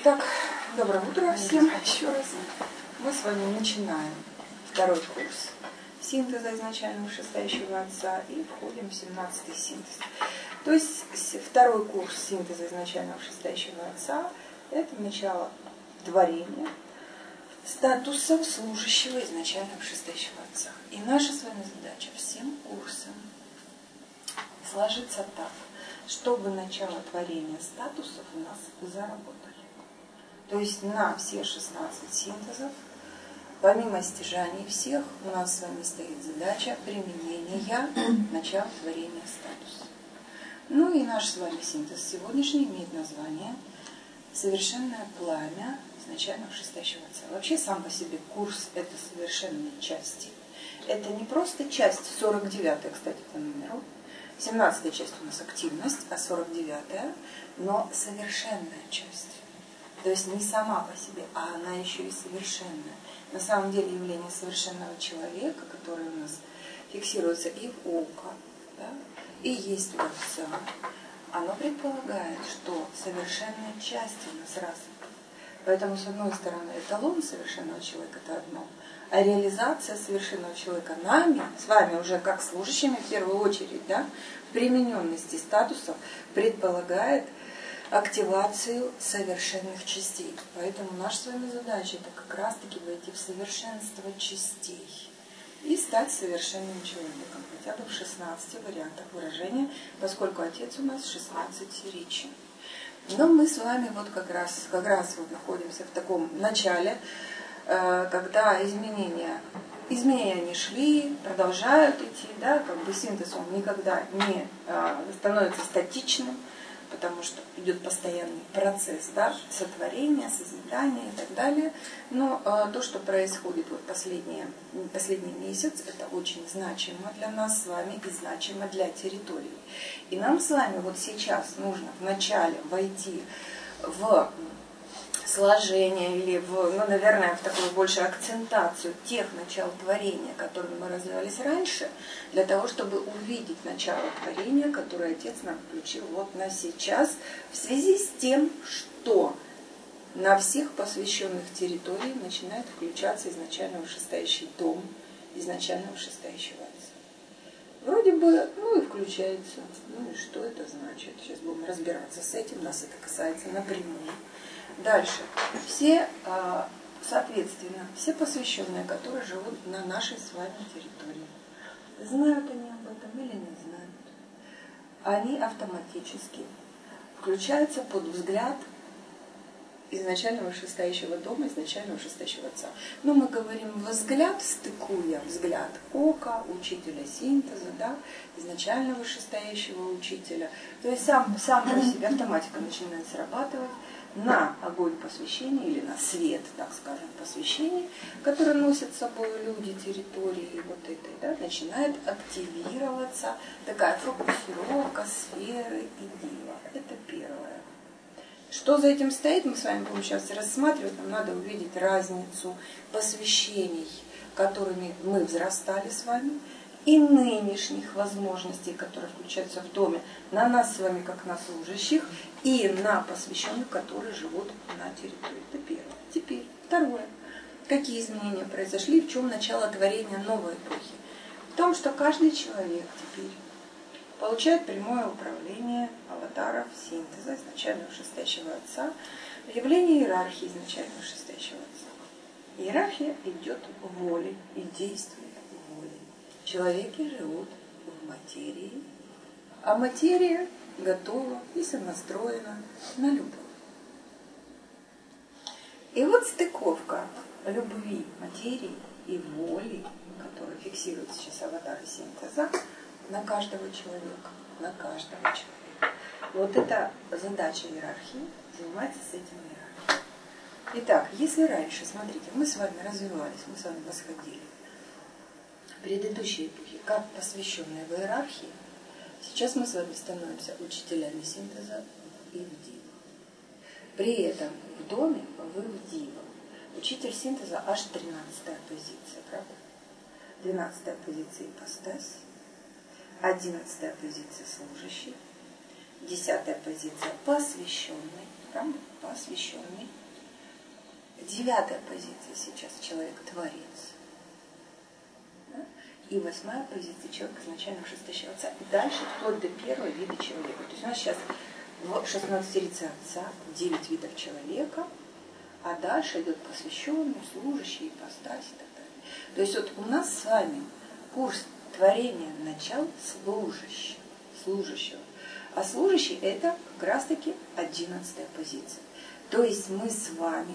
Так, доброе утро всем еще раз. Мы с вами начинаем второй курс синтеза изначально вышестоящего отца и входим в 17-й синтез. То есть второй курс синтеза изначально вышестоящего отца – это начало творения статуса служащего изначально вышестоящего отца. И наша с вами задача всем курсам сложиться так, чтобы начало творения статусов у нас заработали. То есть на все 16 синтезов, помимо стяжаний всех, у нас с вами стоит задача применения начала творения статуса. Ну и наш с вами синтез сегодняшний имеет название «Совершенное пламя изначально вышестоящего отца». Вообще сам по себе курс – это совершенные части. Это не просто часть, 49-я, кстати, по номеру. 17-я часть у нас активность, а 49-я, но совершенная часть. То есть не сама по себе, а она еще и совершенная. На самом деле явление совершенного человека, которое у нас фиксируется и в око, да, и есть у отца, оно предполагает, что совершенная часть у нас развита. Поэтому, с одной стороны, эталон совершенного человека – это одно, а реализация совершенного человека нами, с вами уже как служащими в первую очередь, да, в примененности статусов предполагает активацию совершенных частей. Поэтому наша с вами задача – это как раз-таки войти в совершенство частей и стать совершенным человеком, хотя бы в 16 вариантах выражения, поскольку Отец у нас 16 речи. Но мы с вами вот как раз вот находимся в таком начале, когда изменения не шли, продолжают идти, да, как бы синтез он никогда не становится статичным, потому что идет постоянный процесс, да, сотворения, созидания и так далее. Но то, что происходит вот последний месяц, это очень значимо для нас с вами и значимо для территории. И нам с вами вот сейчас нужно вначале войти в сложение или наверное, в такую большую акцентацию тех начал творения, которыми мы развивались раньше, для того, чтобы увидеть начало творения, которое Отец нам включил вот на сейчас, в связи с тем, что на всех посвященных территорий начинает включаться изначально вышестоящий дом, изначально вышестоящего Отца. Вроде бы, и включается. Ну и что это значит? Сейчас будем разбираться с этим, нас это касается напрямую. Дальше. Соответственно, все посвященные, которые живут на нашей с вами территории, знают они об этом или не знают, они автоматически включаются под взгляд изначально вышестоящего дома, изначально вышестоящего Отца. Но мы говорим взгляд, стыкуя взгляд ока, учителя синтеза, да, изначально вышестоящего учителя. То есть сам по себе автоматика начинает срабатывать на огонь посвящения или на свет, так скажем, посвящения, который носят с собой люди, территории вот этой, да, начинает активироваться такая фокусировка сферы и дива. Это первое. Что за этим стоит, мы с вами будем сейчас рассматривать. Нам надо увидеть разницу посвящений, которыми мы взрастали с вами, и нынешних возможностей, которые включаются в доме, на нас с вами, как на служащих, и на посвященных, которые живут на территории. Это первое. Теперь второе. Какие изменения произошли, в чем начало творения новой эпохи? В том, что каждый человек теперь получает прямое управление аватаров синтеза изначально вышестоящего Отца, явление иерархии изначально вышестоящего Отца. Иерархия идет волей и действует волей. Человеки живут в материи, а материя готова и сонастроена на любовь. И вот стыковка любви, материи и воли, которая фиксирует сейчас аватары синтеза, на каждого человека, на каждого человека. Вот эта задача иерархии занимается с этим иерархией. Итак, если раньше, смотрите, мы с вами развивались, мы с вами восходили в предыдущей эпохе, как посвященные в иерархии, сейчас мы с вами становимся учителями синтеза и в дивах. При этом в доме вы в дивах. Учитель синтеза аж 13-я позиция, правда? 12-я позиция ипостась, 11-я позиция служащий, 10-я позиция посвященный, правда? Посвященный. 9-я позиция сейчас человек творец. Да? И 8-я позиция человек изначально шестящего отца. И дальше вплоть до первого вида человека. То есть у нас сейчас в 16-рице отца 9 видов человека, а дальше идет посвященный, служащий, ипостась и так далее. То есть вот у нас с вами курс творения начал служащего. А служащий это как раз таки 11-я позиция. То есть мы с вами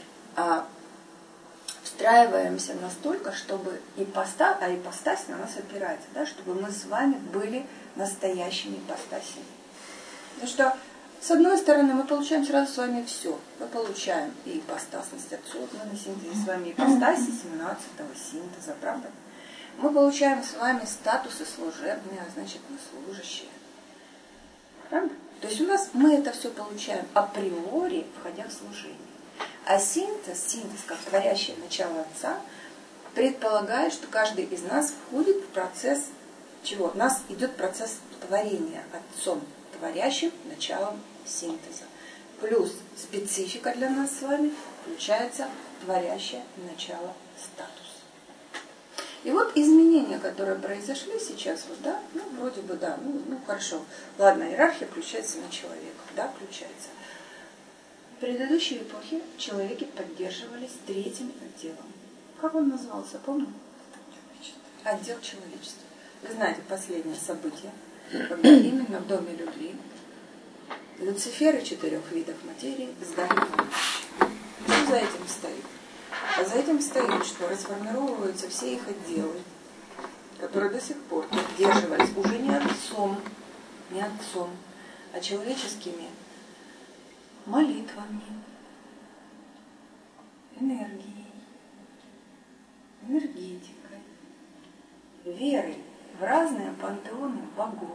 встраиваемся настолько, чтобы ипостась на нас опирается, да, чтобы мы с вами были настоящими ипостасями. Потому что, с одной стороны, мы получаем сразу с вами все. Мы получаем и ипостасность отсюда, с вами ипостаси 17-го синтеза, правда? Мы получаем с вами статусы служебные, а значит мы служащие. Правда? То есть у нас мы это все получаем априори, входя в служение. А синтез как творящее начало Отца, предполагает, что каждый из нас входит в процесс чего? У нас идет процесс творения Отцом, творящим началом синтеза. Плюс специфика для нас с вами включается творящее начало статус. И вот изменения, которые произошли сейчас, вот, да, ну, вроде бы, да, ну хорошо, ладно, иерархия включается на человека, да, включается. В предыдущей эпохе человеки поддерживались третьим отделом. Как он назывался, помню? Отдел человечества. Вы знаете последнее событие, когда именно в доме любви Люциферы 4 видов материи сдали помощь. Что за этим стоит? А за этим стоит, что расформировываются все их отделы, которые до сих пор поддерживались уже не отцом, а человеческими молитвами, энергией, энергетикой, верой в разные пантеоны богов,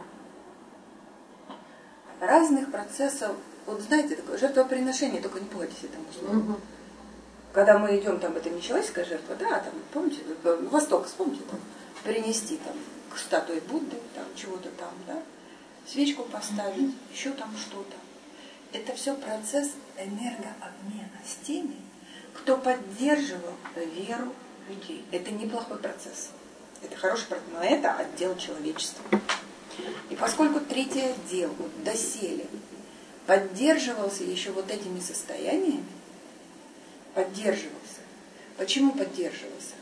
разных процессов. Вот знаете, такое жертвоприношение, только не пугайтесь этому слову. Когда мы идем, там это не человеческая жертва, да, там, помните, Восток, вспомните, там, принести там к статуе Будды, там, чего-то там, да, свечку поставить, еще там что-то. Это все процесс энергообмена с теми, кто поддерживал веру людей. Это неплохой процесс. Это хороший процесс, но это отдел человечества. И поскольку третий отдел вот, доселе поддерживался еще вот этими состояниями, поддерживался. Почему поддерживался?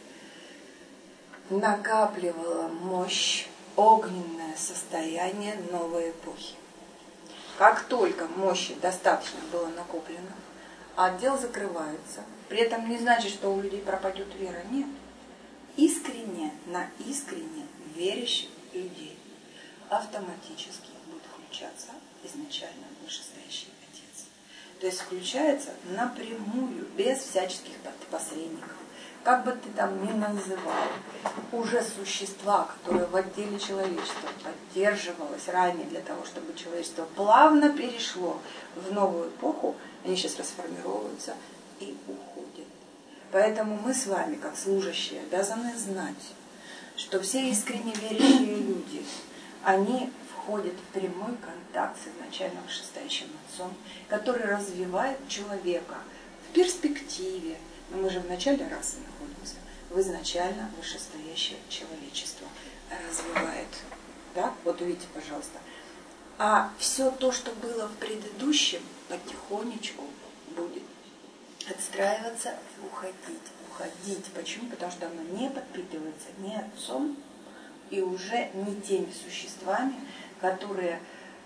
Накапливала мощь, огненное состояние новой эпохи. Как только мощи достаточно было накоплено, отдел закрывается. При этом не значит, что у людей пропадет вера. Нет. Искренне, на искренне верящих людей автоматически будет включаться изначально вышестоящий Отец. То есть включается напрямую, без всяческих посредников. Как бы ты там ни называл, уже существа, которые в отделе человечества поддерживалось ранее для того, чтобы человечество плавно перешло в новую эпоху, они сейчас расформировываются и уходят. Поэтому мы с вами, как служащие, обязаны знать, что все искренне верящие люди, они входят в прямой контакт с изначально вышестоящим Отцом, который развивает человека в перспективе. Но мы же в начале расы находимся, в изначально вышестоящее человечество развивает. Да? Вот увидите, пожалуйста. А все то, что было в предыдущем, потихонечку будет отстраиваться и уходить. Почему? Потому что оно не подпитывается ни Отцом и уже не теми существами, которые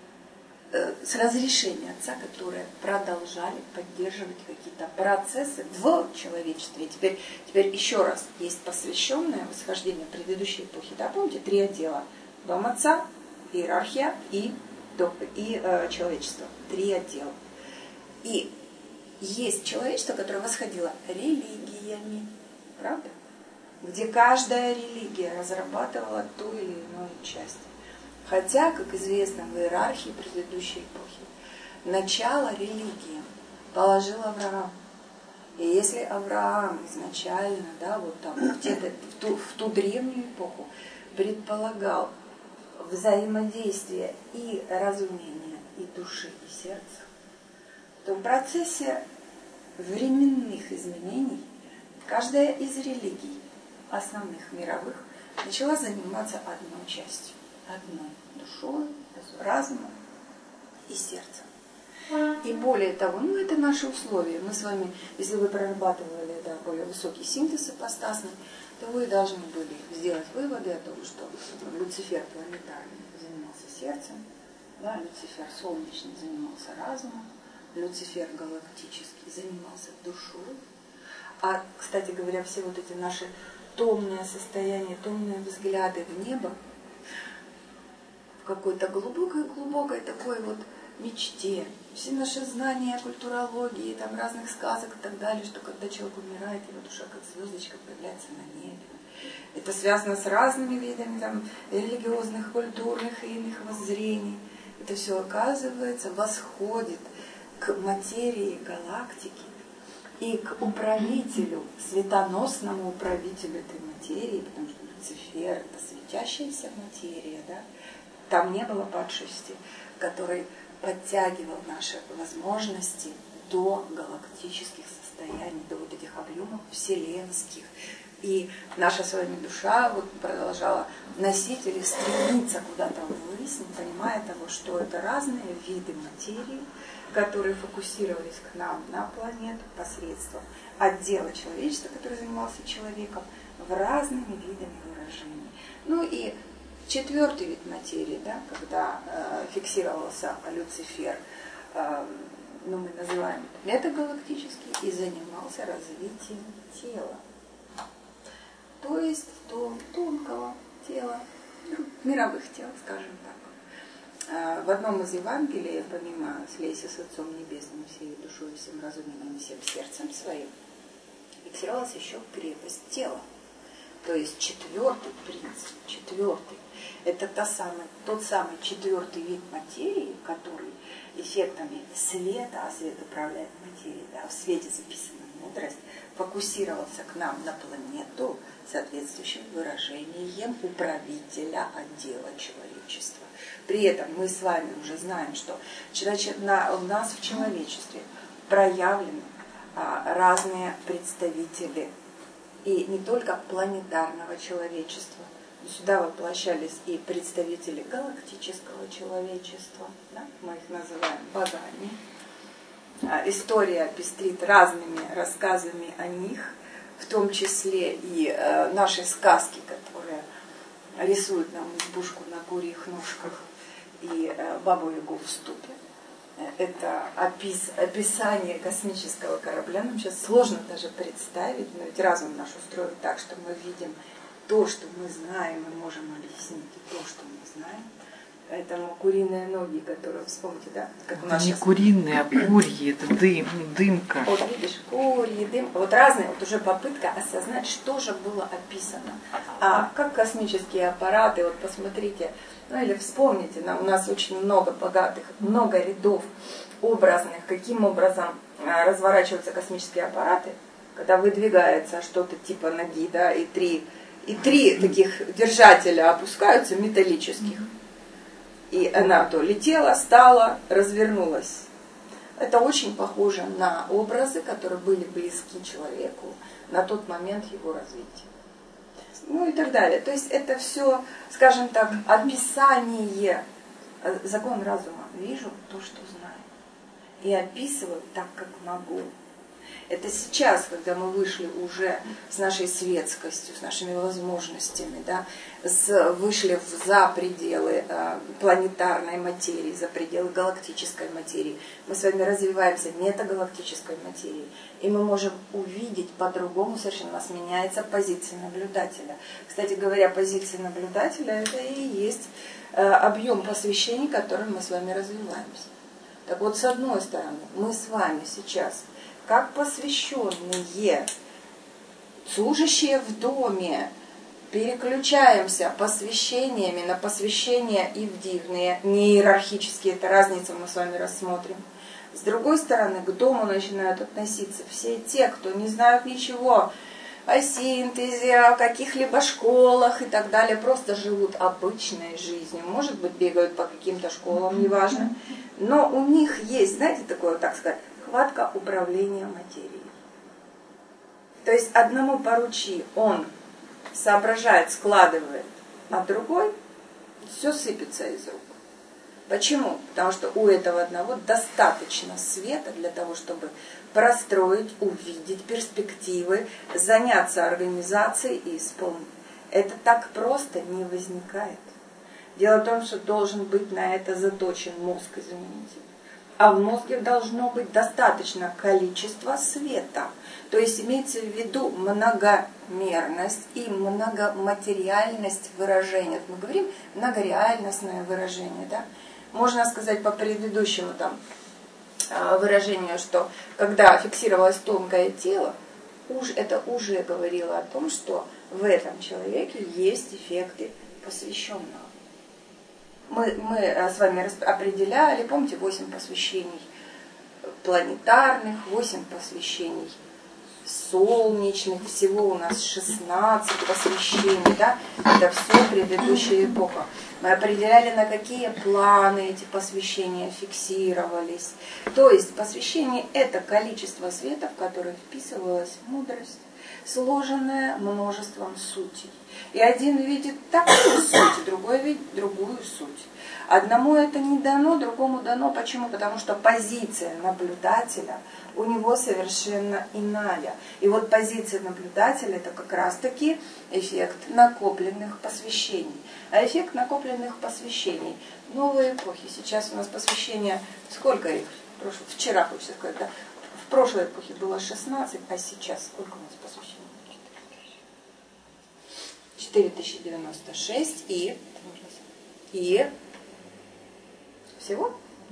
с разрешения Отца, которые продолжали поддерживать какие-то процессы в человечестве. И теперь еще раз, есть посвященное восхождение предыдущей эпохи. Да, помните, 3 отдела. Дом Отца, иерархия и человечество. 3 отдела. И есть человечество, которое восходило религиями. Правда? Где каждая религия разрабатывала ту или иную часть. Хотя, как известно, в иерархии предыдущей эпохи начало религии положил Авраам. И если Авраам изначально, да, вот там, где-то в ту древнюю эпоху предполагал взаимодействие и разумения, и души, и сердца, то в процессе временных изменений каждая из религий основных мировых начала заниматься одной частью, одной душой, разумом и сердцем. И более того, это наши условия. Мы с вами, если вы прорабатывали более высокий синтез ипостасный, то вы должны были сделать выводы о том, что Люцифер планетарный занимался сердцем, Люцифер солнечный занимался разумом, Люцифер галактический занимался душой. А, кстати говоря, все вот эти наши томные состояния, томные взгляды в небо, в какой-то глубокой такой вот мечте, все наши знания культурологии, там разных сказок и так далее, что когда человек умирает, его душа как звездочка появляется на небе. Это связано с разными видами там, религиозных, культурных и иных воззрений. Это все, оказывается, восходит к материи галактики и к управителю, светоносному управителю этой материи, потому что Люцифер — это светящаяся материя, да? Там не было падшести, который подтягивал наши возможности до галактических состояний, до вот этих объемов вселенских. И наша с вами душа вот продолжала носить или стремиться куда-то ввысь, не понимая того, что это разные виды материи, которые фокусировались к нам на планету посредством отдела человечества, который занимался человеком, в разными видами выражений. И четвертый вид материи, когда фиксировался Люцифер, мы называем это метагалактический, и занимался развитием тела. То есть тонкого тела, мировых тел, скажем так. В одном из Евангелий, помимо «Слейся с Отцом Небесным, всей душой, всем разумением и всем сердцем своим», фиксировалась еще крепость тела. То есть четвертый принцип, это тот самый четвертый вид материи, который эффектами света, а свет управляет материей, в свете записана мудрость, фокусировался к нам на планету соответствующим выражением управителя отдела человечества. При этом мы с вами уже знаем, что у нас в человечестве проявлены разные представители, и не только планетарного человечества. Сюда воплощались и представители галактического человечества, мы их называем богами. История пестрит разными рассказами о них, в том числе и наши сказки, которые рисуют нам избушку на курьих ножках и бабу-ягу в ступе. Это описание космического корабля. Нам сейчас сложно даже представить, но ведь разум наш устроен так, что мы видим то, что мы знаем, мы можем объяснить и то, что мы знаем. Поэтому куриные ноги, которые, вспомните, как у нас не сейчас... куриные, а курьи, это дымка. Вот видишь, курьи, дым, вот разные, вот уже попытка осознать, что же было описано. А как космические аппараты, вот посмотрите, или вспомните, у нас очень много богатых, много рядов образных, каким образом разворачиваются космические аппараты, когда выдвигается что-то типа ноги, и три таких держателя опускаются металлических. И она то летела, стала, развернулась. Это очень похоже на образы, которые были близки человеку на тот момент его развития. И так далее. То есть это все, скажем так, описание, закон разума. Вижу то, что знаю. И описываю так, как могу. Это сейчас, когда мы вышли уже с нашей светскостью, с нашими возможностями, вышли за пределы планетарной материи, за пределы галактической материи. Мы с вами развиваемся в метагалактической материи, и мы можем увидеть по-другому совершенно. У нас меняется позиция наблюдателя. Кстати говоря, позиция наблюдателя — это и есть объем посвящений, которым мы с вами развиваемся. Так вот, с одной стороны, мы с вами сейчас как посвященные, служащие в доме, переключаемся посвящениями на посвящения ивдивные, не иерархические, это разницу мы с вами рассмотрим. С другой стороны, к дому начинают относиться все те, кто не знают ничего о синтезе, о каких-либо школах и так далее, просто живут обычной жизнью. Может быть, бегают по каким-то школам, неважно. Но у них есть, знаете, такое, так сказать, хватка управления материей. То есть одному поручи, он соображает, складывает, а другой все сыпется из рук. Почему? Потому что у этого одного достаточно света для того, чтобы простроить, увидеть перспективы, заняться организацией и исполнить. Это так просто не возникает. Дело в том, что должен быть на это заточен мозг, извините. А в мозге должно быть достаточно количества света. То есть имеется в виду многомерность и многоматериальность выражения. Мы говорим многореальностное выражение. Да? Можно сказать по предыдущему выражению, что когда фиксировалось тонкое тело, это уже говорило о том, что в этом человеке есть эффекты посвященного. Мы с вами определяли, помните, 8 посвящений планетарных, 8 посвящений солнечных, всего у нас 16 посвящений, да? Это все предыдущая эпоха. Мы определяли, на какие планы эти посвящения фиксировались. То есть посвящение – это количество света, в которое вписывалась мудрость, сложенная множеством сутей. И один видит такую суть, другой видит другую суть. Одному это не дано, другому дано. Почему? Потому что позиция наблюдателя у него совершенно иная. И вот позиция наблюдателя – это как раз-таки эффект накопленных посвящений. А эффект накопленных посвящений – новые эпохи. Сейчас у нас посвящения, сколько их? Вчера, хочется сказать, да? В прошлой эпохе было 16, а сейчас сколько у нас посвящений? 4096 и всего?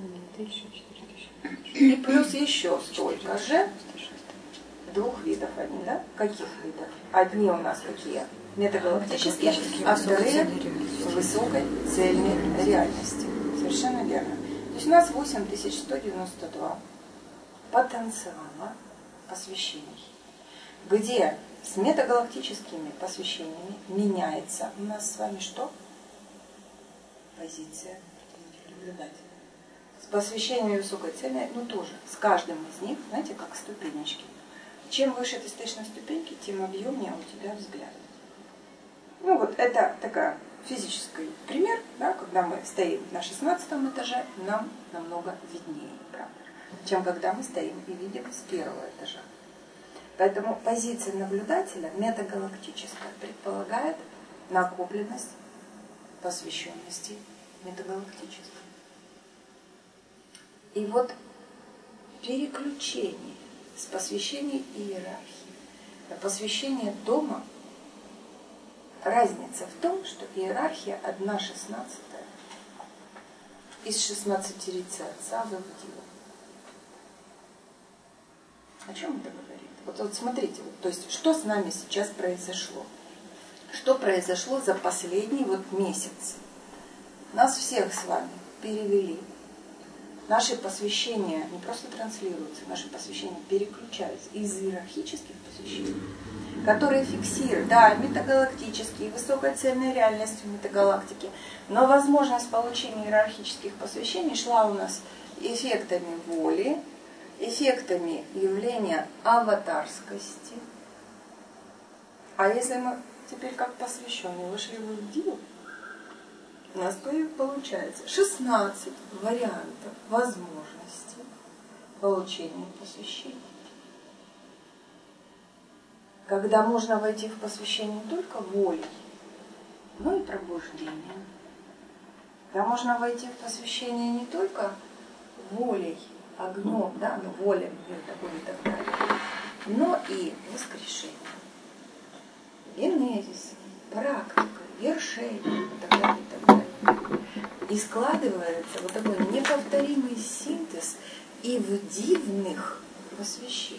И плюс еще столько же двух видов они, да? Каких видов? Одни у нас какие? Метагалактические, а вторые высокой цельной реальности. Совершенно верно. То есть у нас 8192 потенциала посвящений, где с метагалактическими посвящениями меняется у нас с вами что? Позиция наблюдателя. С посвящениями высокой цельной, тоже с каждым из них, знаете, как ступенечки. Чем выше ты стоишь на ступеньке, тем объемнее у тебя взгляд. Это такой физический пример, да, когда мы стоим на 16 этаже, нам намного виднее, правда, чем когда мы стоим и видим с первого этажа. Поэтому позиция наблюдателя метагалактическая предполагает накопленность посвященности метагалактической. И вот переключение с посвящения иерархии на посвящение дома, разница в том, что иерархия 1/16 из 16-рицы Отца выводила. О чем это говорит? Вот смотрите, то есть что с нами сейчас произошло? Что произошло за последний месяц? Нас всех с вами перевели. Наши посвящения не просто транслируются, наши посвящения переключаются из иерархических посвящений, которые фиксируют, метагалактические, высокая цельная реальность в метагалактике, но возможность получения иерархических посвящений шла у нас эффектами воли, эффектами явления аватарскости. А если мы теперь как посвященные вышли в Диву, у нас получается 16 вариантов возможностей получения посвящения. Когда можно войти в посвящение не только волей, но и пробуждением. Когда можно войти в посвящение не только волей, огнем, волей и так далее, но и воскрешением, генезисом, практикой, вершением и так далее, и так далее. И складывается такой неповторимый синтез и в дивных посвящениях.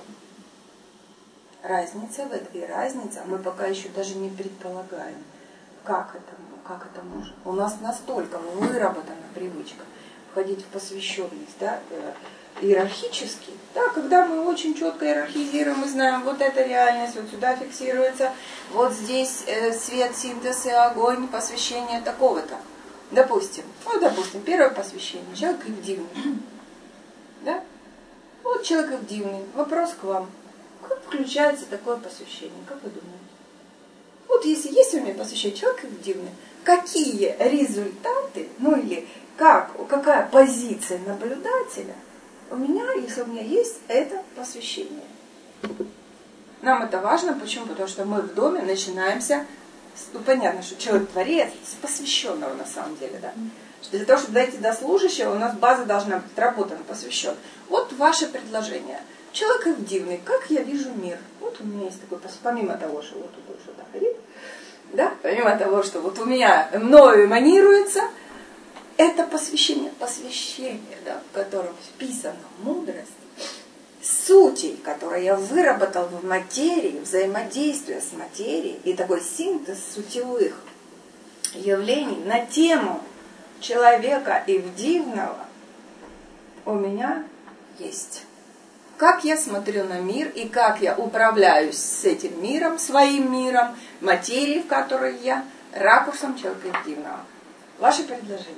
Разница в этой разнице, мы пока еще даже не предполагаем, как это может. У нас настолько выработана привычка входить в посвященность, иерархически, когда мы очень четко иерархизируем, мы знаем, вот эта реальность, вот сюда фиксируется, вот здесь свет, синтез и огонь, посвящение такого-то. Допустим, первое посвящение, человек в дивный. Да? Вот человек дивный. Вопрос к вам. Как включается такое посвящение? Как вы думаете? Вот если есть у меня посвящение, человек дивный, какие результаты, ну или какая позиция наблюдателя у меня, если у меня есть это посвящение? Нам это важно, почему? Потому что мы в доме начинаемся, ну понятно, что человек-творец, с посвященного на самом деле, да. Что для того, чтобы дойти до служащего, у нас база должна быть отработана, посвящен. Вот ваше предложение. Человек дивный, как я вижу мир. Вот у меня есть такой, помимо того, что вот тут что-то ходит, да, помимо того, что вот у меня мною эманируется, это посвящение, да, в котором вписана мудрость, сути, которую я выработал в материи, взаимодействие с материей, и такой синтез сутевых явлений на тему человека и дивного у меня есть. Как я смотрю на мир и как я управляюсь с этим миром, своим миром, материей, в которой я, ракурсом человека дивного. Ваше предложение.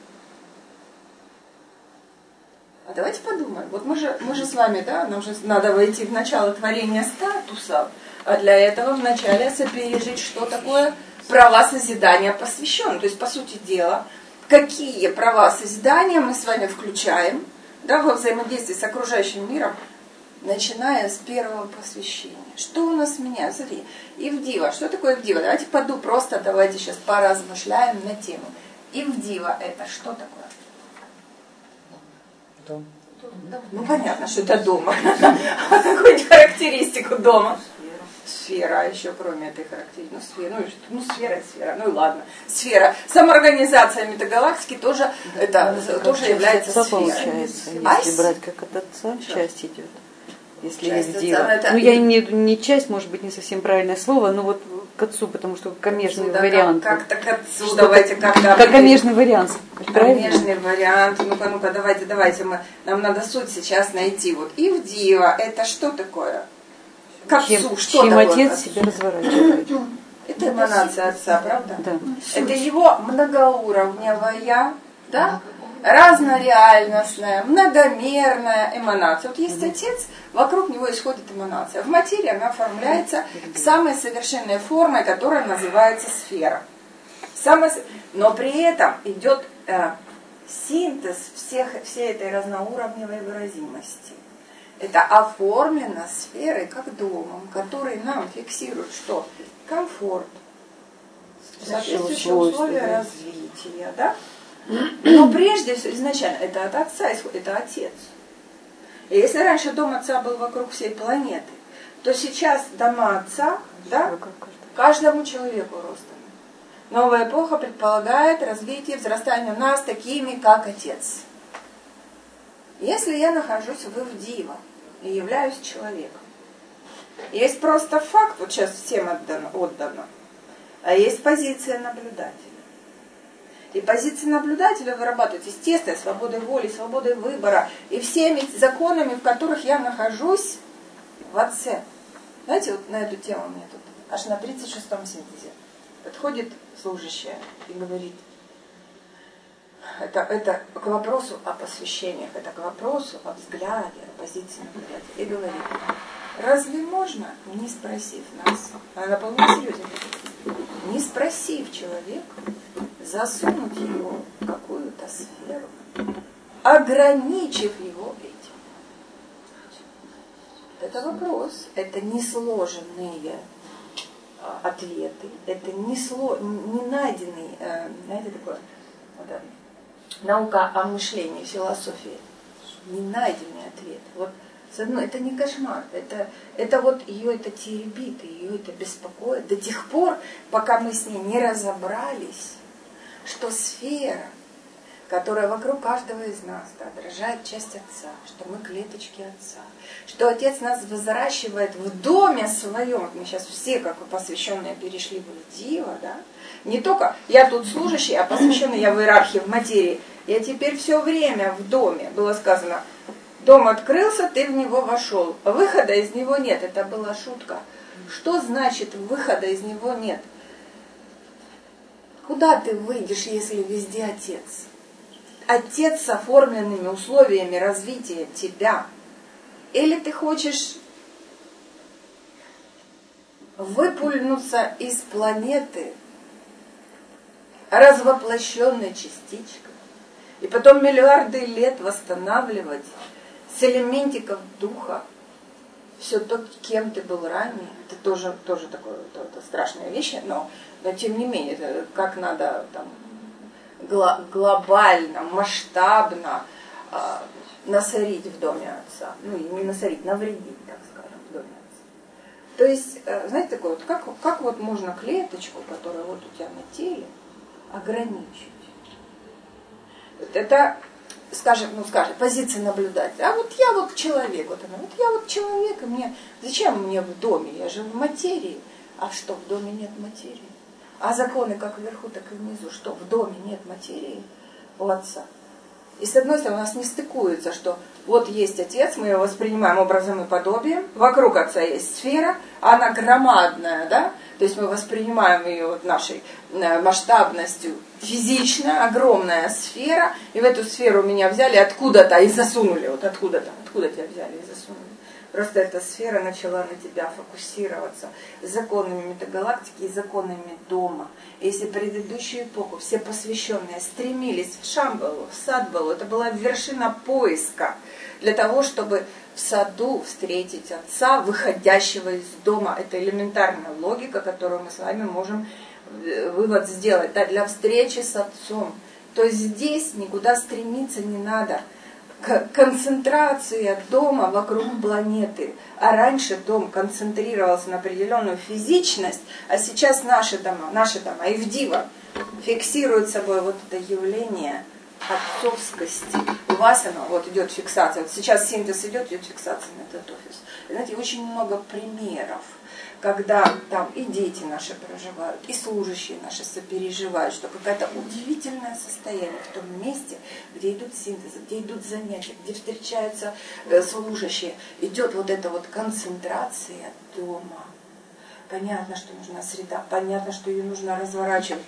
А давайте подумаем. Вот мы же с вами, да, нам же надо войти в начало творения статусов, а для этого вначале сопережить, что такое права созидания посвящен. То есть, по сути дела, какие права созидания мы с вами включаем, да, во взаимодействии с окружающим миром, начиная с первого посвящения. Что у нас меняется? Смотри, Ивдива. Что такое Ивдива? Давайте сейчас поразмышляем на тему. Ивдива это что такое? Дом. Ну понятно, что это дома. Какую-нибудь характеристику дома. Сфера, а еще кроме этой характеристики. Сфера, ну и ладно. Сфера. Самоорганизация метагалактики тоже, тоже является сферой. Получается, если брать как от отца, часть идет. Если часть есть дело. Это... Ну, я имею в виду не часть, может быть, не совсем правильное слово, но вот к отцу, потому что камежный вариант. Как-то к отцу, давайте как-то... Как камежный вариант. Камежный вариант. Ну-ка, давайте нам надо суть сейчас найти. Вот Ивдива, это что такое? К отцу, что чем такое? отец себя разворачивает. Это эманация отца, правда? Да. Это его многоуровневая, да? Разнореальностная, многомерная эманация. Вот есть отец, вокруг него исходит эманация. В материи она оформляется самой совершенной формой, которая называется сфера. Но при этом идет синтез всей этой разноуровневой выразимости. Это оформлено сферой как домом, который нам фиксирует что? Комфорт, соответствующие условия развития, да? Но прежде всего, изначально, это от отца исходит, это отец. И если раньше дом отца был вокруг всей планеты, то сейчас дома отца, да, каждому человеку ростом. Новая эпоха предполагает развитие, взрастание нас такими, как отец. Если я нахожусь в Ивдива и являюсь человеком, есть просто факт, вот сейчас всем отдано, а есть позиция наблюдателя. И позиция наблюдателя вырабатывается естественной свободой воли, свободой выбора и всеми законами, в которых я нахожусь в отце. Знаете, вот на эту тему мне тут аж на 36-м синтезе подходит служащая и говорит, это к вопросу о посвящениях, это к вопросу о взгляде, о позиции наблюдателя. И говорит, разве можно, не спросив нас, она на полном серьезе говорит, не спросив человека, засунуть его в какую-то сферу, ограничив его этим? Это вопрос, это несложенные ответы, это не найденный, знаете, такое, вот, наука о мышлении, философии, не найденный ответ. Вот, это не кошмар, это вот ее это теребит, ее это беспокоит до тех пор, пока мы с ней не разобрались, что сфера, которая вокруг каждого из нас, да, отражает часть отца, что мы клеточки отца, что отец нас взращивает в доме своем. Вот мы сейчас все, как посвященные, перешли в Ивдива, да? Не только я тут служащий, а посвященный я в иерархии, в материи. Я теперь все время в доме. Было сказано, дом открылся, ты в него вошел. Выхода из него нет. Это была шутка. Что значит выхода из него нет? Куда ты выйдешь, если везде отец? Отец с оформленными условиями развития тебя. Или ты хочешь выпульнуться из планеты развоплощенной частичкой, и потом миллиарды лет восстанавливать с элементиков духа все то, кем ты был ранее. Это тоже такое, это страшная вещь, но тем не менее, это как надо там, глобально, масштабно насорить в доме отца. Ну, не насорить, навредить, так скажем, в доме отца. То есть, знаете, такое вот, как вот можно клеточку, которая вот у тебя на теле, ограничить? Это, скажем, позиция наблюдателя. А вот я вот человек, вот я вот человек, и мне, зачем мне в доме? Я же в материи. А что, в доме нет материи? А законы как вверху, так и внизу. Что, в доме нет материи у отца? И с одной стороны у нас не стыкуется, что вот есть отец, мы его воспринимаем образом и подобием, вокруг отца есть сфера, она громадная, да? То есть мы воспринимаем ее вот нашей масштабностью физично, огромная сфера, и в эту сферу меня взяли откуда-то и засунули, вот откуда тебя взяли и засунули. Просто эта сфера начала на тебя фокусироваться законами метагалактики и законами дома. Если предыдущую эпоху все посвященные стремились в Шамбалу, в Садбалу, это была вершина поиска для того, чтобы в саду встретить отца, выходящего из дома. Это элементарная логика, которую мы с вами можем вывод сделать. Да, для встречи с отцом. То есть здесь никуда стремиться не надо. Концентрация дома вокруг планеты. А раньше дом концентрировался на определенную физичность, а сейчас наши дома и в Дива фиксируют собой вот это явление отцовскости. У вас оно, вот идет фиксация. Вот сейчас синтез идет фиксация на этот офис. И, знаете, очень много примеров, когда там и дети наши проживают, и служащие наши сопереживают, что какое-то удивительное состояние в том месте, где идут синтезы, где идут занятия, где встречаются служащие, идет вот эта вот концентрация дома. Понятно, что нужна среда, понятно, что ее нужно разворачивать.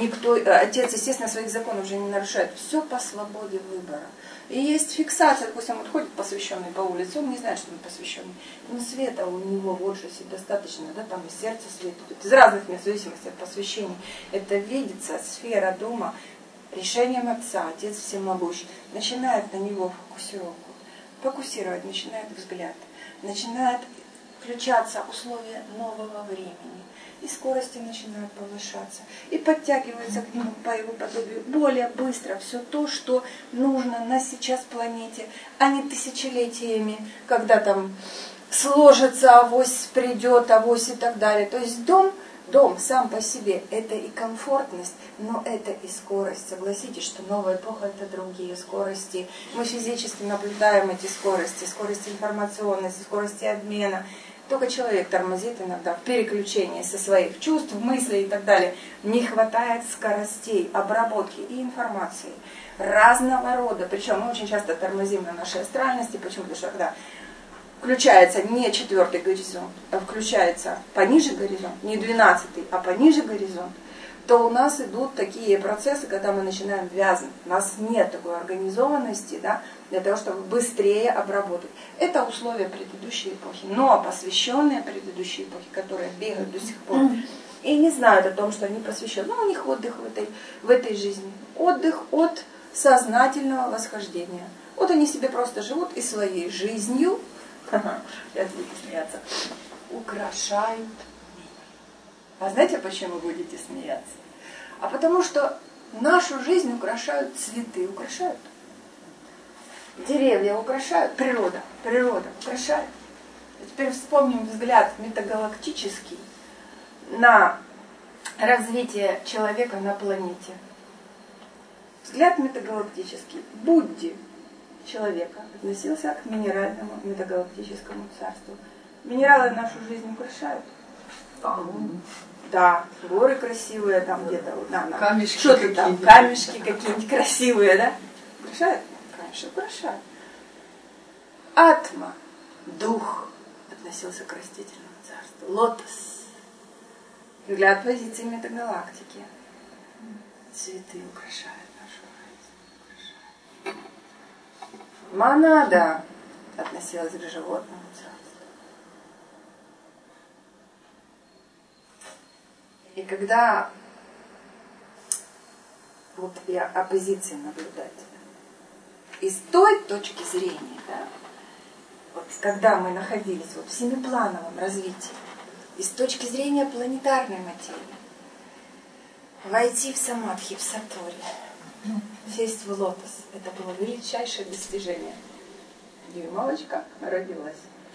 Отец, естественно, своих законов уже не нарушает. Все по свободе выбора. И есть фиксация, допустим, вот ходит посвященный по улице, он не знает, что он посвященный. Но света у него больше достаточно, да, там и сердце светит. Из разных мест, в зависимости от посвящений. Это видится, сфера дома, решением отца, отец всемогущий. Начинает на него фокусировку. Фокусировать начинает взгляд. Начинает включаться условия нового времени. И скорости начинают повышаться. И подтягивается к нему по его подобию более быстро все то, что нужно на сейчас планете, а не тысячелетиями, когда там сложится, авось придет, авось и так далее. То есть дом сам по себе это и комфортность, но это и скорость. Согласитесь, что новая эпоха это другие скорости. Мы физически наблюдаем эти скорости, скорости информационности, скорости обмена. Только человек тормозит иногда в переключении со своих чувств, мыслей и так далее. Не хватает скоростей обработки и информации разного рода. Причем мы очень часто тормозим на нашей астральности. Почему? Потому что когда включается не 4-й горизонт, а включается пониже горизонт, не 12-й, а пониже горизонт, то у нас идут такие процессы, когда мы начинаем вязнуть. У нас нет такой организованности, да, для того, чтобы быстрее обработать. Это условия предыдущей эпохи. Но посвященные предыдущей эпохе, которые бегают до сих пор, и не знают о том, что они посвящены. Но у них отдых в этой жизни. Отдых от сознательного восхождения. Вот они себе просто живут и своей жизнью, сейчас будете смеяться, украшают мир. А знаете, почему будете смеяться? А потому что нашу жизнь украшают цветы, украшают. Деревья украшают, природа украшает. Теперь вспомним взгляд метагалактический на развитие человека на планете. Взгляд метагалактический. Будди человека относился к минеральному метагалактическому царству. Минералы нашу жизнь украшают. Да, горы красивые, там где-то, камешки, что-то там, камешки какие-нибудь красивые, да? Украшают? Конечно, украшают. Атма, дух, относился к растительному царству. Лотос, взгляд позиции метагалактики. Цветы украшают нашу жизнь. Монада относилась к животному царству. И когда вот я о позиции наблюдателя, и с той точки зрения, да, вот когда мы находились вот в семиплановом развитии, и с точки зрения планетарной материи, войти в самадхи, в сатори, сесть в лотос, это было величайшее достижение. Дюймовочка родилась.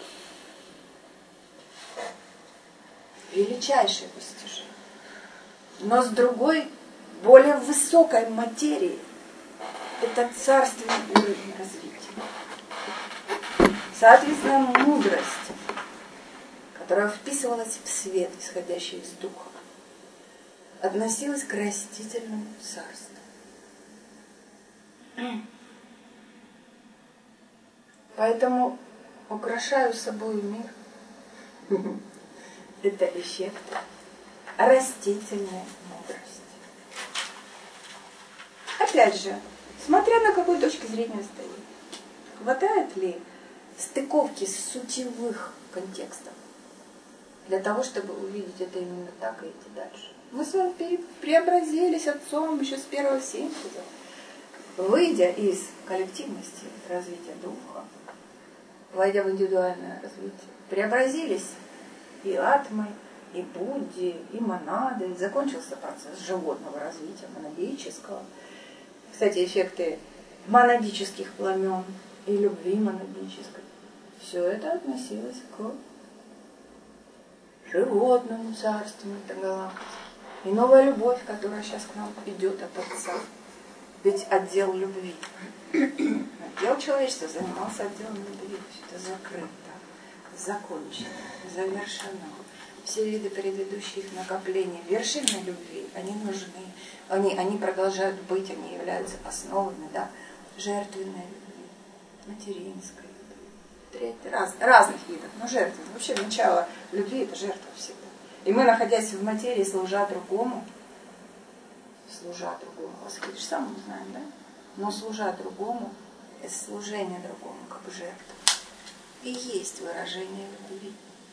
Величайшее достижение. Но с другой, более высокой материи, это царственный уровень развития. Соответственно, мудрость, которая вписывалась в свет, исходящий из духа, относилась к растительному царству. Поэтому украшаю собой мир. Это эффект растительной мудрости. Опять же, смотря на какой точке зрения стоит, хватает ли стыковки сутевых контекстов для того, чтобы увидеть это именно так и идти дальше. Мы с вами преобразились отцом еще с первого синтеза, выйдя из коллективности развития духа, войдя в индивидуальное развитие. Преобразились и атмы, и будди, и монады. Закончился процесс животного развития, монадического. Кстати, эффекты монадических пламен и любви монадической. Все это относилось к животному царству этой галактики. И новая любовь, которая сейчас к нам идет от Отца. Ведь отдел любви. Отдел человечества занимался отделом любви. Все это закрыто, закончено, завершено. Все виды предыдущих накоплений вершины любви, они нужны. Они продолжают быть, они являются основами, да, жертвенной любви, материнской любви. Разных видов, но жертвенной. Вообще начало любви – это жертва всегда. И мы, находясь в материи, служа другому, Господи, сам мы знаем, да? Но служа другому, это служение другому, как жертва. И есть выражение любви.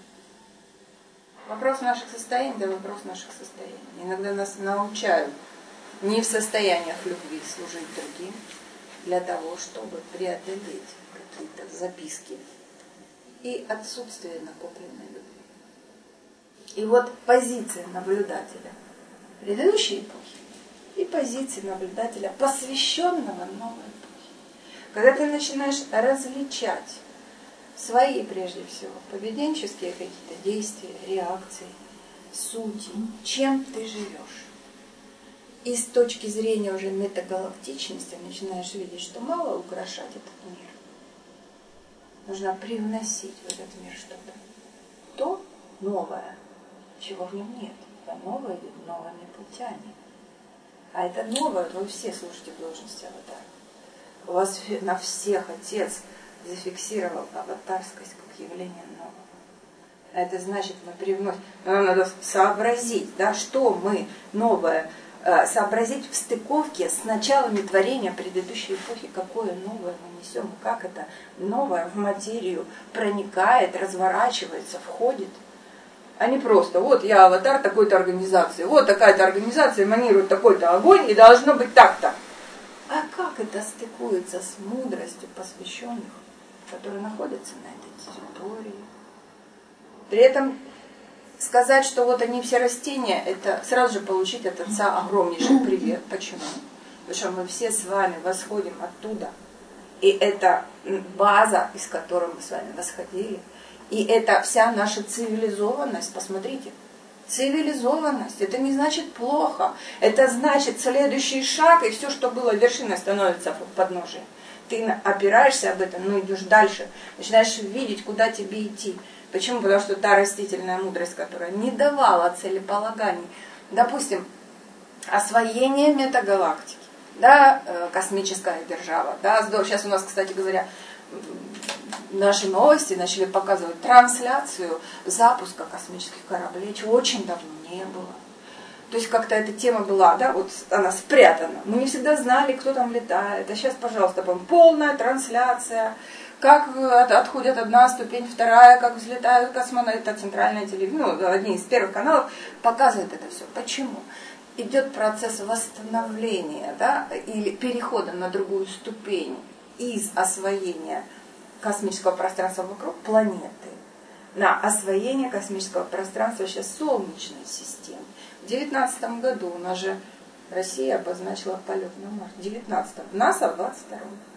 Вопрос наших состояний, да, вопрос наших состояний. Иногда нас научают не в состояниях любви служить другим, для того, чтобы преодолеть какие-то записки и отсутствие накопленной любви. И вот позиция наблюдателя предыдущей эпохи и позиции наблюдателя, посвященного новой эпохе. Когда ты начинаешь различать свои, прежде всего, поведенческие какие-то действия, реакции, сути, чем ты живешь. И с точки зрения уже метагалактичности начинаешь видеть, что мало украшать этот мир. Нужно привносить в этот мир что-то. То новое, чего в нем нет. А новое идет новыми путями. А это новое, вы все слушаете в должности аватара. У вас на всех Отец зафиксировал аватарскость как явление нового. Это значит, мы привносим, нам надо сообразить, да, что мы новое, сообразить в стыковке с началами творения предыдущей эпохи, какое новое мы несем, как это новое в материю проникает, разворачивается, входит. А не просто, вот я аватар такой-то организации, вот такая-то организация эманирует такой-то огонь и должно быть так-то. А как это стыкуется с мудростью посвященных, которые находятся на этой территории? При этом сказать, что вот они все растения, это сразу же получить от Отца огромнейший привет. Почему? Потому что мы все с вами восходим оттуда. И это база, из которой мы с вами восходили. И это вся наша цивилизованность. Посмотрите. Цивилизованность. Это не значит плохо. Это значит следующий шаг, и все, что было вершиной, становится в подножии. Ты опираешься об этом, но идешь дальше. Начинаешь видеть, куда тебе идти. Почему? Потому что та растительная мудрость, которая не давала целеполаганий, допустим, освоение метагалактики, да, космическая держава, да, сейчас у нас, кстати говоря, наши новости начали показывать трансляцию запуска космических кораблей, чего очень давно не было. То есть как-то эта тема была, да, вот она спрятана. Мы не всегда знали, кто там летает. А сейчас, пожалуйста, полная трансляция как отходят одна ступень, вторая, как взлетают космонавты, это центральное телевидение, ну, одни из первых каналов показывают это все. Почему? Идет процесс восстановления, да, или перехода на другую ступень из освоения космического пространства вокруг планеты на освоение космического пространства сейчас Солнечной системы. В 2019 году у нас же Россия обозначила полет на Марс. В 19-м. НАСА в 22-м.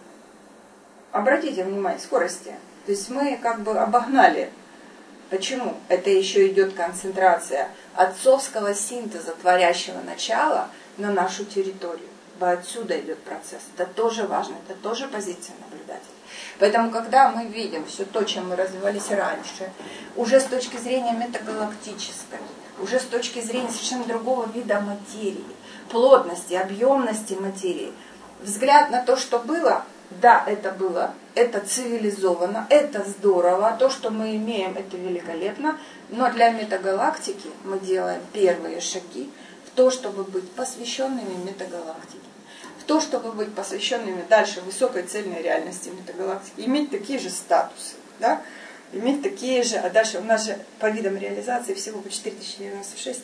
Обратите внимание, скорости. То есть мы как бы обогнали. Почему? Это еще идет концентрация отцовского синтеза, творящего начала на нашу территорию. Отсюда идет процесс. Это тоже важно, это тоже позиция наблюдателя. Поэтому, когда мы видим все то, чем мы развивались раньше, уже с точки зрения метагалактической, уже с точки зрения совершенно другого вида материи, плотности, объемности материи, взгляд на то, что было, да, это было, это цивилизованно, это здорово, то, что мы имеем, это великолепно, но для метагалактики мы делаем первые шаги в то, чтобы быть посвященными метагалактике, в то, чтобы быть посвященными дальше высокой цельной реальности метагалактики, иметь такие же статусы, да? Иметь такие же, а дальше у нас же по видам реализации всего по 4096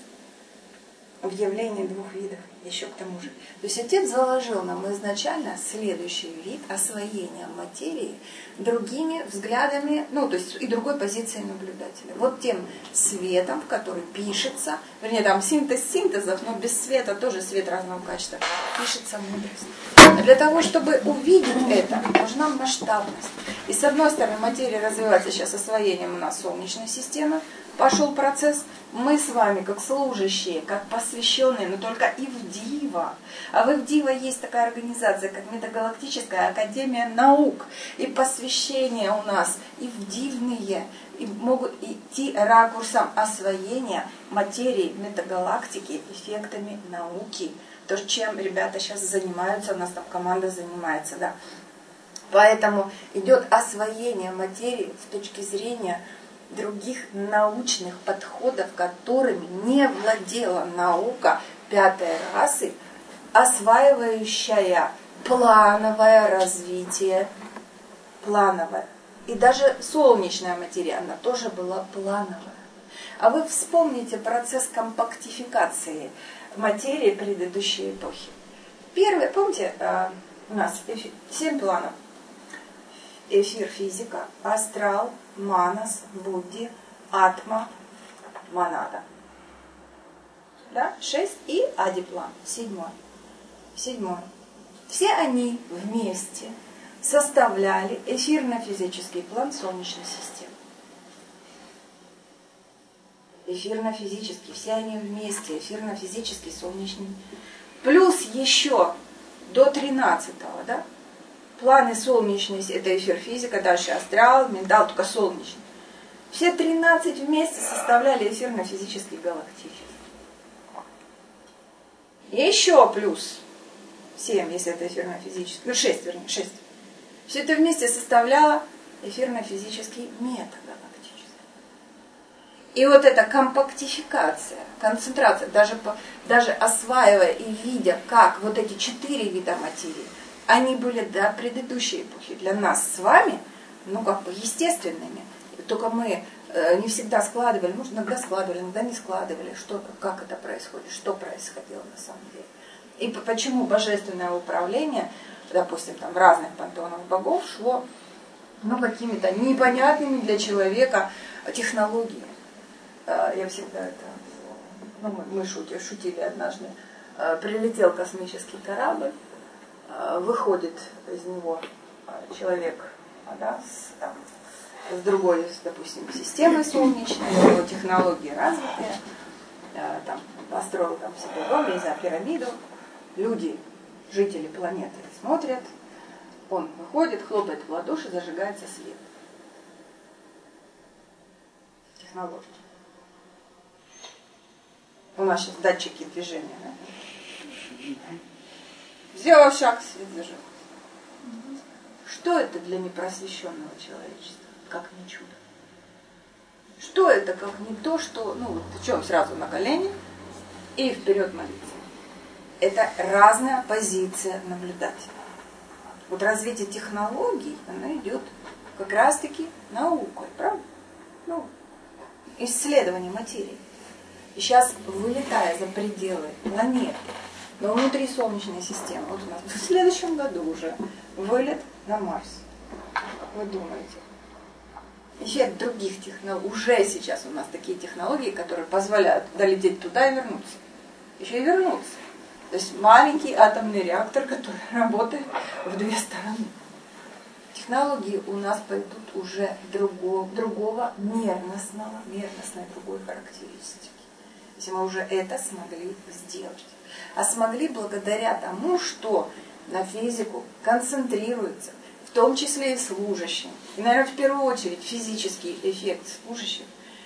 в явлении двух видов, еще к тому же. То есть Отец заложил нам изначально следующий вид освоения материи другими взглядами, ну, то есть и другой позицией наблюдателя. Вот тем светом, в который пишется, вернее, там синтез синтезов, но без света, тоже свет разного качества, пишется мудрость. А для того, чтобы увидеть это, нужна масштабность. И с одной стороны, материя развивается сейчас освоением у нас Солнечной системы, пошел процесс. Мы с вами, как служащие, как посвященные, но только ИВДИВа. А в ИВДИВа есть такая организация, как Метагалактическая академия наук. И посвящения у нас ИВДИВные, и могут идти ракурсом освоения материи метагалактики эффектами науки. То, чем ребята сейчас занимаются, у нас там команда занимается, да. Поэтому идет освоение материи с точки зрения других научных подходов, которыми не владела наука пятой расы, осваивающая плановое развитие, плановое. И даже солнечная материя, она тоже была плановая. А вы вспомните процесс компактификации материи предыдущей эпохи. Первый, помните, у нас 7 планов. Эфир, физика, астрал, манас, будди, атма, монада. Да? 6 и адиплан, 7. Все они вместе составляли эфирно-физический план Солнечной системы. Эфирно-физический, все они вместе, эфирно-физический, солнечный. Плюс еще до 13-го, да? Планы солнечные, это эфир, физика, дальше астрал, ментал, только солнечный. Все 13 вместе составляли эфирно-физический галактический. И еще плюс 7, если это эфирно-физический, ну 6, вернее, 6. Все это вместе составляло эфирно-физический метагалактический. И вот эта компактификация, концентрация, даже осваивая и видя, как вот эти 4 вида материи, они были до предыдущей эпохи для нас с вами, ну как бы естественными. Только мы не всегда складывали, может иногда складывали, иногда не складывали, что, как это происходит, что происходило на самом деле. И почему божественное управление, допустим, там в разных пантеонах богов шло, ну какими-то непонятными для человека технологиями. Я всегда это, ну мы шутили однажды, прилетел космический корабль, выходит из него человек, да, с другой, допустим, системой солнечной, его технологии развитые, там, построил там себе дом, не знаю, пирамиду, люди, жители планеты смотрят, он выходит, хлопает в ладоши, зажигается свет. Технология. У нас сейчас датчики движения, да? Сделал шаг, свет зажег. Что это для непросвещенного человечества, как не чудо? Что это, как не то, что, ну, вот что, сразу на колени и вперед молиться. Это разная позиция наблюдателя. Вот развитие технологий, оно идет как раз-таки наукой, правда? Ну, исследование материи. И сейчас, вылетая за пределы планеты, но внутри Солнечной системы, вот у нас в следующем году уже вылет на Марс. Вы думаете? Еще других технологий. Уже сейчас у нас такие технологии, которые позволяют долететь туда и вернуться. Еще и вернуться. То есть маленький атомный реактор, который работает в две стороны. Технологии у нас пойдут уже другой характеристики. Если мы уже это смогли сделать. А смогли благодаря тому, что на физику концентрируется, в том числе и служащим. И, наверное, в первую очередь физический эффект служащих.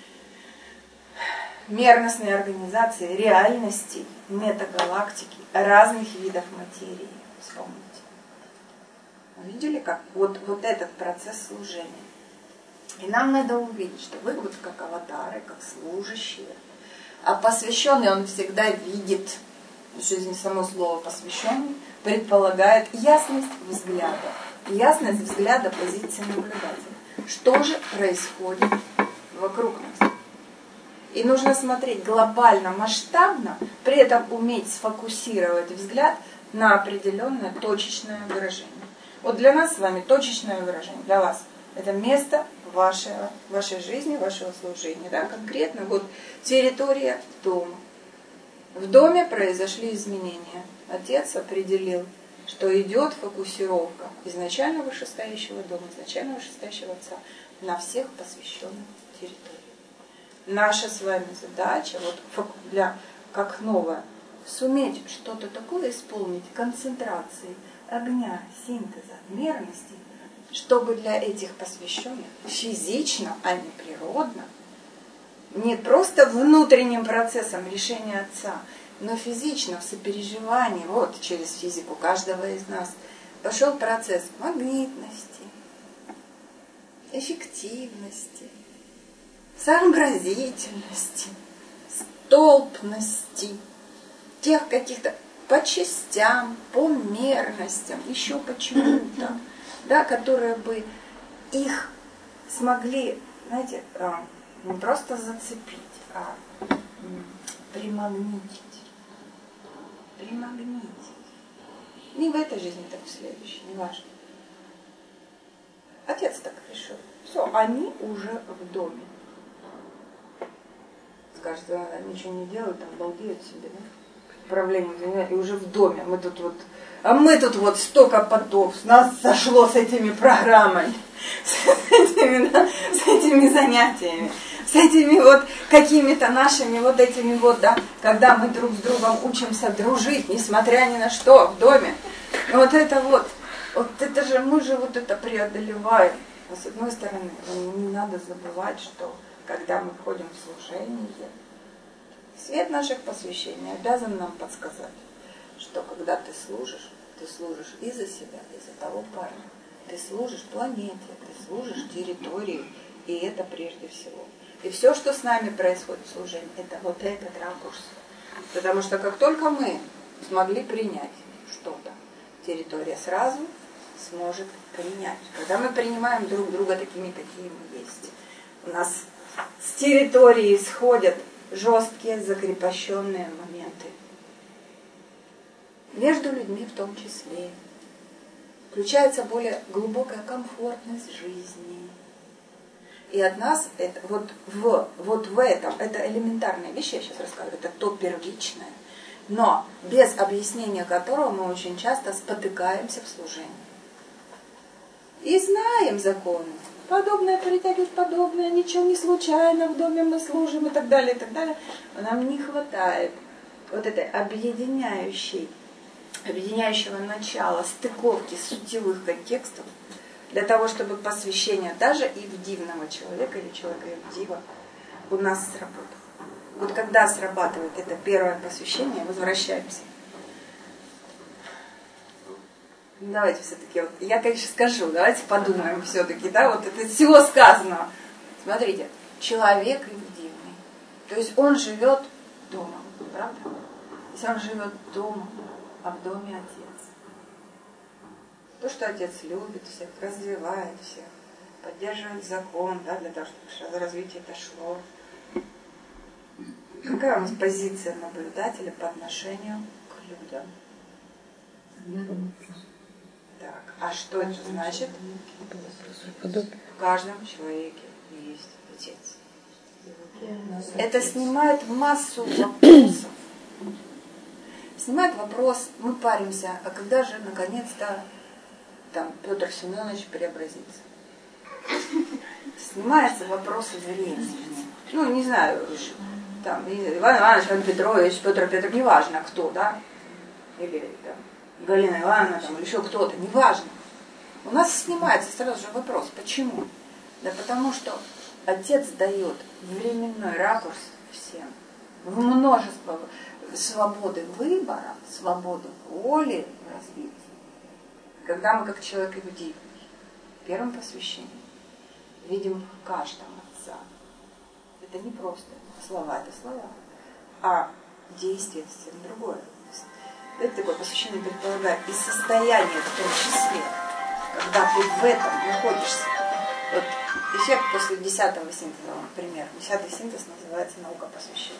Мерностные организации реальностей, метагалактики, разных видов материи. Вспомните. Вы видели, как вот этот процесс служения. И нам надо увидеть, что вы вот как аватары, как служащие. А посвященный он всегда видит, что здесь само слово посвященный предполагает ясность взгляда. Ясность взгляда позиции наблюдателя. Что же происходит вокруг нас? И нужно смотреть глобально, масштабно, при этом уметь сфокусировать взгляд на определенное точечное выражение. Вот для нас с вами точечное выражение, для вас, это место вашей жизни, вашего служения. Да? Конкретно вот территория дома. В доме произошли изменения. Отец определил, что идет фокусировка изначально вышестоящего дома, изначально вышестоящего отца на всех посвященных территориях. Наша с вами задача, вот как новое, суметь что-то такое исполнить, концентрации, огня, синтеза, мерности, чтобы для этих посвященных физично, а не природно, не просто внутренним процессом решения отца, но физично, в сопереживании, вот через физику каждого из нас, пошел процесс магнитности, эффективности, сообразительности, столпности, тех каких-то по частям, по мерностям, еще почему-то, да, которые бы их смогли, знаете, не просто зацепить, а примагнитить. Примагнитить. Не в этой жизни, так в следующей, не важно. Отец так решил. Все, они уже в доме. Скажет, ничего не делают, там балдеют себе, да? Управление, и уже в доме. Мы тут вот столько потов, нас сошло с этими программами, с этими занятиями, с этими вот какими-то нашими вот этими вот, да, когда мы друг с другом учимся дружить, несмотря ни на что, в доме. Вот это же, мы же вот это преодолеваем. Но с одной стороны, не надо забывать, что когда мы входим в служение, свет наших посвящений обязан нам подсказать, что когда ты служишь и за себя, и за того парня. Ты служишь планете, ты служишь территории, и это прежде всего. И все, что с нами происходит в служении, это вот этот ракурс. Потому что как только мы смогли принять что-то, территория сразу сможет принять. Когда мы принимаем друг друга такими, какие мы есть, у нас с территории исходят жесткие закрепощенные моменты. Между людьми в том числе. Включается более глубокая комфортность жизни. И от нас это, вот в этом, это элементарные вещи, я сейчас расскажу, это то первичное, но без объяснения которого мы очень часто спотыкаемся в служении. И знаем законы. Подобное притягивает подобное, ничего не случайно, в доме мы служим и так далее, и так далее. Но нам не хватает вот этой объединяющего начала, стыковки сутевых контекстов, для того, чтобы посвящение даже и в дивного человека или человека и в дива у нас сработало. Вот когда срабатывает это первое посвящение, возвращаемся. Давайте все-таки, вот, я, конечно, скажу, давайте подумаем все-таки, да, вот это всего сказано. Смотрите, человек дивный, то есть он живет дома, правда? Если он живет дома, а в доме отец. То, что отец любит всех, развивает всех, поддерживать закон, да, для того, чтобы развитие это шло. Какая у нас позиция наблюдателя по отношению к людям? Так, а что это значит? В каждом человеке есть Отец. Это снимает массу вопросов. Снимает вопрос, мы паримся, а когда же наконец-то там Петр Семенович преобразится? Снимается вопрос зрения. Ну, не знаю, там, Иван Иванович, Иван Петрович, Петр Петр, неважно кто, да? Или там, Галина Ивановна, там, или еще кто-то, неважно. У нас снимается сразу же вопрос, почему? Да потому что Отец дает временной ракурс всем, в множество свободы выбора, свободы воли развития. Когда мы как человек иудей в первом посвящении видим в каждом Отца, это не просто слова, это слова, а действие совсем другое. Это такое посвящение предполагает и состояние в том числе, когда ты в этом находишься. Вот эффект после 10-го синтеза, например. 10-й синтез называется наука посвящения.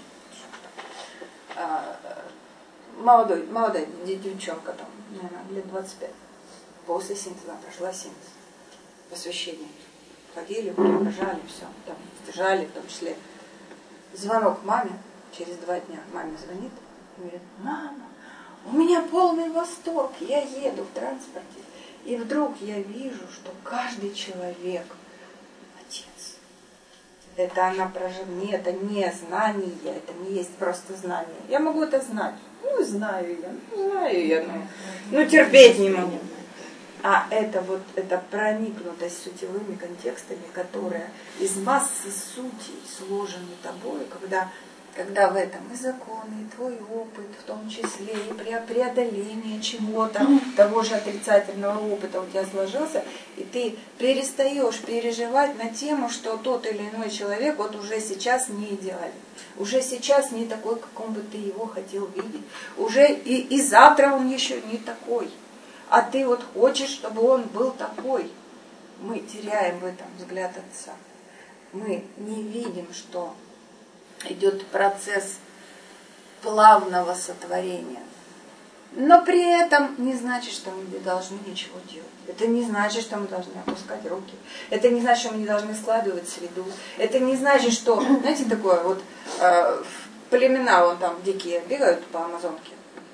Молодая девчонка, там, наверное, лет 25. После синтеза прошла синтез. Посвящение. Ходили, преображали, все. Там, держали в том числе. Звонок маме. Через 2 дня маме звонит и говорит: мама, у меня полный восторг. Я еду в транспорте. И вдруг я вижу, что каждый человек Отец. Это она прожила. Нет, это не знание, это не есть просто знание. Я могу это знать. Знаю я, но терпеть не могу. А это вот эта проникнутость сутевыми контекстами, которая из массы сутей сложены тобой, когда в этом и законы, и твой опыт, в том числе и преодоление чего-то, того же отрицательного опыта у тебя сложился, и ты перестаешь переживать на тему, что тот или иной человек вот уже сейчас не идеален, уже сейчас не такой, каком бы ты его хотел видеть, уже и завтра он еще не такой, а ты вот хочешь, чтобы он был такой. Мы теряем в этом взгляд Отца. Мы не видим, что идет процесс плавного сотворения. Но при этом не значит, что мы не должны ничего делать. Это не значит, что мы должны опускать руки. Это не значит, что мы не должны складывать среду. Это не значит, что, знаете, такое вот племена вон там дикие бегают по Амазонке.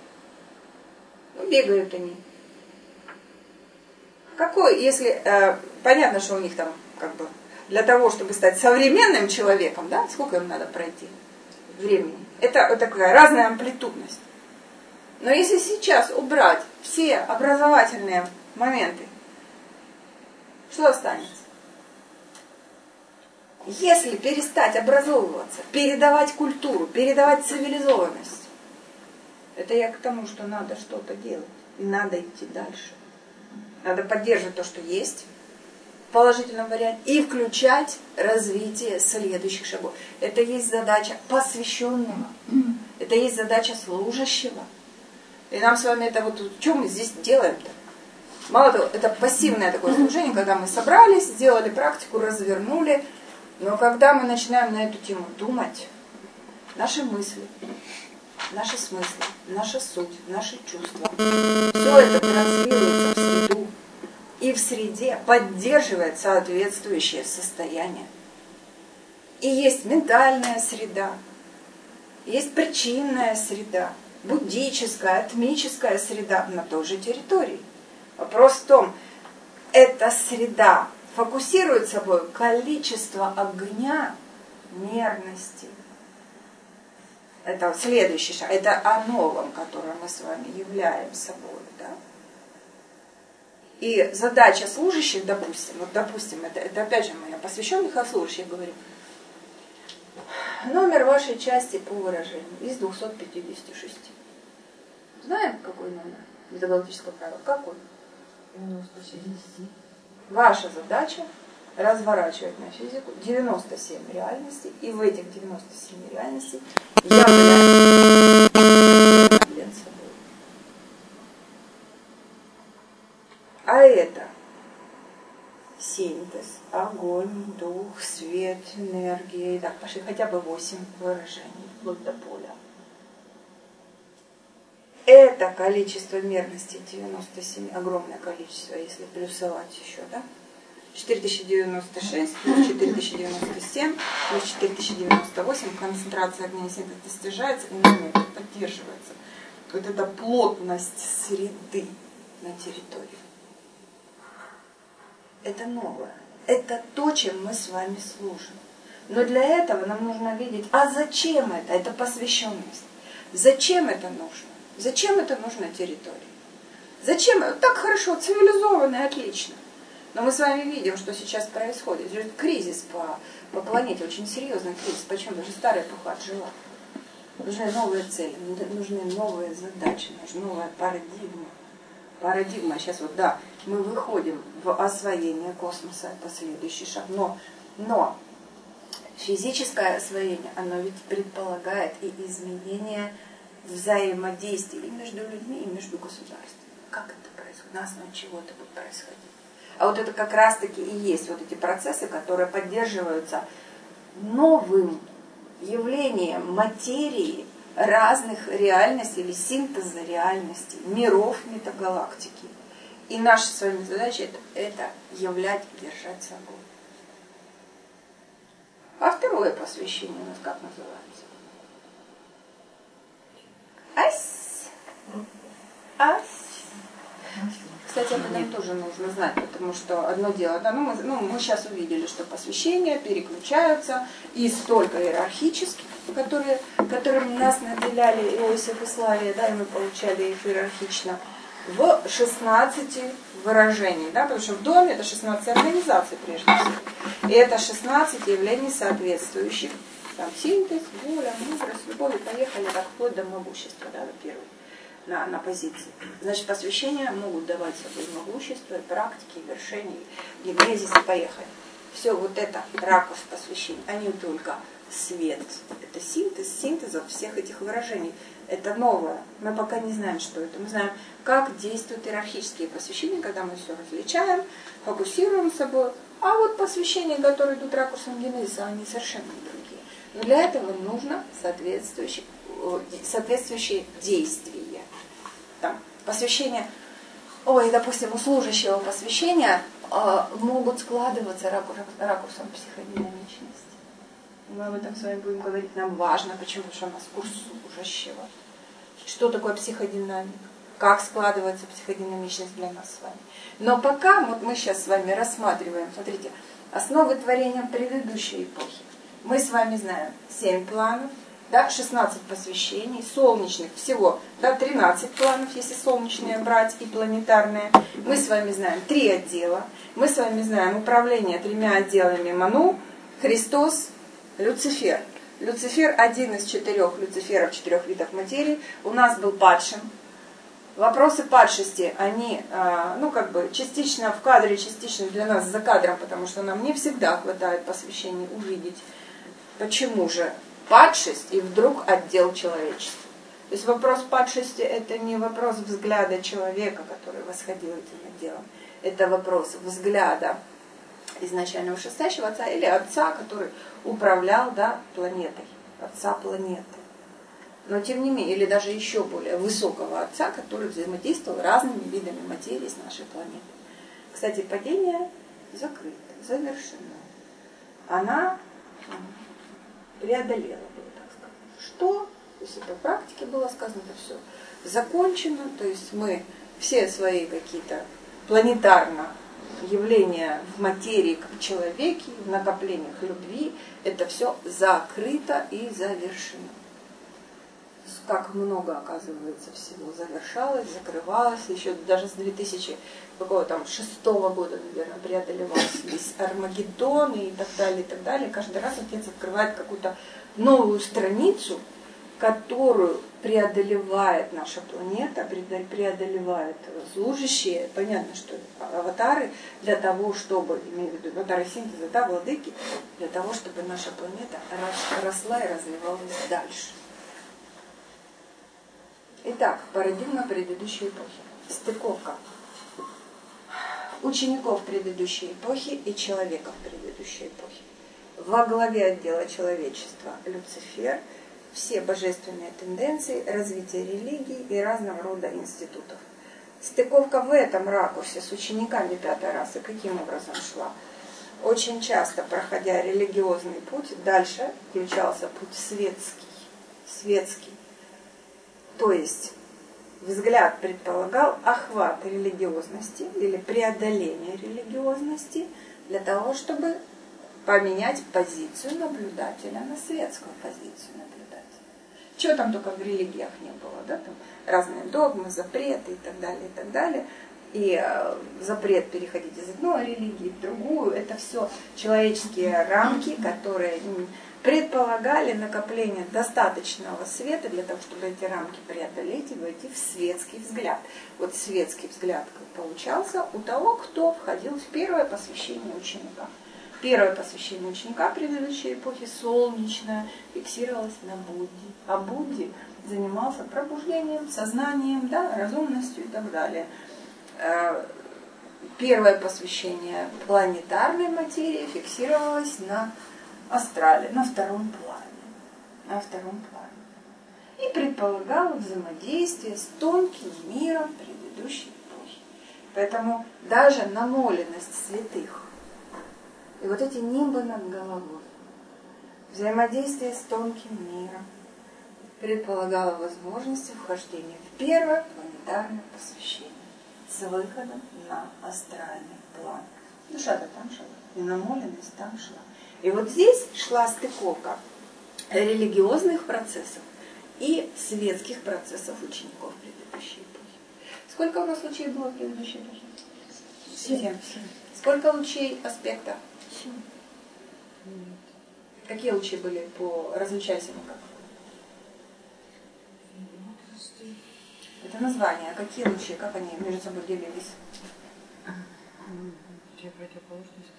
Бегают они. Какой, если понятно, что у них там как бы для того, чтобы стать современным человеком, да, сколько им надо пройти времени? Это вот такая разная амплитудность. Но если сейчас убрать все образовательные моменты, что останется? Если перестать образовываться, передавать культуру, передавать цивилизованность, это я к тому, что надо что-то делать. И надо идти дальше. Надо поддерживать то, что есть в положительном варианте, и включать развитие следующих шагов. Это есть задача посвященного. Это есть задача служащего. И нам с вами это вот, что мы здесь делаем-то? Мало того, это пассивное такое служение, когда мы собрались, сделали практику, развернули. Но когда мы начинаем на эту тему думать, наши мысли, наши смыслы, наша суть, наши чувства, все это транслируется в среду. И в среде поддерживает соответствующее состояние. И есть ментальная среда, есть причинная среда, буддическая, атмическая среда на той же территории. Вопрос в том, эта среда фокусирует собой количество огня, мерности. Это следующий шаг, это о новом, которое мы с вами являем собой, да? И задача служащих, допустим, это опять же мы о посвященных, о служащих говорим. Номер вашей части по выражению из 256. Знаем, какой номер методологического правила? Какой? 97. Ваша задача разворачивать на физику 97 реальностей, и в этих 97 реальностей является собой. А это синтез, нашли хотя бы 8 выражений, вплоть до поля. Это количество мерности 97, огромное количество, если плюсовать еще, да? 4096 плюс 4097 плюс 4098, концентрация огня и синтез достижается, и нами поддерживается. Вот эта плотность среды на территории. Это новое. Это то, чем мы с вами служим. Но для этого нам нужно видеть, а зачем это? Это посвященность. Зачем это нужно? Зачем это нужно территории? Зачем? Так хорошо, цивилизованно, отлично. Но мы с вами видим, что сейчас происходит. Идет кризис по планете, очень серьезный кризис. Почему? Даже старая эпоха отжила. Нужны новые цели, нужны новые задачи, нужна новая парадигма. Парадигма. Сейчас вот, да, мы выходим в освоение космоса, это следующий шаг. Но физическое освоение, оно ведь предполагает и изменение взаимодействия и между людьми, и между государствами. Как это происходит? На основе чего это будет происходить? А вот это как раз-таки и есть вот эти процессы, которые поддерживаются новым явлением материи разных реальностей или синтеза реальностей, миров метагалактики. И наша с вами задача это являть, держать собой. А второе посвящение у нас как называется? Кстати, об этом тоже нужно знать, потому что одно дело, да, мы сейчас увидели, что посвящения переключаются из только иерархических, которым нас наделяли Иосиф и Славия, да, и мы получали их иерархично, в 16 выражений, да, потому что в доме это 16 организаций прежде всего. И это 16 явлений соответствующих, там синтез, воля, мудрость, любовь, и поехали так вплоть до могущества, да, до первой. На позиции. Значит, посвящения могут давать собой могущество, и практики, и вершения, и генезис, и поехали. Все вот это ракурс посвящения, а не только свет. Это синтезов всех этих выражений. Это новое. Мы пока не знаем, что это. Мы знаем, как действуют иерархические посвящения, когда мы все различаем, фокусируем собой. А вот посвящения, которые идут ракурсом генезиса, они совершенно другие. Но для этого нужно соответствующие действия. Там, посвящение, допустим, у служащего посвящения могут складываться ракурсом психодинамичности. Мы об этом с вами будем говорить, нам важно, почему? Потому что у нас курс служащего. Что такое психодинамика? Как складывается психодинамичность для нас с вами? Но пока вот мы сейчас с вами рассматриваем, смотрите, основы творения предыдущей эпохи. Мы с вами знаем 7 планов, да, 16 посвящений, солнечных всего, да, 13 планов, если солнечные брать и планетарные. Мы с вами знаем 3 отдела. Мы с вами знаем управление 3 отделами Ману, Христос, Люцифер. Люцифер один из 4 Люциферов, 4 видов материи. У нас был падшим. Вопросы падшести, они, частично в кадре, частично для нас за кадром, потому что нам не всегда хватает посвящений увидеть, почему же падшесть и вдруг отдел человечества. То есть вопрос падшести это не вопрос взгляда человека, который восходил этим отделом. Это вопрос взгляда изначально вышестоящего отца или отца, который управлял, да, планетой, отца планеты. Но тем не менее, или даже еще более высокого отца, который взаимодействовал разными видами материи с нашей планетой. Кстати, падение закрыто, завершено. Она преодолела, было так сказать. Что? То есть это в практике было сказано, это все закончено, то есть мы все свои какие-то планетарно явления в материи как человеке, в накоплениях любви, это все закрыто и завершено. Как много, оказывается, всего завершалось, закрывалось, еще даже с 2006 года, наверное, преодолевался весь Армагеддон и так далее, и так далее. Каждый раз Отец открывает какую-то новую страницу, которую преодолевает наша планета, преодолевают служащие, понятно, что аватары, для того, чтобы, имею в виду аватары синтеза, да, владыки, для того, чтобы наша планета росла и развивалась дальше. Итак, парадигма предыдущей эпохи. Стыковка учеников предыдущей эпохи и человека в предыдущей эпохе. во главе отдела человечества Люцифер, все божественные тенденции, развитие религии и разного рода институтов. Стыковка в этом ракурсе с учениками пятой расы каким образом шла? Очень часто, проходя религиозный путь, дальше включался путь светский. То есть взгляд предполагал охват религиозности или преодоление религиозности для того, чтобы поменять позицию наблюдателя на светскую позицию наблюдателя. Чего там только в религиях не было, да? Там разные догмы, запреты и так далее, и так далее. И запрет переходить из одной религии в другую, это все человеческие рамки, которые предполагали накопление достаточного света для того, чтобы эти рамки преодолеть и войти в светский взгляд. Вот светский взгляд получался у того, кто входил в первое посвящение ученика. Первое посвящение ученика предыдущей эпохи, солнечное, фиксировалось на Будде. А Будде занимался пробуждением, сознанием, да, разумностью и так далее. Первое посвящение планетарной материи фиксировалось на астрале, на втором плане. И предполагало взаимодействие с тонким миром предыдущей эпохи. Поэтому даже намоленность святых и вот эти нимбы над головой, взаимодействие с тонким миром предполагало возможности вхождения в первое планетарное посвящение с выходом на астральный план. Душа-то там шла, и намоленность там шла. И вот здесь шла стыковка религиозных процессов и светских процессов учеников предыдущей эпохи. Сколько у нас лучей было в предыдущей эпохе? 7. Сколько лучей аспекта? 7. Какие лучи были по различайся как? Это название. А какие лучи, как они между собой делились? Две противоположности.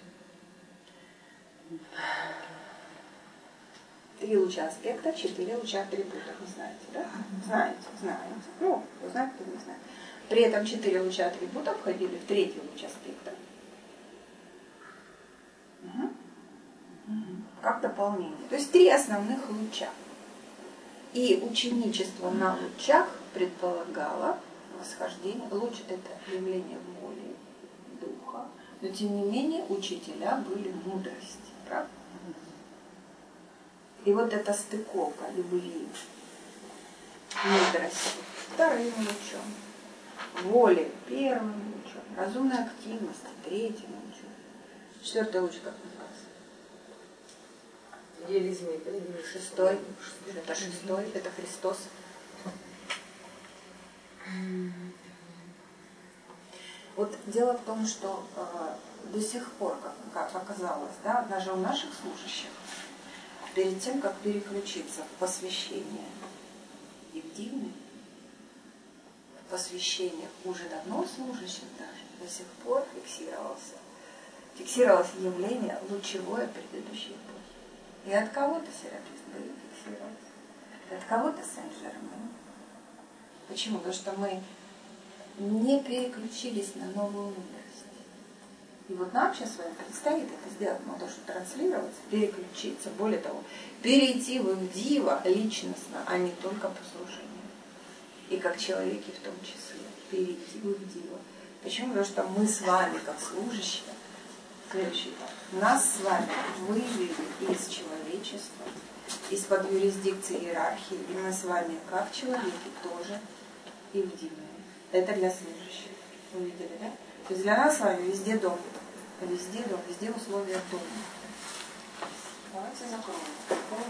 3 луча аспекта, 4 луча атрибутов. Не знаете, да? Знаете. Ну, кто знает, кто не знает. При этом 4 луча атрибутов входили в 3-й луч аспекта. Как дополнение. То есть 3 основных луча. И ученичество на лучах предполагало восхождение. Луч – это явление воли, духа. Но тем не менее учителя были мудрости. Правда? И вот эта стыковка любви, мудрости вторым лучом, воли первым лучом, разумной активности третьим лучом. 4-й луч как называется? Идеализм. 6-й. Это 6-й, это Христос. Вот дело в том, что до сих пор, как оказалось, да, даже у наших служащих, перед тем, как переключиться в посвящение Евдивны, в посвящениях уже давно служащих даже, до сих пор фиксировалось явление лучевое предыдущей эпохи. И от кого-то Серапис были фиксировались, от кого-то Сен-Жермен. Почему? Потому что мы не переключились на новую мудрость. И вот нам сейчас с вами предстоит это сделать, мы должны транслироваться, переключиться, более того, перейти в Дива личностно, а не только по служению. И как человеки в том числе, перейти в Дива. Почему? Потому что мы с вами, как служащие, следующий этап, нас с вами вывели из человечества, из-под юрисдикции иерархии, и мы с вами, как человеки, тоже Евдивные. Это для служащих. Вы видели, да? То есть для нас с вами везде дом. Везде условия дома. Давайте закроем.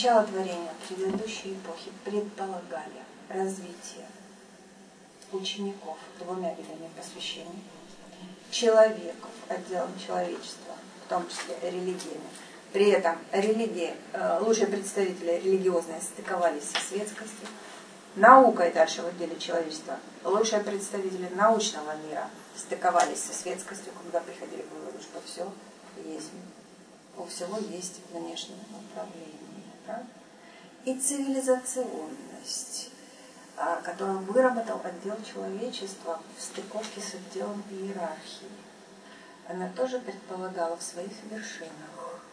начало творения предыдущей эпохи предполагали развитие учеников двумя видами посвящений, человеков, отделом человечества, в том числе религиями. При этом религии, лучшие представители религиозные стыковались со светскостью, наукой дальше в отделе человечества. Лучшие представители научного мира стыковались со светскостью, когда приходили к выводу, что все есть, у всего есть внешнее направление. Да? И цивилизационность, которую выработал отдел человечества в стыковке с отделом иерархии, она тоже предполагала в своих вершинах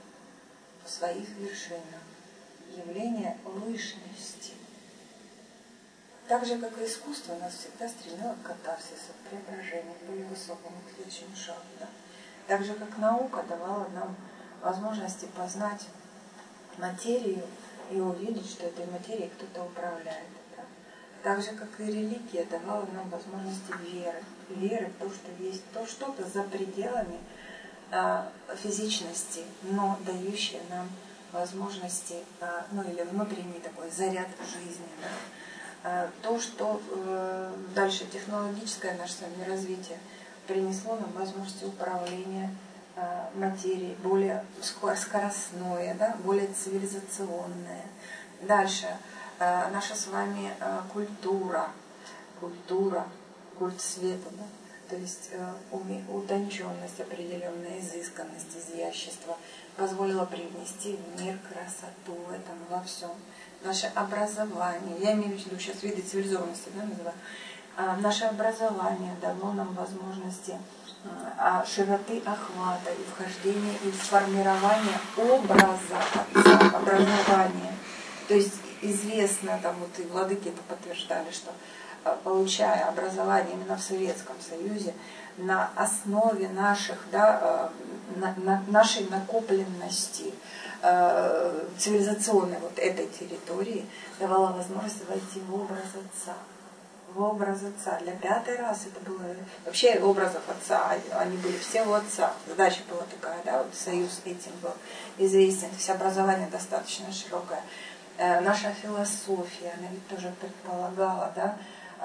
явление личности. Так же, как и искусство, нас всегда стремило к катарсису, к преображению, к более высокому, к следующему шагу. Да? Так же, как наука давала нам возможности познать материю и увидеть, что этой материей кто-то управляет. Да? Так же, как и религия давала нам возможности веры в то, что есть то что-то за пределами физичности, но дающее нам возможности, или внутренний такой заряд жизни. Да? То, что дальше технологическое наше с вами развитие принесло нам возможности управления материей, более скоростное, да? Более цивилизационное. Дальше наша с вами культура, культ света, да? То есть утонченность, определенная изысканность, изящество позволило привнести в мир красоту в этом во всем. Наше образование, я имею в виду сейчас виды цивилизованности, да, называю, наше образование дало нам возможности широты охвата и вхождения и формирования образа отца, образования. То есть известно, там вот и владыки это подтверждали, что получая образование именно в Советском Союзе, на основе наших, да, нашей накопленности цивилизационной вот этой территории, давала возможность войти в образ отца. В образ отца. Для 5-й расы это было вообще образов отца, они были все у отца. Задача была такая, да, вот союз этим был известен, то есть образование достаточно широкое. Наша философия, она ведь тоже предполагала, да,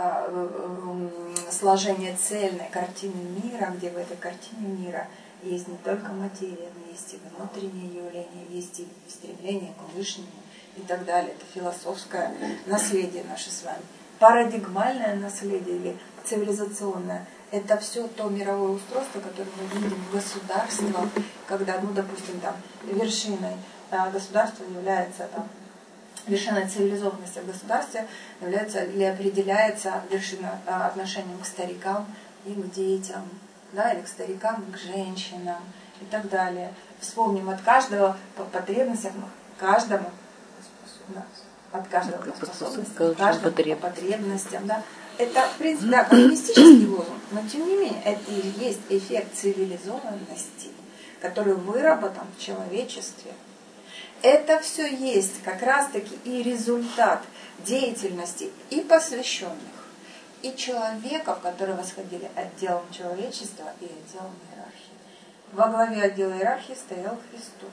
сложение цельной картины мира, где в этой картине мира есть не только материя, но есть и внутреннее явление, есть и стремление к высшему и так далее. Это философское наследие наше с вами. Парадигмальное наследие или цивилизационное – это все то мировое устройство, которое мы видим в государствах, когда, допустим, там, вершиной государства является там, вершина цивилизованности в государстве является или определяется вершина отношением к старикам и к детям, да, или к старикам, к женщинам и так далее. Вспомним от каждого по потребностям, каждому, да, от каждого по способностям, каждому по потребностям. Да. Это, в принципе, да, коммунистический лозунг, но тем не менее это и есть эффект цивилизованности, который выработан в человечестве. Это все есть как раз-таки и результат деятельности и посвященных, и человеков, которые восходили отделом человечества и отделом иерархии. Во главе отдела иерархии стоял Христос.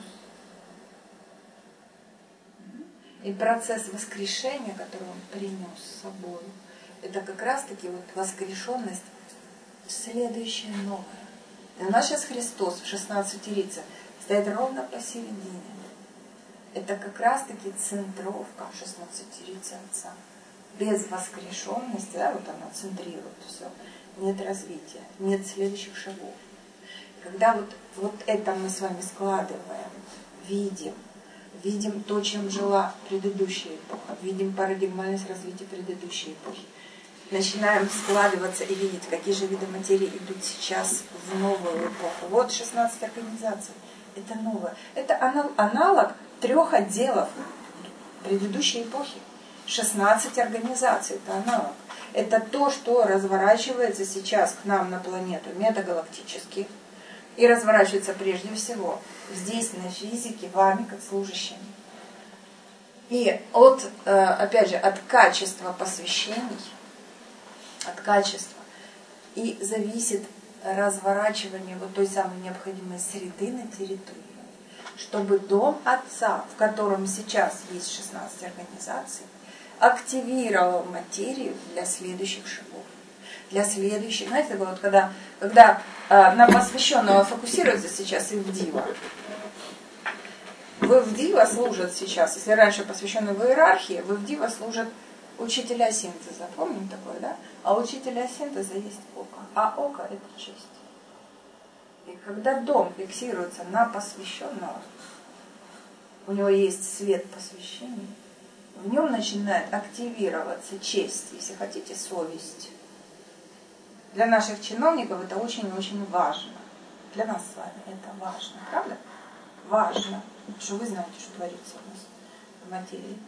И процесс воскрешения, который он принес с собой, это как раз-таки вот воскрешенность, следующее новое. И у нас сейчас Христос в 16-рице стоит ровно посередине. Это как раз-таки центровка 16-рицы Отца. Без воскрешенности, да, вот она центрирует все, нет развития, нет следующих шагов. Когда вот это мы с вами складываем, видим то, чем жила предыдущая эпоха, видим парадигмальность развития предыдущей эпохи, начинаем складываться и видеть, какие же виды материи идут сейчас в новую эпоху. Вот 16 организаций, это новое. Это аналог 3 отделов предыдущей эпохи. 16 организаций, это аналог. Это то, что разворачивается сейчас к нам на планету метагалактически. И разворачивается прежде всего здесь, на физике, вами, как служащими. И опять же, от качества посвящений, от качества, и зависит разворачивание вот той самой необходимой среды на территории. чтобы дом Отца, в котором сейчас есть 16 организаций, активировал материю для следующих шагов. Для следующих, знаете, вот когда на посвященного фокусируется сейчас и в Дива. В Дива служат сейчас, если раньше посвященные в иерархии, в Дива служат учителя синтеза. Помните такое, да? А учителя синтеза есть око. А око – это честь. И когда дом фиксируется на посвященного, у него есть свет посвящения, в нем начинает активироваться честь, если хотите, совесть. Для наших чиновников это очень и очень важно. Для нас с вами это важно, правда? Важно, потому что вы знаете, что творится у нас в материи.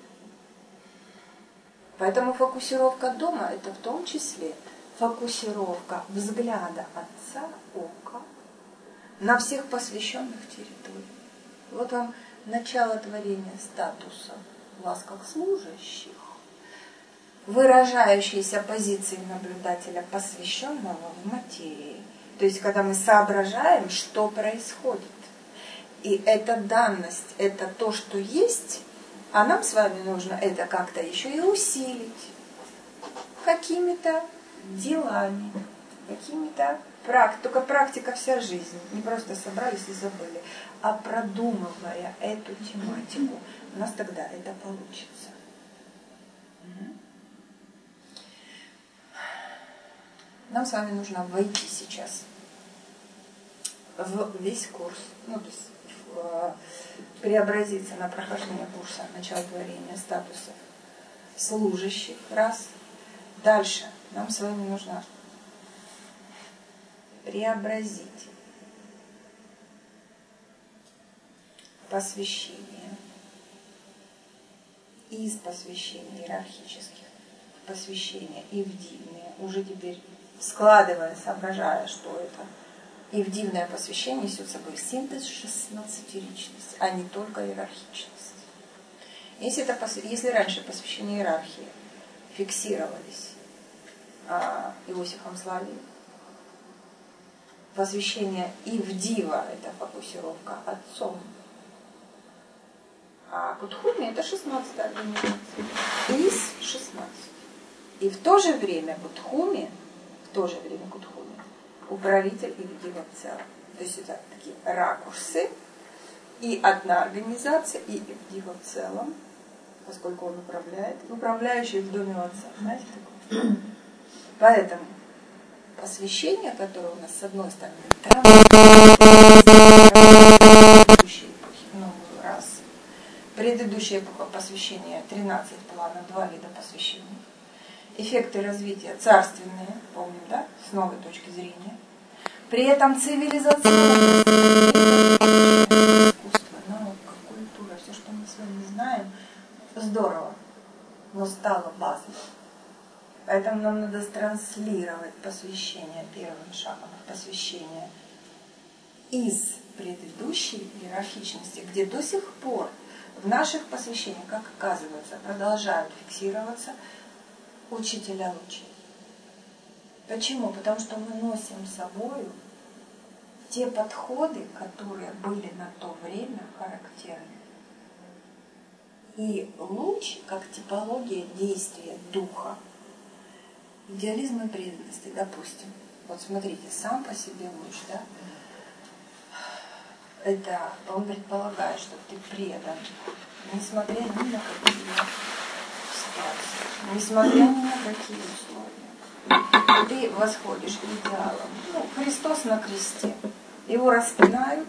Поэтому фокусировка дома – это в том числе фокусировка взгляда Отца, ока, на всех посвященных территорий. Вот вам начало творения статуса вас как служащих, выражающиеся позиции наблюдателя, посвященного в материи. То есть, когда мы соображаем, что происходит. И эта данность, это то, что есть, а нам с вами нужно это как-то еще и усилить. Какими-то делами, какими-то практиками. Только практика вся жизнь. Не просто собрались и забыли, а продумывая эту тематику, у нас тогда это получится. Нам с вами нужно войти сейчас в весь курс, то есть преобразиться на прохождение курса начала творения статусов служащих, раз. Дальше нам с вами нужно преобразить посвящение из посвящений иерархических в посвящения ивдивные, уже теперь складывая, соображая, что это ивдивное посвящение несет с собой синтез 16-ричности, а не только иерархичность. Если раньше посвящения иерархии фиксировались Иосифом Славием, посвящение ивдива – это фокусировка Отцом, а Кутхуми – это 16-я организация. Из 16. И в то же время Кутхуми управитель ивдива в целом. То есть это такие ракурсы, и одна организация, и ивдива в целом, поскольку он управляет, управляющий в доме Отца. Знаете такое? Поэтому посвящение, которое у нас с одной стороны, предыдущая эпоха посвящения 13 планов, 2 вида посвящения. Эффекты развития царственные, помним, да, с новой точки зрения. При этом цивилизационное искусство, наука, культура, все, что мы с вами знаем, здорово, но стало базой. Поэтому нам надо транслировать посвящение первым шагом, посвящение из предыдущей иерархичности, где до сих пор в наших посвящениях, как оказывается, продолжают фиксироваться учителя лучей. Почему? Потому что мы носим с собой те подходы, которые были на то время характерны. И луч, как типология действия духа, идеализм и преданности, допустим. Вот смотрите, сам по себе луч, да? Это он предполагает, что ты предан, несмотря ни на какие ситуации, несмотря ни на какие условия. Ты восходишь к идеалам. Христос на кресте. Его распинают.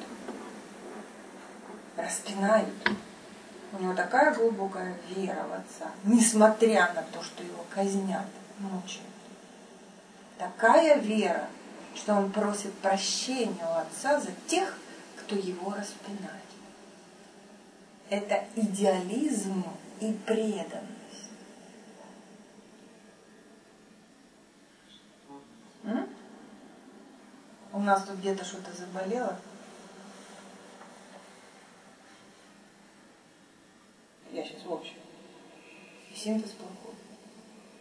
У него такая глубокая вера в Отца, несмотря на то, что его казнят, мучают. Такая вера, что он просит прощения у Отца за тех, кто его распинает. Это идеализм и преданность. У нас тут где-то что-то заболело. Я сейчас в общем. Синтез плохой.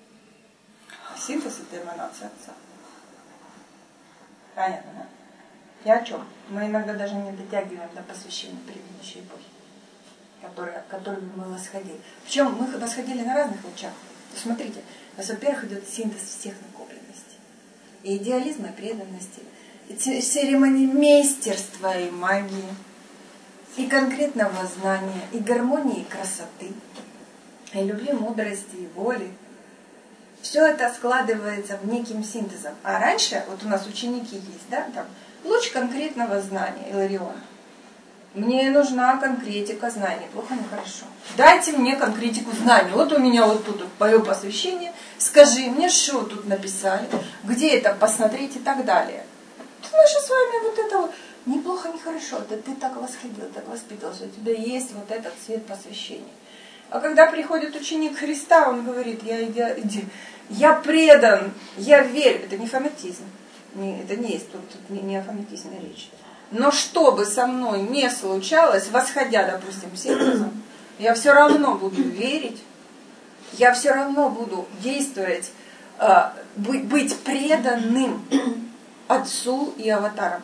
А синтез — это эманация Отца. Понятно, да? Я о чем? Мы иногда даже не дотягиваем до посвящения предыдущей эпохи, которыми мы восходили. Причем мы восходили на разных лучах. Смотрите, у нас, во-первых, идет синтез всех накопленностей. И идеализма, и преданности, и церемонимейстерства, и магии, и конкретного знания, и гармонии, и красоты, и любви, мудрости, и воли. Все это складывается в неким синтезом. А раньше, вот у нас ученики есть, да, там, луч конкретного знания, Иларион. Мне нужна конкретика знаний. Плохо, нехорошо. Дайте мне конкретику знаний. Вот у меня вот тут мое посвящение. Скажи мне, что тут написали, где это посмотреть и так далее. Это наше с вами вот это вот. Неплохо, нехорошо. Да ты так восходил, так воспитывался. У тебя есть вот этот цвет посвящения. А когда приходит ученик Христа, он говорит, я предан, я верю. Это не фанатизм. Это не есть, тут не о фанатизме речь. Но что бы со мной не случалось, восходя, допустим, синтезом, я все равно буду верить, я все равно буду действовать, быть преданным Отцу и Аватарам.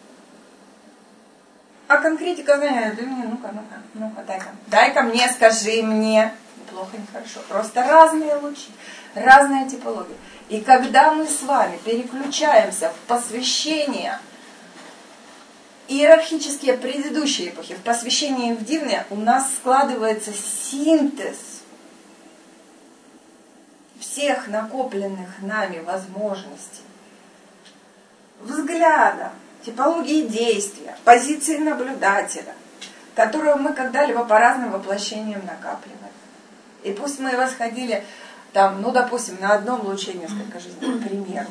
А конкретика, ну-ка, дай-ка мне, скажи мне. Плохо, нехорошо. Просто разные лучи, разная типология. И когда мы с вами переключаемся в посвящение иерархические предыдущие эпохи, в посвящение в дивное, у нас складывается синтез всех накопленных нами возможностей, взгляда, типологии действия, позиции наблюдателя, которую мы когда-либо по разным воплощениям накапливали. И пусть мы восходили там, ну, допустим, на одном луче несколько жизней, к примеру.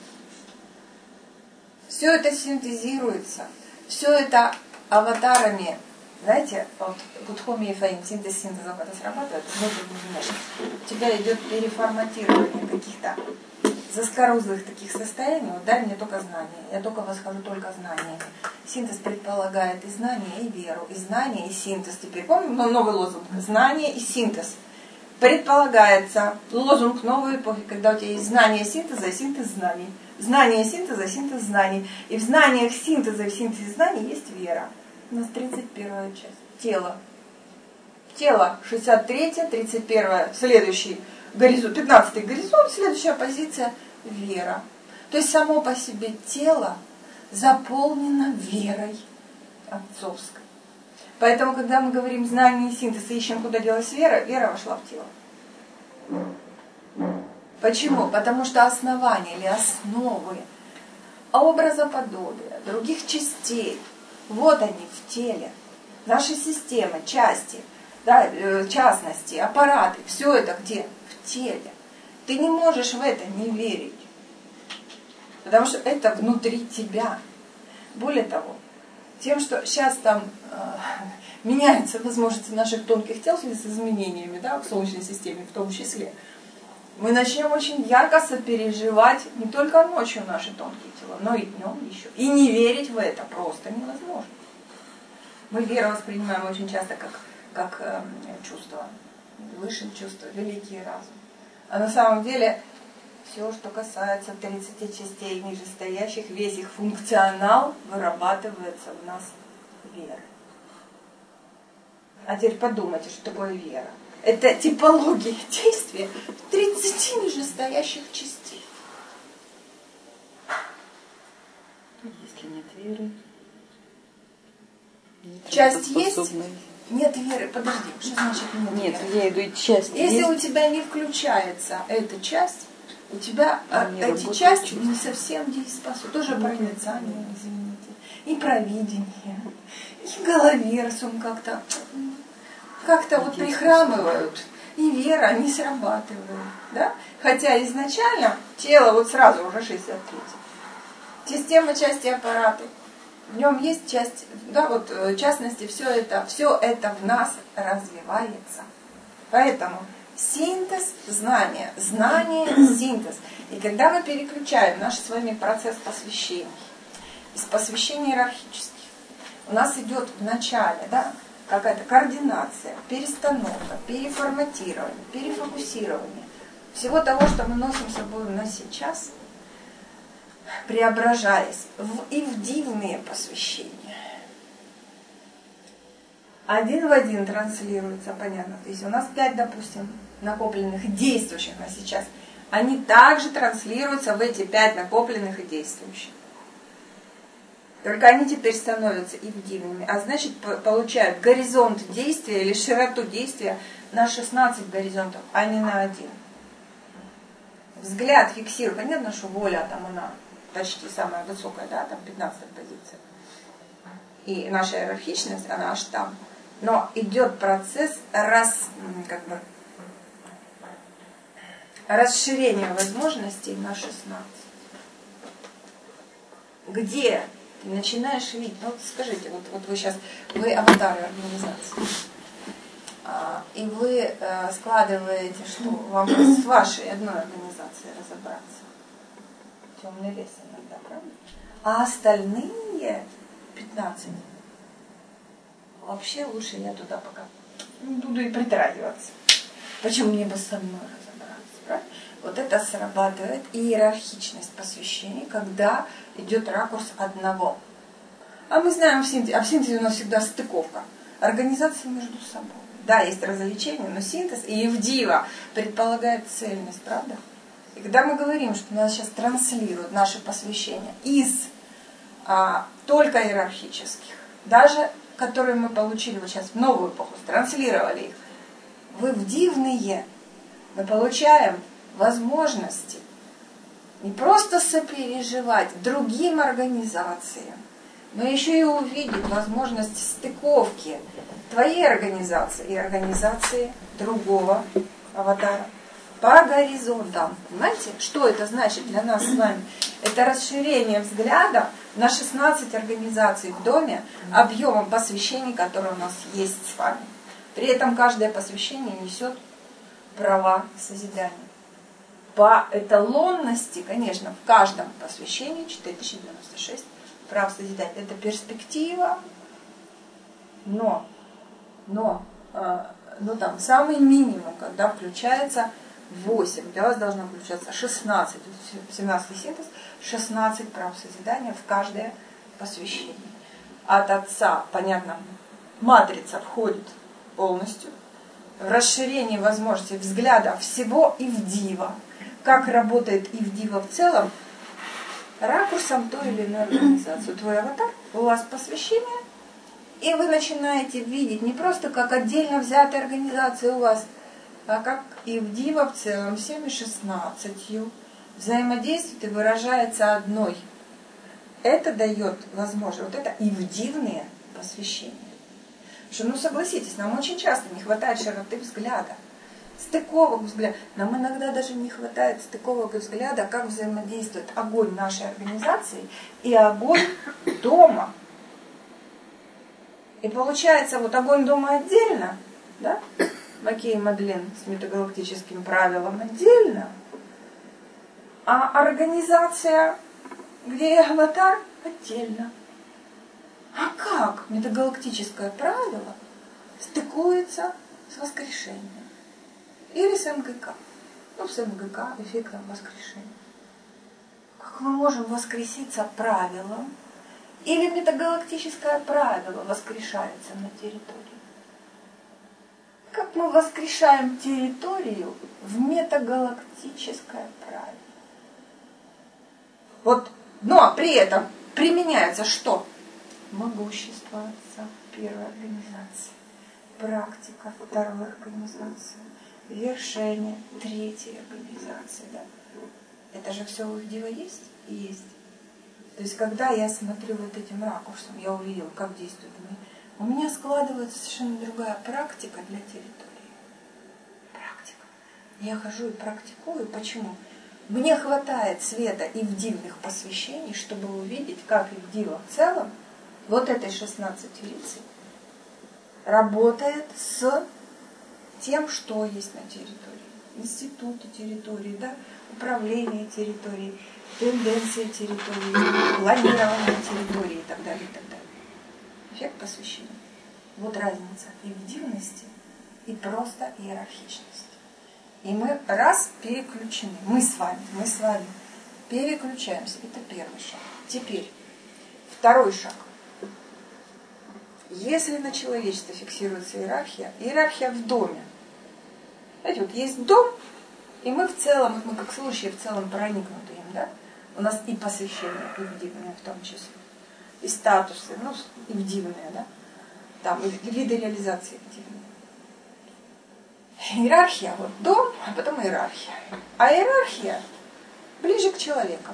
Все это синтезируется, все это аватарами, знаете, вот Гудхоми и Фаим, синтез синтезом, когда срабатывает, у тебя идет переформатирование каких-то заскорузлых таких состояний. Вот дай мне только знания, я только восхожу только знаниями. Синтез предполагает и знание, и веру, и знание, и синтез. Теперь помним новый лозунг? Знание и синтез. Предполагается лозунг новой эпохи, когда у тебя есть знание синтеза и синтез знаний. Знание синтеза, синтез знаний. И в знаниях синтеза и в синтезе знаний есть вера. У нас 31 часть. Тело. Тело 63, 31, следующий горизонт, 15-й горизонт, следующая позиция вера. То есть само по себе тело заполнено верой отцовской. Поэтому, когда мы говорим знание и синтез, и ищем, куда делась вера, вера вошла в тело. Почему? Потому что основания или основы образоподобия других частей, вот они в теле. Наши системы, части, да, частности, аппараты, все это где? В теле. Ты не можешь в это не верить. Потому что это внутри тебя. Более того, тем, что сейчас там меняются возможности наших тонких тел в связи с изменениями, да, в Солнечной системе в том числе, мы начнем очень ярко сопереживать не только ночью наши тонкие тела, но и днем еще. И не верить в это просто невозможно. Мы веру воспринимаем очень часто как чувство, высшее чувство, великий разум. А на самом деле все, что касается 30 частей нижестоящих, весь их функционал вырабатывается в нас верой. А теперь подумайте, что такое вера. Это типология действия 30 нижестоящих частей. Если нет веры, часть есть, нет веры. Подожди, что значит нет веры? Нет, я иду и часть. Если есть. у тебя не включается эта часть, у тебя эти части не совсем дееспособны. Тоже проницание, извините, и провидение, и головерсум как-то вот прихрамывают, и вера не срабатывает. Да? Хотя изначально тело вот сразу уже 63. Система, части, аппараты. В нем есть часть, да, вот в частности, все это в нас развивается. Поэтому синтез знания, знание, синтез. И когда мы переключаем наш с вами процесс посвящения, из посвящения иерархических, у нас идет в начале, да, какая-то координация, перестановка, переформатирование, перефокусирование всего того, что мы носим с собой на сейчас. преображаясь в ивдивные посвящения, один в один транслируется, понятно. То есть у нас 5, допустим, накопленных и действующих на сейчас. Они также транслируются в эти 5 накопленных и действующих. Только они теперь становятся ивдивными, а значит получают горизонт действия или широту действия на 16 горизонтов, а не на 1. Взгляд фиксирует. Понятно, что воля там она почти самая высокая, да, там 15-я позиция. И наша иерархичность, она аж там. Но идет процесс расширения возможностей на 16. Где ты начинаешь видеть, ну вот скажите, вот вы аватары организации, и вы складываете, что вам с вашей одной организацией разобраться. Темный лес иногда, правда? А остальные 15 вообще лучше я туда пока не буду и притрагиваться. Почему мне бы с одной разобраться, правда? Вот это срабатывает иерархичность посвящений, когда идет ракурс одного. А мы знаем в синтезе у нас всегда стыковка. Организации между собой. Да, есть развлечения, но синтез и ивдива предполагает цельность, правда? И когда мы говорим, что нас сейчас транслируют наши посвящения из только иерархических, даже которые мы получили вот сейчас в новую эпоху, транслировали их, в ивдивные, мы получаем возможности не просто сопереживать другим организациям, но еще и увидеть возможность стыковки твоей организации и организации другого аватара по горизонтам. Понимаете, что это значит для нас с вами? Это расширение взгляда на 16 организаций в доме объемом посвящений, которые у нас есть с вами. При этом каждое посвящение несет права созидания. По эталонности, конечно, в каждом посвящении 4096 прав созидания. Это перспектива, но там самый минимум, когда включается 8, для вас должно включаться 16, 17 синтез, 16 прав созидания в каждое посвящение. От Отца, понятно, матрица входит полностью, расширение возможностей взгляда всего ивдива. Как работает ивдива в целом, ракурсом той или иной организации. Твой аватар, у вас посвящение, и вы начинаете видеть не просто как отдельно взятая организация у вас, а как ивдива в целом, всеми 16 взаимодействует и выражается одной. Это дает возможность, вот это ивдивные посвящения. Что, ну согласитесь, нам очень часто не хватает широты взгляда, стыковок взгляда. Нам иногда даже не хватает стыковок взгляда, как взаимодействует огонь нашей организации и огонь дома. И получается, вот огонь дома отдельно, да? Макей и Мадлен с метагалактическим правилом отдельно, а организация, где я аватар, отдельно. А как метагалактическое правило стыкуется с воскрешением? Или с МГК? Ну, с МГК, эффектом воскрешения. Как мы можем воскреситься правилом? Или метагалактическое правило воскрешается на территории? Как мы воскрешаем территорию в метагалактическое правило? Вот, но при этом применяется что? Могущество Отца первой организации, практика второй организации, вершение третьей организации. Да? Это же все у Ивдива есть? Есть. То есть, когда я смотрю вот этим ракурсом, я увидела, как действует мир, у меня складывается совершенно другая практика для территории. Практика. Я хожу и практикую. Почему? Мне хватает света ивдивных посвящений, чтобы увидеть, как Ивдива в целом, вот этой 16-лицей, работает с тем, что есть на территории. Институты территории, да? Управление территорией, тенденции территории, планирование территории и так далее, и так далее. Эффект посвящения. Вот разница ивдивности и просто иерархичности. И мы раз переключены, мы с вами переключаемся. Это первый шаг. Теперь второй шаг. Если на человечестве фиксируется иерархия, иерархия в доме. Знаете, вот есть дом, и мы в целом, мы как служащие в целом проникнуты им, да? У нас и посвящение, и вдивные в том числе, и статусы, ну, и вдивные, да? Там и виды реализации вдивные. Иерархия, вот дом, а потом иерархия. А иерархия ближе к человекам.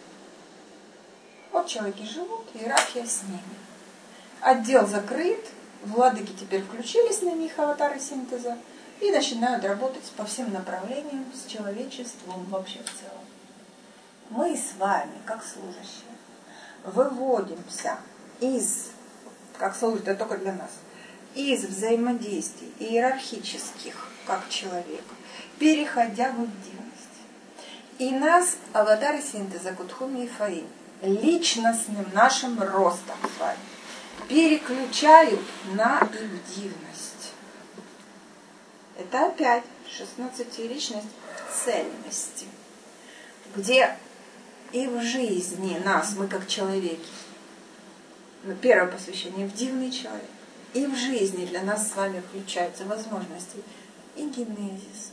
Вот человеки живут, иерархия с ними. Отдел закрыт, владыки теперь включились на них, аватары синтеза, и начинают работать по всем направлениям с человечеством вообще в целом. Мы с вами, как служащие, выводимся из, как служит, это только для нас, из взаимодействий иерархических, как человек, переходя в индивидуальность. И нас, аватары синтеза Кутхуми и Фаин, личностным нашим ростом с вами переключают на индивидуальность. Это опять 16-личность в цельности, где и в жизни нас, мы как человеки, первое посвящение в дивный человек, и в жизни для нас с вами включаются возможности и генезиса,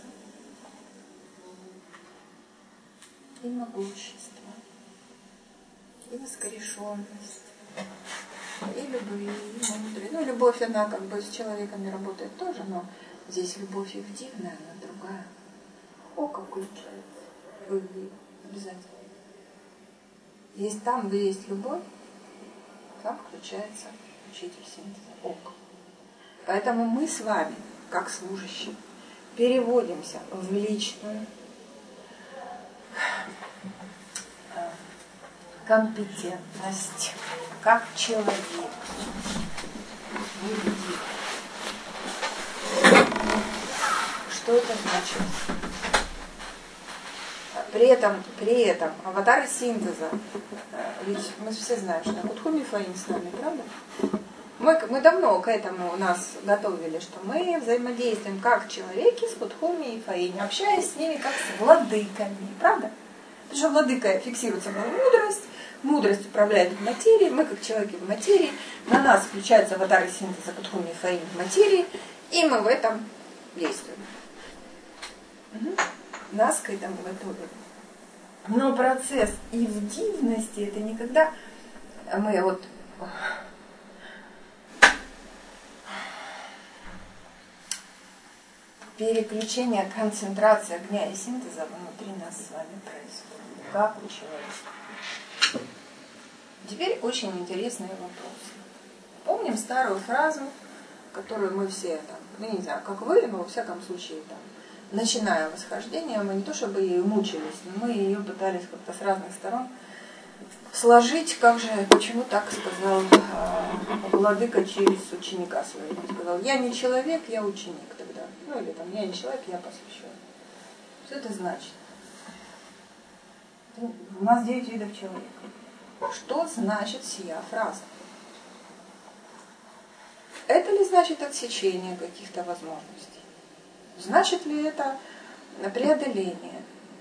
и могущества, и воскрешенность, и любви, и мудрости. Ну, любовь, она как бы с человеками работает тоже, но здесь любовь и дивная, она другая. Око включается в любви обязательно. Есть там, где есть любовь, там включается учитель синтеза, око. Поэтому мы с вами, как служащие, переводимся в личную компетентность, как человек. Что это значит? При этом аватары синтеза, ведь мы все знаем, что Кутхуми Фаин с нами, правда? Мы давно к этому нас готовили, что мы взаимодействуем как человеки с Кутхуми и Фаин, общаясь с ними как с владыками, правда? Потому что владыка фиксируется на мудрость управляет материей, мы как человеки в материи, на нас включаются аватары синтеза Кутхуми и Фаин в материи, и мы в этом действуем. Нас к этому готовят. Но процесс индивидуальности это не когда мы вот переключение концентрации огня и синтеза внутри нас с вами происходит, как у человека. Теперь очень интересный вопрос. Помним старую фразу, которую мы все там, ну не знаю, как вы, но во всяком случае там, начиная восхождение, мы не то чтобы ее мучились, но мы ее пытались как-то с разных сторон сложить, как же, почему так сказал владыка через ученика своего. Он сказал, я не человек, я ученик тогда. Ну или там, я не человек, я посвящен. Что это значит? У нас 9 видов человека. Что значит сия фраза? Это ли значит отсечение каких-то возможностей? Значит ли это преодоление?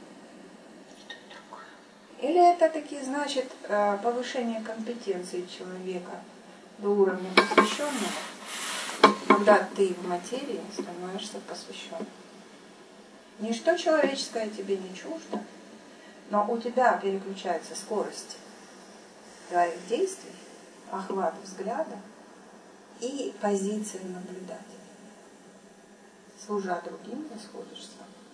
Или это таки значит повышение компетенции человека до уровня посвященного, когда ты в материи становишься посвященным? Ничто человеческое тебе не чуждо, но у тебя переключается скорость твоих действий, охват взгляда и позиция наблюдателя. Служа другим, восходишься.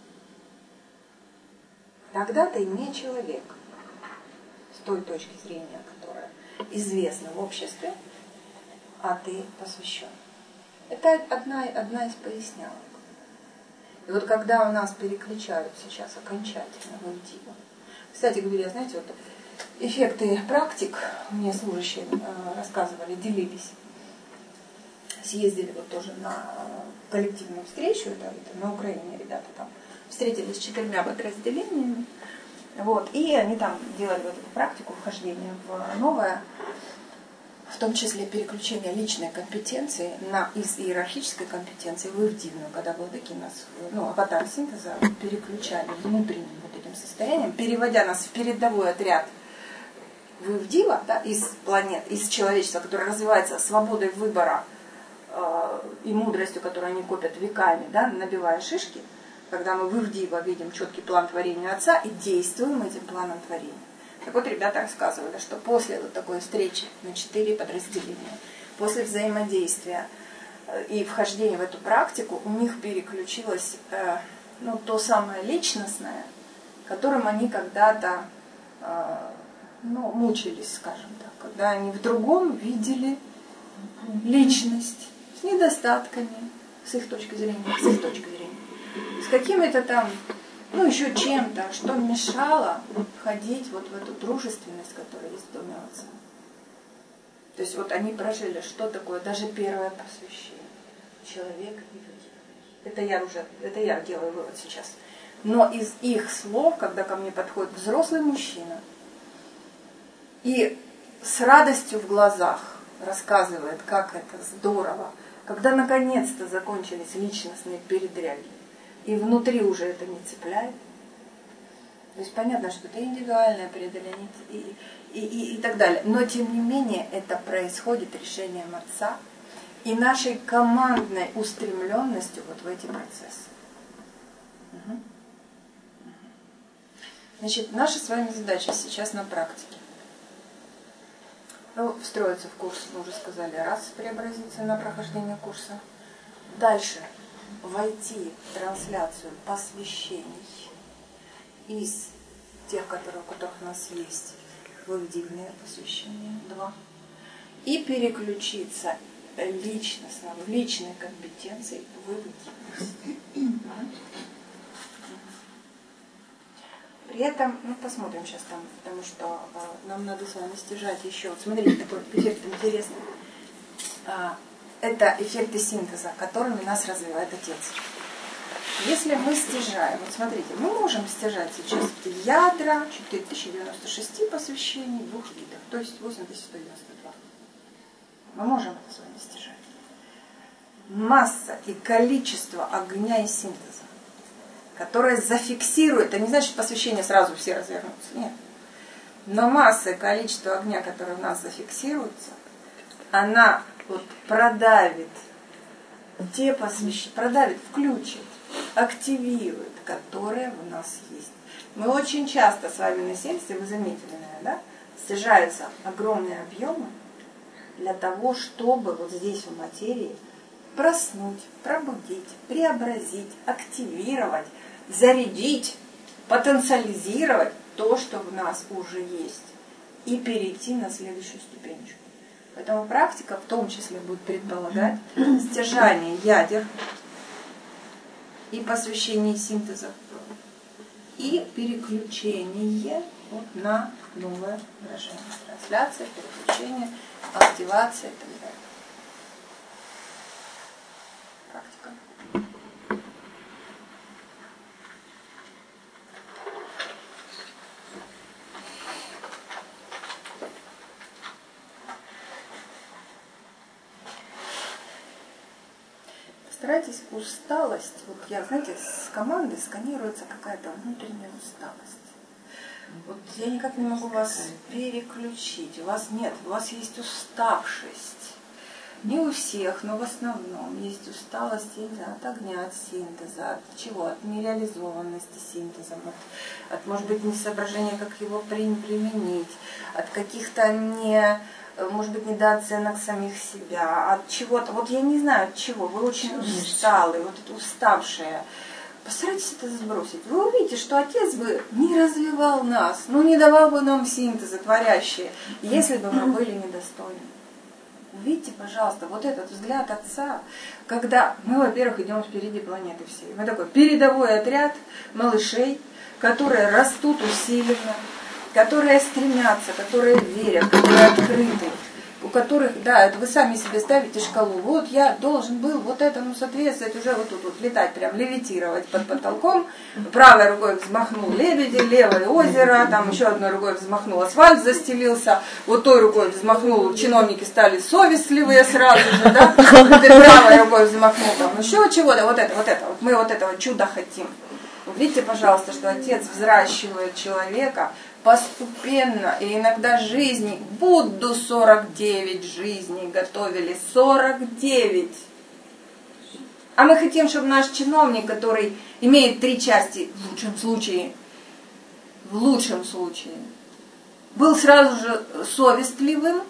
Тогда ты не человек с той точки зрения, которая известна в обществе, а ты посвящен. Это одна из пояснялок. И вот когда у нас переключают сейчас окончательно в индиго. Кстати говоря, знаете, вот эффекты практик мне служащие рассказывали, делились. Съездили вот тоже на коллективную встречу, это на Украине ребята там встретились с 4 подразделениями, вот, и они там делали вот эту практику вхождения в новое, в том числе переключение личной компетенции из иерархической компетенции в ивдивную, когда владыки нас, аватар синтеза переключали внутренним вот этим состоянием, переводя нас в передовой отряд в ивдива, да, из планет, из человечества, которое развивается свободой выбора и мудростью, которую они копят веками, да, набивая шишки, когда мы в ивдива видим четкий план творения Отца и действуем этим планом творения. Так вот, ребята рассказывали, что после вот такой встречи на 4 подразделения, после взаимодействия и вхождения в эту практику, у них переключилось то самое личностное, которым они когда-то мучились, скажем так, когда они в другом видели личность с недостатками, с их точки зрения, с какими-то там, еще чем-то, что мешало входить вот в эту дружественность, которая есть в доме Отца. То есть вот они прожили, что такое даже первое посвящение. Человек невидимый. Это я делаю вывод сейчас. Но из их слов, когда ко мне подходит взрослый мужчина и с радостью в глазах рассказывает, как это здорово, когда наконец-то закончились личностные передряги, и внутри уже это не цепляет. То есть понятно, что это индивидуальное преодоление и так далее. Но тем не менее это происходит решением Отца и нашей командной устремленностью вот в эти процессы. Значит, наша с вами задача сейчас на практике. Встроиться в курс, мы уже сказали, раз, преобразиться на прохождение курса. Дальше войти в трансляцию посвящений из тех, у которых у нас есть выведенные посвящения, 2. И переключиться личностно, в личной компетенции в выведенность. При этом, посмотрим сейчас там, потому что нам надо с вами стяжать еще. Вот смотрите, такой эффект интересный. Это эффекты синтеза, которыми нас развивает Отец. Если мы стяжаем, вот смотрите, мы можем стяжать сейчас ядра 4096 посвящений 2 видов, то есть 8192. Мы можем это с вами стяжать. Масса и количество огня и синтеза, которое зафиксирует, это не значит, что посвящение сразу все развернутся, нет. Но масса и количество огня, которое у нас зафиксируется, она продавит те посвящения, включит, активирует, которые у нас есть. Мы очень часто с вами на сеансе, вы заметили, наверное, да, стяжаются огромные объемы для того, чтобы вот здесь в материи проснуть, пробудить, преобразить, активировать, зарядить, потенциализировать то, что в нас уже есть, и перейти на следующую ступенечку. Поэтому практика в том числе будет предполагать стяжание ядер и посвящение синтеза, и переключение на новое выражение. Трансляция, переключение, активация и так далее. Практика. Старайтесь усталость, знаете, с команды сканируется какая-то внутренняя усталость. Вот я никак не могу вас переключить, у вас есть уставшесть. Не у всех, но в основном есть усталость от огня, от синтеза, от чего? От нереализованности синтеза, от может быть, несоображения, как его применить, от каких-то может быть, недооценок самих себя, от чего-то, я не знаю от чего, вы очень усталые, это уставшие. Постарайтесь это сбросить. Вы увидите, что Отец бы не развивал нас, не давал бы нам синтезы творящие, если бы мы были недостойны. Увидите, пожалуйста, этот взгляд Отца, когда мы, во-первых, идем впереди планеты всей. Мы такой передовой отряд малышей, которые растут усиленно, которые стремятся, которые верят, которые открыты, у которых, да, это вы сами себе ставите шкалу. Вот я должен был вот этому соответствовать, уже вот тут вот летать, прям левитировать под потолком. Правой рукой взмахнул лебеди, левой озеро, там еще одной рукой взмахнул, асфальт застелился, вот той рукой взмахнул, чиновники стали совестливые сразу же, да, правой рукой взмахнул, там еще чего-то, вот мы вот этого чуда хотим. Видите, пожалуйста, что Отец взращивает человека постепенно, и иногда жизни, Будду 49 жизней готовили, 49. А мы хотим, чтобы наш чиновник, который имеет 3 части, в лучшем случае, был сразу же совестливым,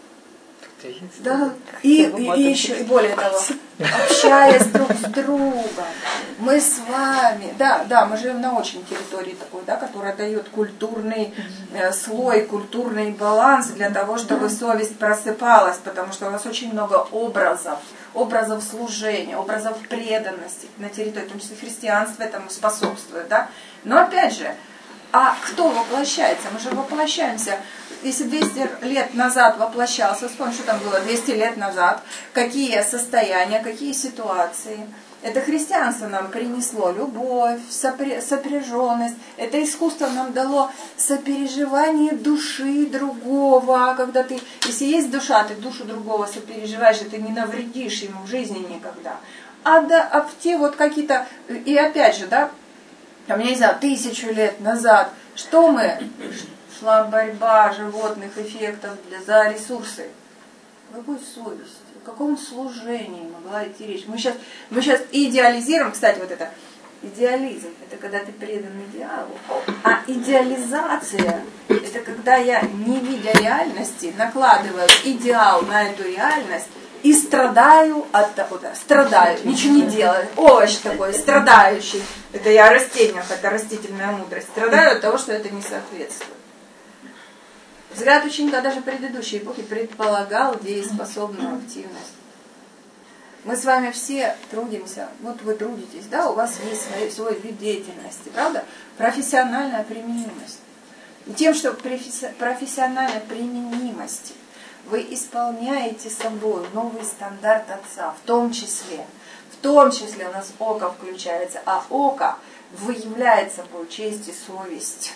да, и еще, и более того, общаясь друг с другом, мы с вами, да, мы живем на очень территории такой, да, которая дает культурный слой, культурный баланс для того, чтобы совесть просыпалась, потому что у нас очень много образов служения, образов преданности на территории, в том числе христианство этому способствует, да, но опять же, а кто воплощается? Мы же воплощаемся. Если 200 лет назад воплощался, вспомни, что там было 200 лет назад, какие состояния, какие ситуации. Это христианство нам принесло любовь, сопряженность. Это искусство нам дало сопереживание души другого. Когда ты, если есть душа, ты душу другого сопереживаешь, и ты не навредишь ему в жизни никогда. А в те вот какие-то, и опять же, да, там, я не знаю, 1000 лет назад, шла борьба животных эффектов за ресурсы. О какой совести, о каком служении могла идти речь? Мы сейчас идеализируем, кстати, вот это, идеализм, это когда ты предан идеалу, а идеализация, это когда я, не видя реальности, накладываю идеал на эту реальность, и страдаю от того, страдаю, ничего не делаю, овощ такой, страдающий. Это я о растениях, это растительная мудрость. Страдаю от того, что это не соответствует. Взгляд ученика даже предыдущей эпохи предполагал дееспособную активность. Мы с вами все трудимся, вот вы трудитесь, да, у вас есть свой вид деятельности, правда? Профессиональная применимость. И тем, что профессиональной применимости вы исполняете собой новый стандарт Отца, в том числе у нас око включается, а око выявляет собой честь и совесть.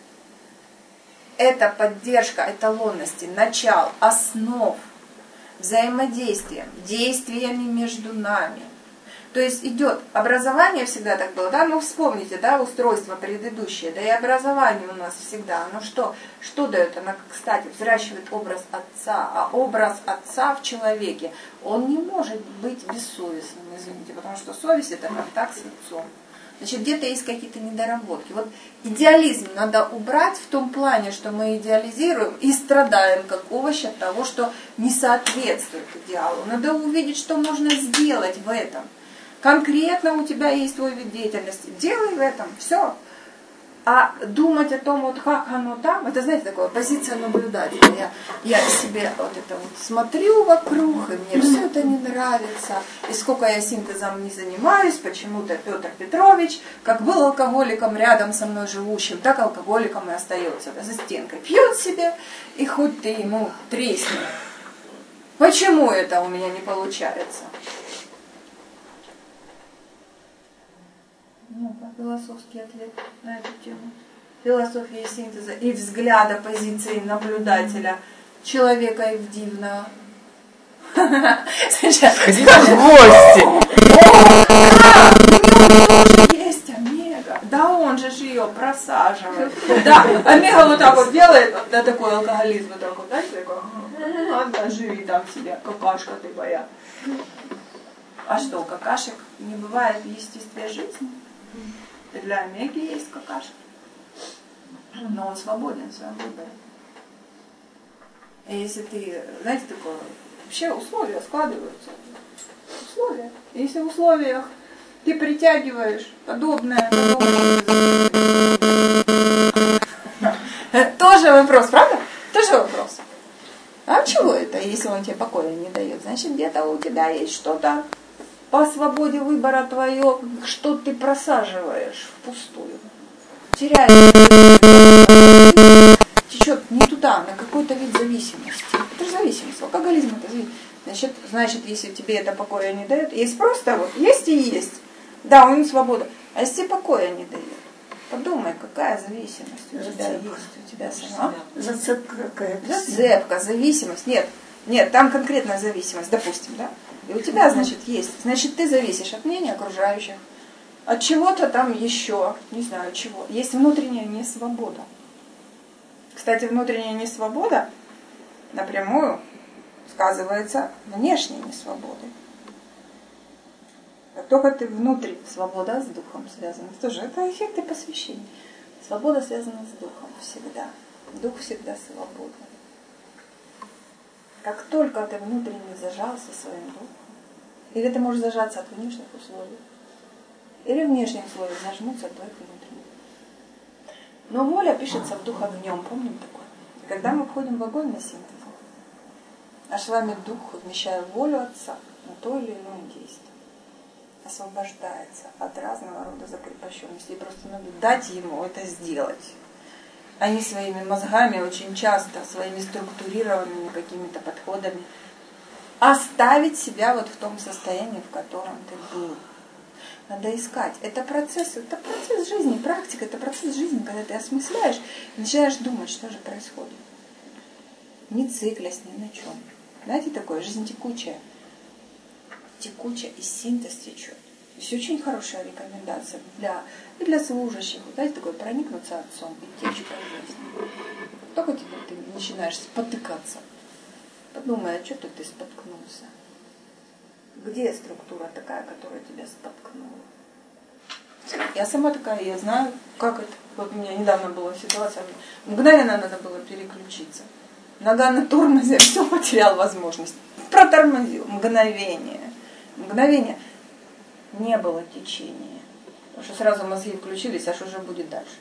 Это поддержка эталонности, начал, основ, взаимодействия, действиями между нами. То есть идет образование, всегда так было, да, ну вспомните, да, устройство предыдущее, да и образование у нас всегда, ну что дает? Она, кстати, взращивает образ Отца, а образ Отца в человеке, он не может быть бессовестным, извините, потому что совесть это контакт с Отцом. Значит, где-то есть какие-то недоработки. Вот идеализм надо убрать в том плане, что мы идеализируем и страдаем как овощ от того, что не соответствует идеалу. Надо увидеть, что можно сделать в этом. Конкретно у тебя есть твой вид деятельности. Делай в этом, все. А думать о том, вот как оно там, это, знаете, такое позиция наблюдателя. Я себе вот это вот смотрю вокруг, и мне все это не нравится. И сколько я синтезом не занимаюсь, почему-то Петр Петрович, как был алкоголиком рядом со мной живущим, так алкоголиком и остается. За стенкой пьет себе, и хоть ты ему тресни. Почему это у меня не получается? Ну, философский ответ на эту тему. Философия синтеза и взгляда позиции наблюдателя человека Евдивного. Ходите в гости. Есть омега. Да он же ее просаживает. Да, омега вот так вот делает, да, такой алкоголизм, вот так вот, да, такой, живи там себе, какашка ты моя. А что, какашек не бывает в естестве жизни? Для омеги есть какашек. Но он свободен в своем выборе. И если ты, знаете, такое, вообще условия складываются. Условия. Если в условиях ты притягиваешь подобное. Тоже вопрос, правда? Тоже вопрос. А чего это, если он тебе покоя не дает? Значит, где-то у тебя есть что-то по свободе выбора твое, что ты просаживаешь впустую. Теряешь. Течет не туда, на какой-то вид зависимости. Это же зависимость. Алкоголизм это зависимость. Значит, если тебе это покоя не дает, есть просто вот, есть и есть. Да, у него свобода. А если тебе покоя не дает, подумай, какая зависимость у тебя есть, у тебя сама. Зацепка какая-то. Зацепка, зависимость. Нет, там конкретная зависимость, допустим, да? И у тебя, значит, есть. Значит, ты зависишь от мнения окружающих, от чего-то там еще, не знаю чего. Есть внутренняя несвобода. Кстати, внутренняя несвобода напрямую сказывается внешней несвободой. Как только ты внутри, свобода с духом связана. Тоже это эффекты посвящения. Свобода связана с духом всегда. Дух всегда свободен. Как только ты внутренне зажался своим духом, или ты можешь зажаться от внешних условий, или внешние условия зажмутся от твоих внутренних. Но воля пишется в дух огнем, помним такое? И когда мы входим в огонь на синтез, наш с вами дух, вмещая волю Отца на то или иное действие, освобождается от разного рода закрепощенности. И просто надо дать ему это сделать. А не своими мозгами, очень часто, своими структурированными какими-то подходами оставить себя вот в том состоянии, в котором ты был. Надо искать. Это процесс жизни, практика, это процесс жизни, когда ты осмысляешь, начинаешь думать, что же происходит. Не циклясь ни на чем. Знаете такое, жизнь текучая. Текучая и синтез течет. То есть очень хорошая рекомендация для служащих. Знаете, такое проникнуться отцом и течь по жизни. Только теперь ты начинаешь спотыкаться. Подумай, а что ты споткнулся? Где структура такая, которая тебя споткнула? Я сама такая, я знаю, как это. Вот у меня недавно была ситуация, мгновенно надо было переключиться. Нога на тормозе, все, потерял возможность. Протормозил. Мгновение. Не было течения. Потому что сразу мозги включились, а что же будет дальше?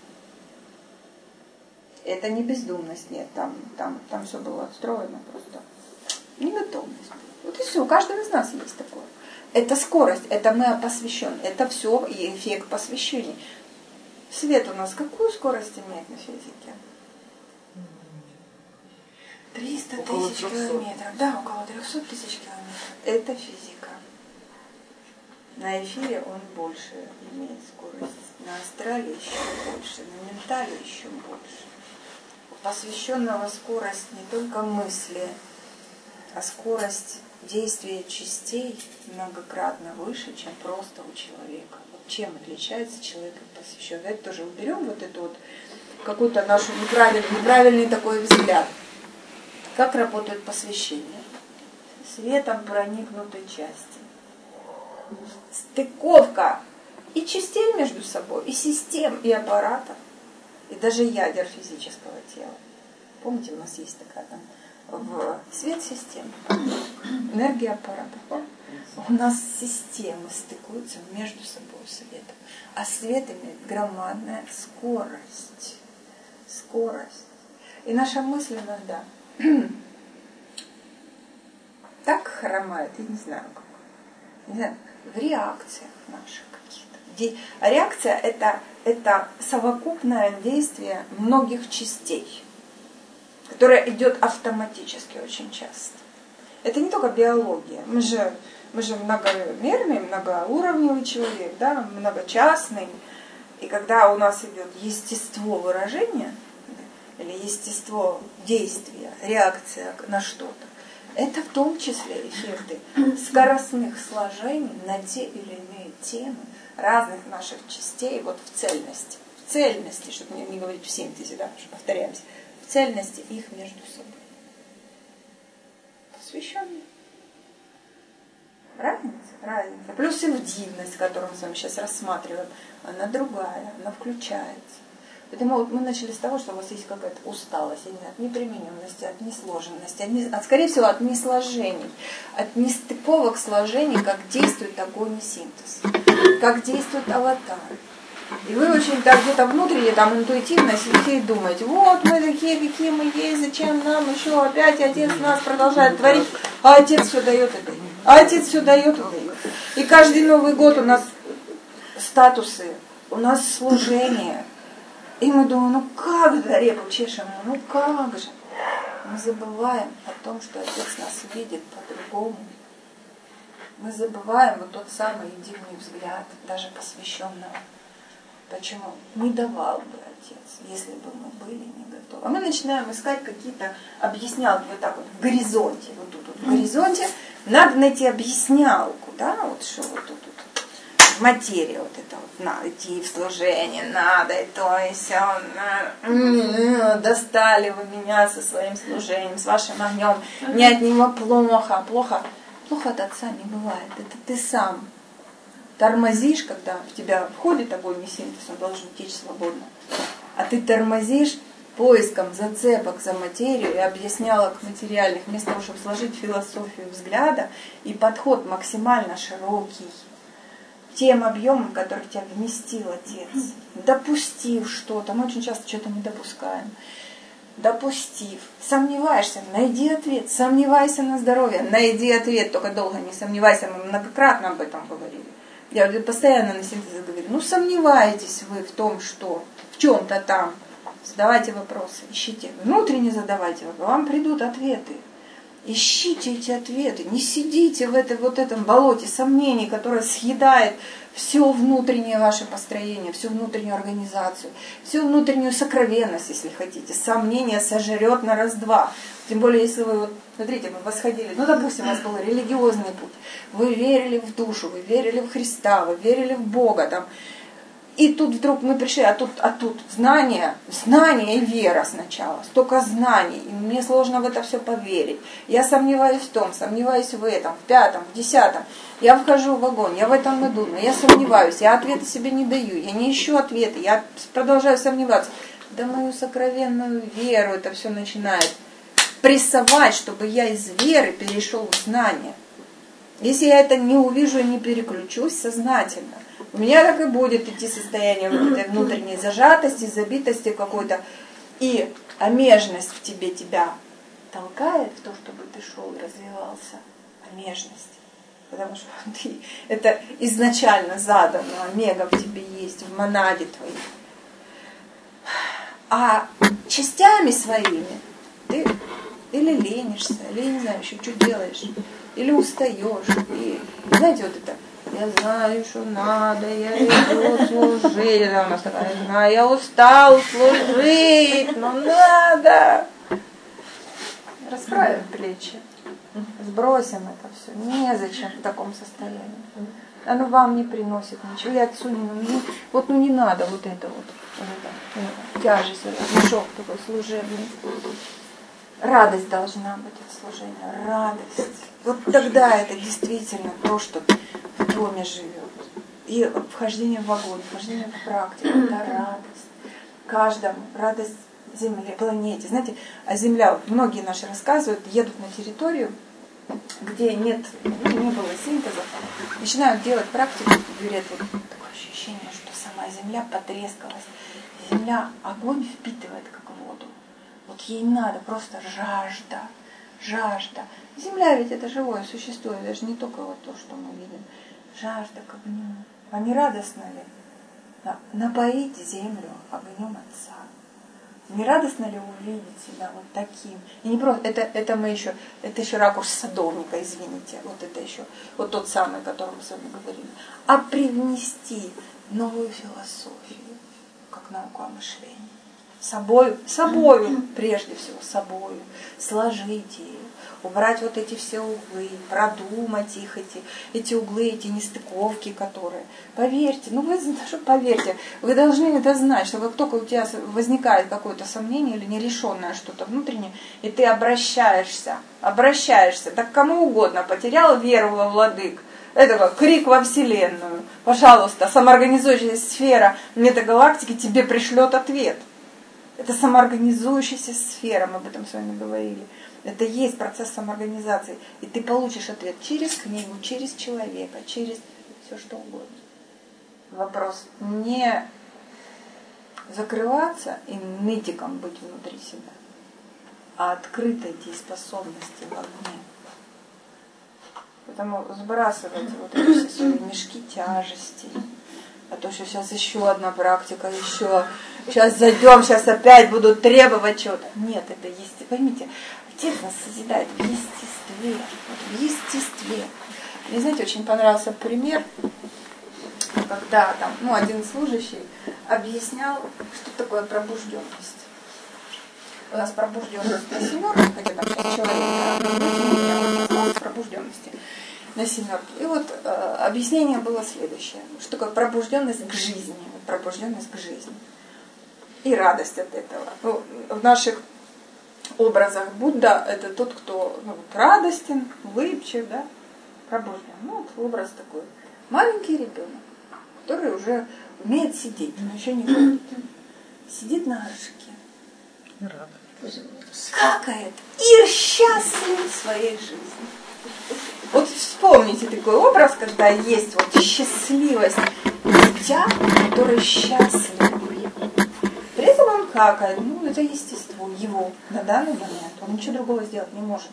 Это не бездумность, нет. Там все было отстроено просто. Неготовность. Вот и все. У каждого из нас есть такое. Это скорость, это мы посвящены. Это все и эффект посвящения. Свет у нас какую скорость имеет на физике? 300 тысяч километров. Да, около 300 тысяч километров. Это физика. На эфире он больше имеет скорость. На астрале еще больше. На ментале еще больше. У посвященного скорость не только мысли, а скорость действия частей многократно выше, чем просто у человека. Вот чем отличается человек от посвященного? Давайте тоже уберем вот эту вот какую-то нашу неправильный такой взгляд. Как работает посвящение? Светом проникнутой части. Стыковка и частей между собой, и систем, и аппаратов, и даже ядер физического тела. Помните, у нас есть такая там свет систем, энергия аппарата. У нас системы стыкуются между собой светом. А свет имеет громадная скорость. И наша мысль иногда так хромает, я не знаю как. Не знаю, в реакциях наших каких-то. А реакция это совокупное действие многих частей, которое идет автоматически очень часто. Это не только биология. Мы же многомерный, многоуровневый человек, да, многочастный. И когда у нас идет естество выражения, или естество действия, реакция на что-то, это в том числе эффекты скоростных сложений на те или иные темы разных наших частей, вот в цельности. В цельности, чтобы не говорить в синтезе, да, что повторяемся. В цельности их между собой. Посвященные. Разница. Плюс интимность, которую мы с вами сейчас рассматриваем, она другая, она включается. Поэтому вот мы начали с того, что у вас есть какая-то усталость, я не знаю, от непримененности, от несложенности, скорее всего, от несложений, от нестыковок сложений, как действует огонь и синтез, как действует аватар. И вы очень так где-то внутренне, там интуитивно сидите и думаете, вот мы такие, какие мы есть, зачем нам еще опять Отец нас продолжает творить, а Отец все дает и дает. А Отец все дает и дает. И каждый Новый год у нас статусы, у нас служение. И мы думаем, ну как за репу чешем, ну как же. Мы забываем о том, что Отец нас видит по-другому. Мы забываем вот тот самый единый взгляд, даже посвященного. Почему? Не давал бы Отец, если бы мы были не готовы. А мы начинаем искать какие-то объяснялки вот так вот в горизонте. Вот тут вот в горизонте надо найти объяснялку, да, вот что вот тут вот. Материя вот это вот, надо идти в служение, надо, и то, и сё, достали вы меня со своим служением, с вашим огнем, не от него плохо. Плохо от Отца не бывает, это ты сам тормозишь, когда в тебя входит огонь и синтез, он должен течь свободно, а ты тормозишь поиском зацепок за материю и объяснялок материальных, вместо того, чтобы сложить философию взгляда и подход максимально широкий, тем объемом, который тебя вместил Отец, допустив что-то, мы очень часто что-то не допускаем, допустив, сомневаешься, найди ответ, сомневайся на здоровье, найди ответ, только долго не сомневайся, мы многократно об этом говорили. Я постоянно на синтезе говорю, сомневаетесь вы в том, что в чем-то там, задавайте вопросы, ищите, внутренне задавайте вопросы, вам придут ответы. Ищите эти ответы, не сидите в этом болоте сомнений, которое съедает все внутреннее ваше построение, всю внутреннюю организацию, всю внутреннюю сокровенность, если хотите. Сомнение сожрет на раз-два. Тем более, если вы, смотрите, мы восходили, допустим, у вас был религиозный путь, вы верили в душу, вы верили в Христа, вы верили в Бога, там, и тут вдруг мы пришли, а тут знание и вера сначала, столько знаний, и мне сложно в это все поверить. Я сомневаюсь в том, сомневаюсь в этом, в пятом, в десятом. Я вхожу в огонь, я в этом иду, но я сомневаюсь, я ответы себе не даю, я не ищу ответы, я продолжаю сомневаться. Да мою сокровенную веру это все начинает прессовать, чтобы я из веры перешел в знание. Если я это не увижу и не переключусь сознательно, у меня так и будет идти состояние вот этой внутренней зажатости, забитости какой-то. И омежность в тебе тебя толкает в то, чтобы ты шел и развивался. Омежность. Потому что это изначально задано, омега в тебе есть, в монаде твоей. А частями своими ты или ленишься, или, не знаю, еще что делаешь, или устаешь. И знаете, вот это, я знаю, что надо, я иду служить. Это у нас такая, я знаю, я устал служить, но надо. Расправим плечи, сбросим это все. Незачем в таком состоянии. Оно вам не приносит ничего. И Отцу не надо вот это тяжесть, мешок такой служебный. Радость должна быть от служения, радость. Вот тогда это действительно то, что в доме живет. И вхождение в огонь, вхождение в практику, это радость. Каждому радость Земле, планете. Знаете, а Земля, многие наши рассказывают, едут на территорию, где не было синтеза, начинают делать практику, говорят, вот такое ощущение, что сама Земля потрескалась. Земля огонь впитывает, как воду. Вот ей надо просто жажда. Земля ведь это живое существо, это же не только вот то, что мы видим. Жажда к огню. А не радостно ли напоить землю огнем Отца? Не радостно ли увидеть себя вот таким? И не просто, это еще ракурс садовника, извините, вот это еще, вот тот самый, о котором мы с вами говорили. А привнести новую философию, как науку о мышлении. Собою, прежде всего, собою, сложить ее, убрать вот эти все углы, продумать их, эти углы, эти нестыковки, которые. Поверьте, поверьте, вы должны это знать, что как только у тебя возникает какое-то сомнение или нерешенное что-то внутреннее, и ты обращаешься, так кому угодно, потерял веру во владык, это как крик во Вселенную, пожалуйста, самоорганизующаяся сфера метагалактики тебе пришлет ответ. Это самоорганизующаяся сфера, мы об этом с вами говорили. Это есть процесс самоорганизации. И ты получишь ответ через книгу, через человека, через все что угодно. Вопрос не закрываться и нытиком быть внутри себя, а открытой дееспособности в огне. Поэтому сбрасывайте вот эти все свои мешки тяжестей. А то, что сейчас еще одна практика, еще сейчас зайдем, сейчас опять будут требовать чего-то. Нет, это есть, поймите, Отец нас созидает в естестве. В естестве. Мне, знаете, очень понравился пример, когда там, один служащий объяснял, что такое пробужденность. У нас пробужденность на семерке, хотя там сейчас человек, да, пробужденности на семерке. И вот объяснение было следующее. Что такое пробужденность к жизни? Пробужденность к жизни. И радость от этого. В наших образах Будда это тот, кто радостен, улыбчив, да, пробужден. Образ такой. Маленький ребенок, который уже умеет сидеть, но еще не ходит. Сидит на горшке. Какает и счастлив в своей жизни. Вот вспомните такой образ, когда есть счастливость дитя, который счастлив. При этом он какает, это естество его на данный момент. Он ничего другого сделать не может.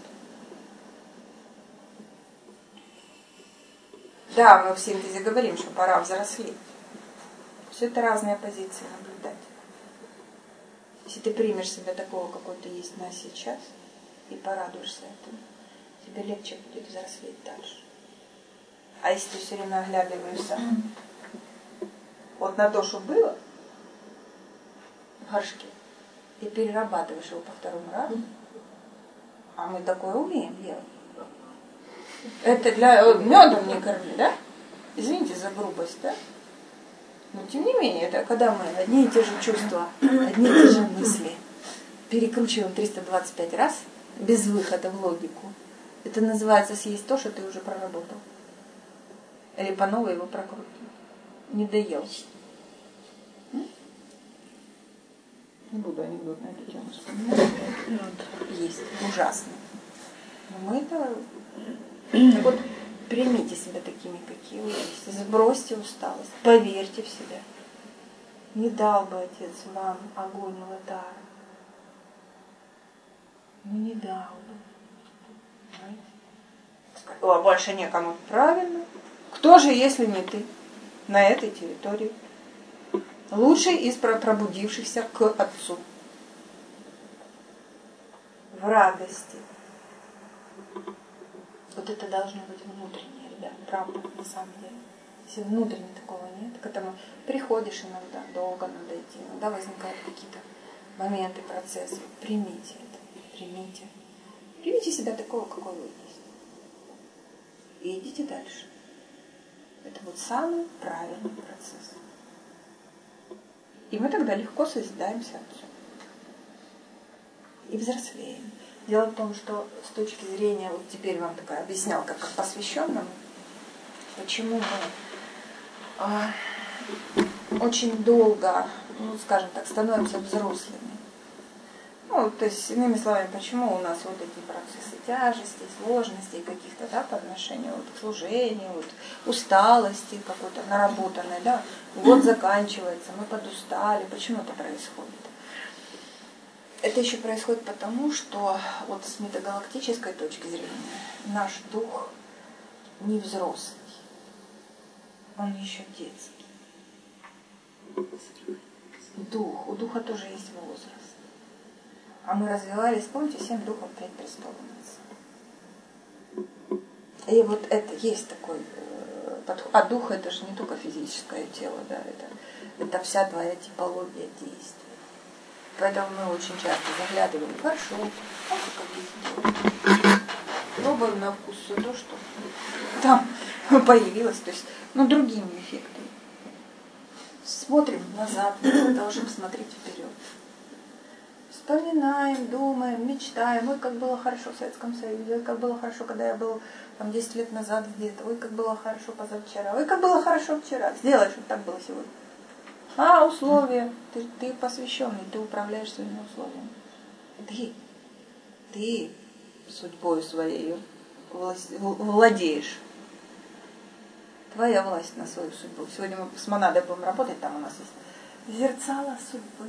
Да, мы в синтезе говорим, что пора взрослеть. Все это разные позиции наблюдать. Если ты примешь себя такого, какой ты есть на сейчас, и порадуешься этому, тебе легче будет взрослеть дальше. А если ты все время оглядываешься на то, что было в горшке, и перерабатываешь его по второму разу, а мы такое умеем делать. Это для медом не корми, да? Извините за грубость, да? Но тем не менее, это когда мы одни и те же чувства, одни и те же мысли перекручиваем 325 раз без выхода в логику. Это называется съесть то, что ты уже проработал. Или по новой его прокрутить. Не доел. Не буду анекдот на эту тему вспоминать. Есть. Ужасно. Но мы это... Так вот, примите себя такими, какие вы есть. Сбросьте усталость. Поверьте в себя. Не дал бы Отец вам огонь и ладар. Не дал бы. Понимаете? Больше некому. Правильно. Кто же, если не ты, на этой территории? Лучший из пробудившихся к Отцу. В радости. Вот это должно быть внутреннее, ребят, правда, на самом деле. Если внутренне такого нет, к этому приходишь иногда, долго надо идти, иногда возникают какие-то моменты, процессы. Примите это, примите. Примите себя такого, какой вы есть. И идите дальше. Это вот самый правильный процесс. И мы тогда легко созидаемся Отцу. И взрослеем. Дело в том, что с точки зрения, вот теперь вам такая объяснял, как посвященному, почему мы очень долго, скажем так, становимся взрослыми. То есть, иными словами, почему у нас вот эти процессы тяжести, сложностей каких-то, да, по отношению к служению, усталости какой-то наработанной, да, год заканчивается, мы подустали, почему это происходит? Это еще происходит потому, что вот с метагалактической точки зрения наш дух не взрослый, он еще детский. У духа тоже есть возраст. А мы развивались, помните, 7 духов, 5 престолов. И вот это есть такой подход. А дух это же не только физическое тело, да, это вся твоя типология действий. Поэтому мы очень часто заглядываем в горшок, пробуем на вкус все то, что там появилось, то есть, другими эффектами. Смотрим назад, мы должны смотреть вперед. Вспоминаем, думаем, мечтаем. Ой, как было хорошо в Советском Союзе, ой, как было хорошо, когда я был 10 лет назад где-то, ой, как было хорошо позавчера, ой, как было хорошо вчера. Сделай, чтобы так было сегодня. Условия. Ты посвященный, ты управляешь своими условиями. Ты судьбой своей владеешь. Твоя власть на свою судьбу. Сегодня мы с Монадой будем работать, там у нас есть зерцало судьбы.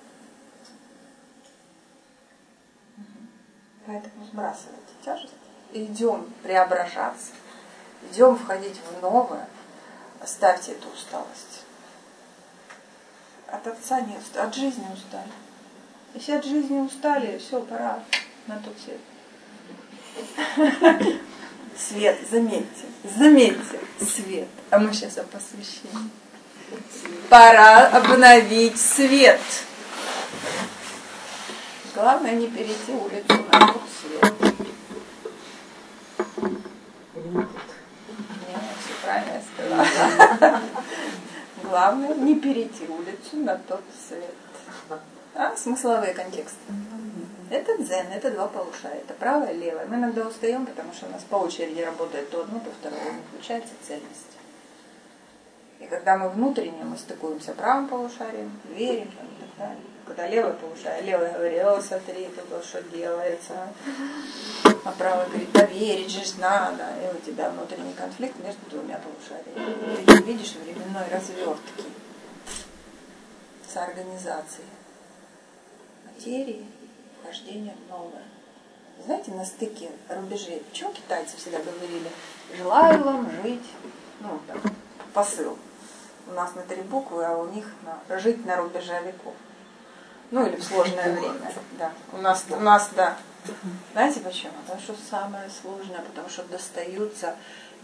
Поэтому сбрасывайте тяжесть. Идем преображаться. Идем входить в новое. Оставьте эту усталость. от отца не устали, от жизни устали. Если от жизни устали, все, пора на тот свет. Свет, заметьте, свет. А мы сейчас о посвящении. Пора обновить свет. Главное не перейти улицу на тот свет. Все правильно я сказала. Главное не перейти улицу на тот свет. Смысловые контексты. Это дзен, это два полушария, это правое и левое. Мы иногда устаем, потому что у нас по очереди работает то одно, то второе, не включается цельность. И когда мы внутренне, мы стыкуемся правым полушарием, верим там, и так далее. Когда левое полушарие, левое говорит: о, смотри, тут что делается. А правое говорит: да верить же надо. И у тебя внутренний конфликт между двумя полушариями. Ты не видишь временной развертки соорганизации материи, вхождения в новое. Знаете, на стыке рубежей, почему китайцы всегда говорили: желаю вам жить, так, посыл. У нас на 3 буквы, а у них жить на рубеже веков. Или в сложное время. Да. У нас, да. Знаете почему? Потому что самое сложное, потому что достаются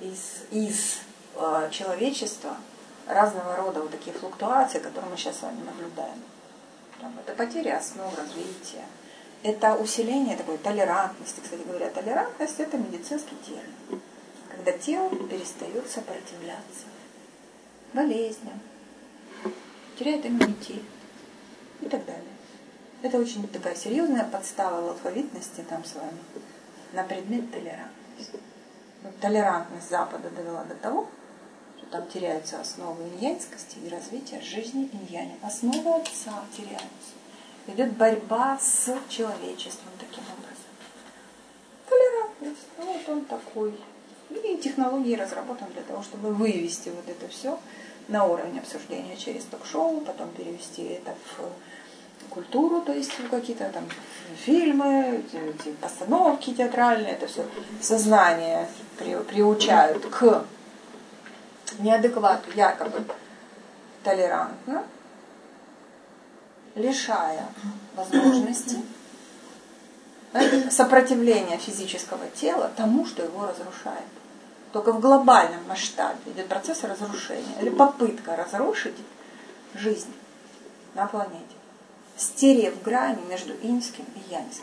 из человечества разного рода вот такие флуктуации, которые мы сейчас с вами наблюдаем. Это потеря основ развития. Это усиление такой толерантности. Кстати говоря, толерантность — это медицинский термин. Когда тело перестает сопротивляться болезням, теряет иммунитет и так далее. Это очень такая серьезная подстава в алфавитности там с вами на предмет толерантности. Толерантность Запада довела до того, что там теряются основы иньянскости и развития жизни иньяня. Основы отца теряются. Идет борьба с человечеством таким образом. Толерантность. Он такой. И технологии разработаны для того, чтобы вывести вот это все на уровень обсуждения через ток-шоу, потом перевести это в культуру, то есть в какие-то там фильмы, постановки театральные, это все сознание приучают к неадеквату, якобы толерантно, лишая возможности сопротивления физического тела тому, что его разрушает. Только в глобальном масштабе идет процесс разрушения или попытка разрушить жизнь на планете, стерев грани между иньским и яньским.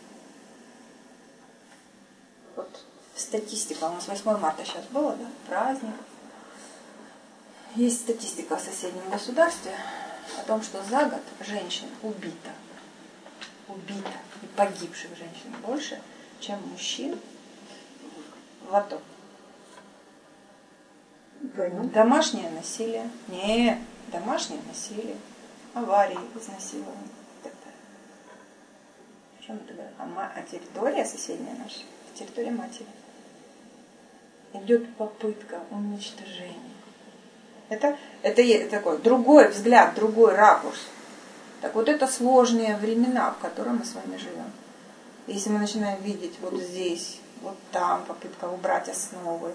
Вот статистика, у нас 8 марта сейчас было, да, праздник. Есть статистика в соседнем государстве о том, что за год женщин убито и погибших женщин больше, чем мужчин в АТО. Домашнее насилие. Не, домашнее насилие. Аварии, изнасилования и так далее. О чем это говорит? А территория соседняя наша, территория матери. Идет попытка уничтожения. Это такой другой взгляд, другой ракурс. Так вот это сложные времена, в которых мы с вами живем. Если мы начинаем видеть вот здесь, вот там попытка убрать основы,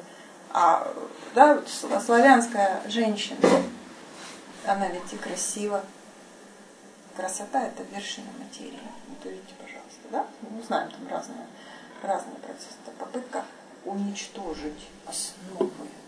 славянская женщина, она ведь и красива. Красота — это вершина материи. Вот увидите, пожалуйста, да? Мы знаем, там разные процессы. Это попытка уничтожить основы.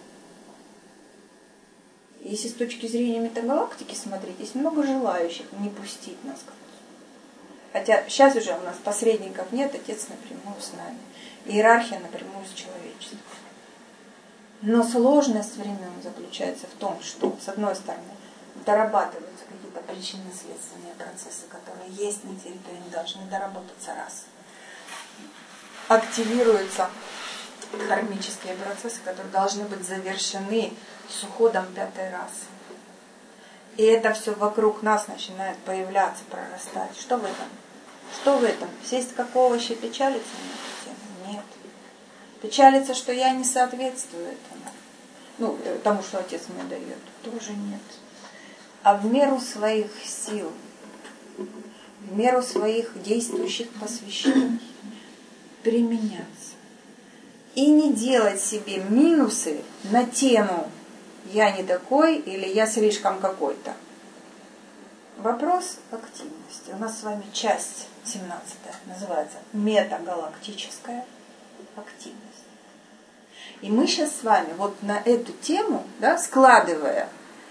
Если с точки зрения метагалактики смотреть, есть много желающих не пустить нас к Отцу. Хотя сейчас уже у нас посредников нет, Отец напрямую с нами. Иерархия напрямую с человечеством. Но сложность времен заключается в том, что, с одной стороны, дорабатываются какие-то причинно-следственные процессы, которые есть на территории, должны доработаться раз. Активируются кармические процессы, которые должны быть завершены с уходом 5-й расы. И это все вокруг нас начинает появляться, прорастать. Что в этом? Что в этом? Сесть как овощи, печалиться на эту тему? Нет. Печалиться, что я не соответствую этому. Тому, что Отец мне дает. Тоже нет. А в меру своих сил, в меру своих действующих посвящений применяться. И не делать себе минусы на тему «я не такой» или «я слишком какой-то». вопрос активности. У нас с вами часть 17 называется метагалактическая активность. И мы сейчас с вами вот на эту тему, да, складывая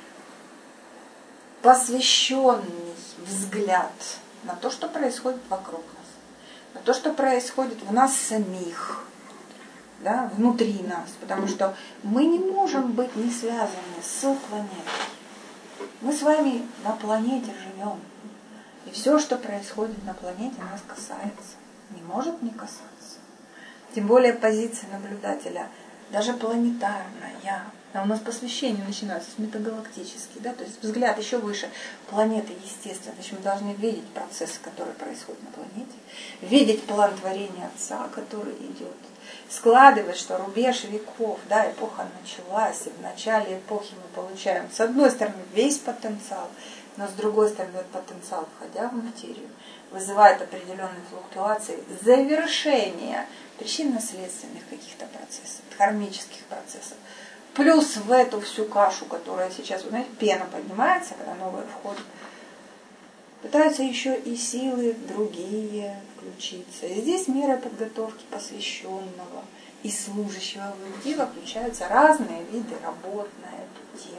посвященный взгляд на то, что происходит вокруг нас, на то, что происходит в нас самих, да, внутри нас, потому что мы не можем быть не связаны с планетой. Мы с вами на планете живем, и все, что происходит на планете, нас касается, не может не касаться. Тем более позиция наблюдателя, даже планетарная. А у нас посвящение начинается с метагалактических, да, то есть взгляд еще выше планеты, естественно. Значит, мы должны видеть процессы, которые происходят на планете, видеть план творения Отца, который идет, складывать, что рубеж веков, да, эпоха началась, и в начале эпохи мы получаем, с одной стороны, весь потенциал, но с другой стороны, этот потенциал, входя в материю, вызывает определенные флуктуации, завершение причинно-следственных каких-то процессов, кармических процессов. Плюс в эту всю кашу, которая сейчас, вы знаете, пена поднимается, когда новое входит, пытаются еще и силы другие включиться. И здесь меры подготовки посвященного и служащего в их дело включаются разные виды работ на эту тему.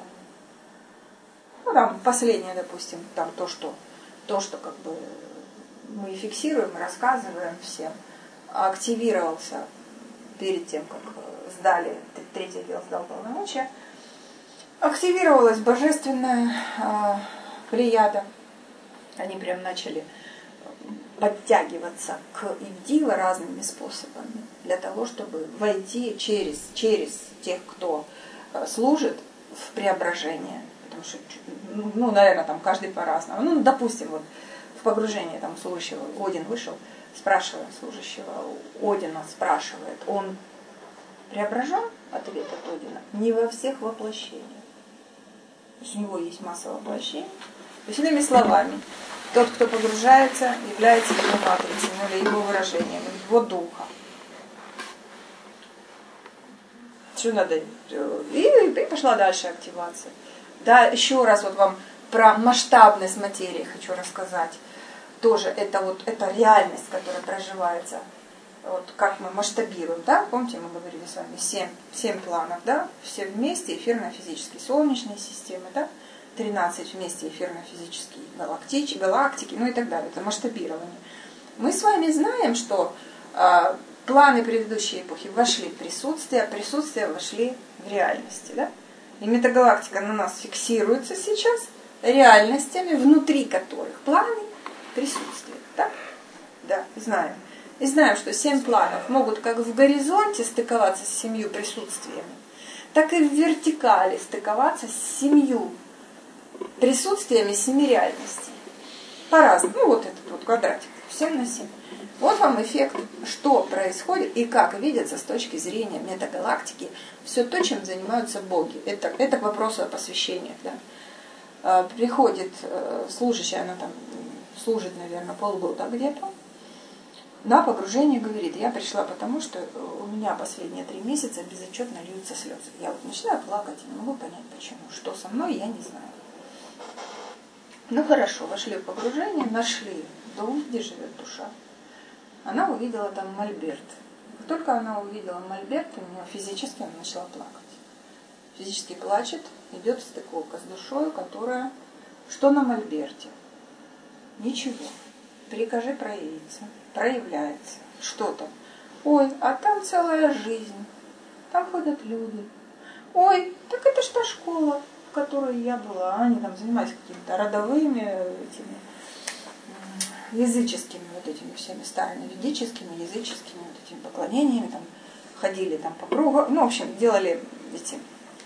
Ну, там последнее, допустим, там то, что как бы мы фиксируем, рассказываем всем, активировался перед тем, как сдали, третий отдел сдал полномочия, активировалась божественная плеяда. Они прям начали подтягиваться к Ивдила разными способами для того, чтобы войти через тех, кто служит в преображение. Потому что, ну, наверное, там каждый по-разному. Ну, допустим, вот в погружение там служащего Один вышел, спрашивает служащего Одина, спрашивает, он преображен? Ответ от Одина: не во всех воплощениях. То есть у него есть масса воплощений. То есть, иными словами, тот, кто погружается, является его матрицей, или его выражением, его духа. Что надо? И пошла дальше активация. Да, еще раз вот вам про масштабность материи хочу рассказать. Тоже это реальность, которая проживается. Вот как мы масштабируем, да? Помните, мы говорили с вами 7 планов, да? Все вместе, эфирно-физические солнечные системы, да? 13 вместе эфирно-физические галактики, ну и так далее. Это масштабирование. Мы с вами знаем, что планы предыдущей эпохи вошли в присутствие, а присутствие вошли в реальности, да? И метагалактика на нас фиксируется сейчас реальностями, внутри которых планы присутствия, да? Да, знаем. И знаем, что 7 планов могут как в горизонте стыковаться с 7 присутствиями, так и в вертикали стыковаться с 7 присутствиями 7 реальностей. По-разному. Ну, вот этот вот квадратик. 7 на 7. Вот вам эффект, что происходит и как видится с точки зрения метагалактики все то, чем занимаются боги. Это к вопросу о посвящениях. Да. Приходит служащая, она там служит, наверное, полгода где-то, на погружение говорит: я пришла потому, что у меня последние 3 месяца безотчетно льются слезы. Я вот начинаю плакать и не могу понять, почему. Что со мной, я не знаю. Ну хорошо, вошли в погружение, нашли дом, где живет душа. Она увидела там мольберт. Как только она увидела мольберт, у нее физически она начала плакать. Физически плачет, идет стыковка с душой, которая... Что на мольберте? Ничего. Прикажи проявиться. Проявляется. Что там? Ой, а там целая жизнь. Там ходят люди. Ой, так это ж та школа, в которой я была. Они там занимались какими-то родовыми этими языческими вот этими всеми старыми ведическими, языческими вот этими поклонениями, там ходили там по кругу, ну, в общем, делали эти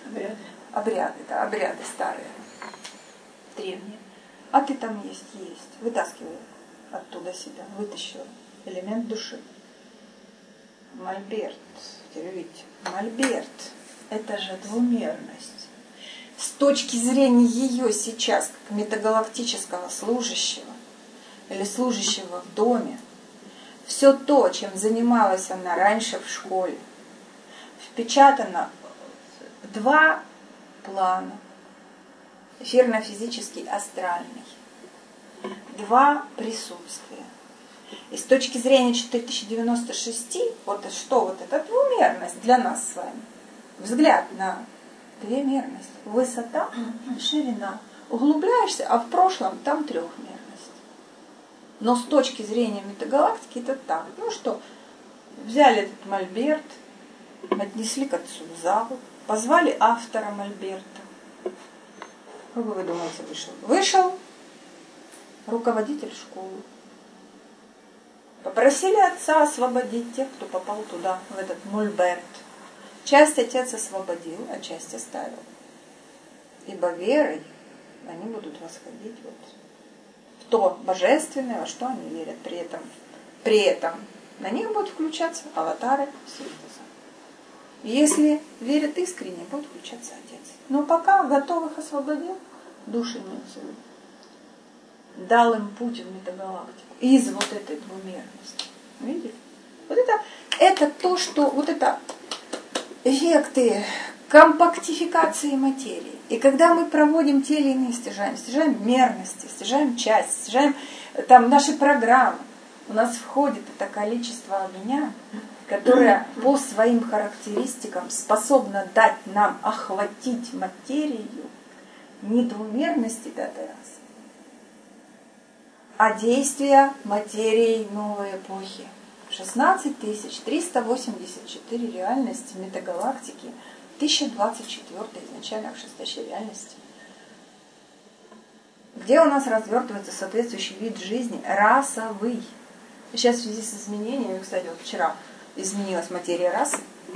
обряды старые, древние. А ты там есть. Вытаскивай оттуда себя, вытащила элемент души. Мольберт, теперь видите, мольберт, это же двумерность. С точки зрения ее сейчас, как метагалактического служащего, или служащего в доме, все то, чем занималась она раньше в школе, впечатано в 2 плана. Эфирно-физический, астральный. два присутствия. И с точки зрения 4096, вот что вот эта двумерность для нас с вами? Взгляд на двумерность. Высота, ширина. Углубляешься, а в прошлом там трехмерность. Но с точки зрения метагалактики это так. Ну что, взяли этот мольберт, отнесли к отцу в зал, позвали автора мольберта. Как бы вы думаете, вышел? Вышел руководитель школы. Попросили отца освободить тех, кто попал туда, в этот мольберт. Часть отец освободил, а часть оставил. Ибо верой они будут восходить вот в то божественное, во что они верят. При этом на них будут включаться аватары синтеза. Если верят искренне, будет включаться отец. Но пока готовых освободил, души имеются в виду. Дал им путь в метагалактику из вот этой двумерности. Видите? Вот это то, что вот это эффекты компактификации материи. И когда мы проводим те или иные стяжаем мерности, стяжаем часть, стяжаем там наши программы, у нас входит это количество огня, которое по своим характеристикам способно дать нам охватить материю не двумерности пятой расы, а действия материи новой эпохи. 16 384 реальности метагалактики, 1024 изначально шестящей реальности, где у нас развертывается соответствующий вид жизни расовый. И сейчас в связи с изменениями, кстати, вот вчера изменилась материя расы,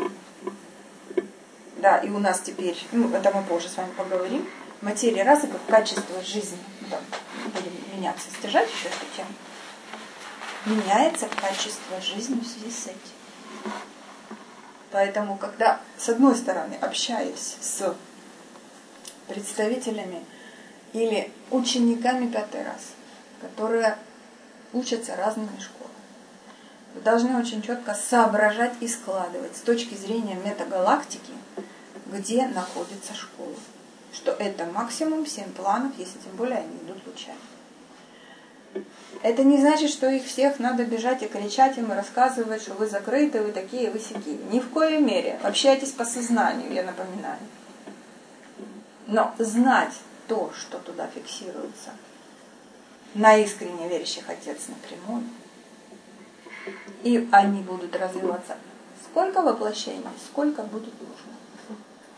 да, и у нас теперь, это мы позже с вами поговорим, материя расы как качество жизни, да, будем меняться, стяжать еще эту тему, меняется качество жизни в связи с этим. Поэтому, когда, с одной стороны, общаясь с представителями или учениками пятой расы, которые учатся разными школами, вы должны очень четко соображать и складывать с точки зрения метагалактики, где находится школа. Что это максимум 7 планов, если тем более они идут лучами. Это не значит, что их всех надо бежать и кричать им и рассказывать, что вы закрыты, вы такие, вы сякие. Ни в коей мере. Общайтесь по сознанию, я напоминаю. Но знать то, что туда фиксируется, на искренне верящих отец напрямую, и они будут развиваться. Сколько воплощений, сколько будет нужно.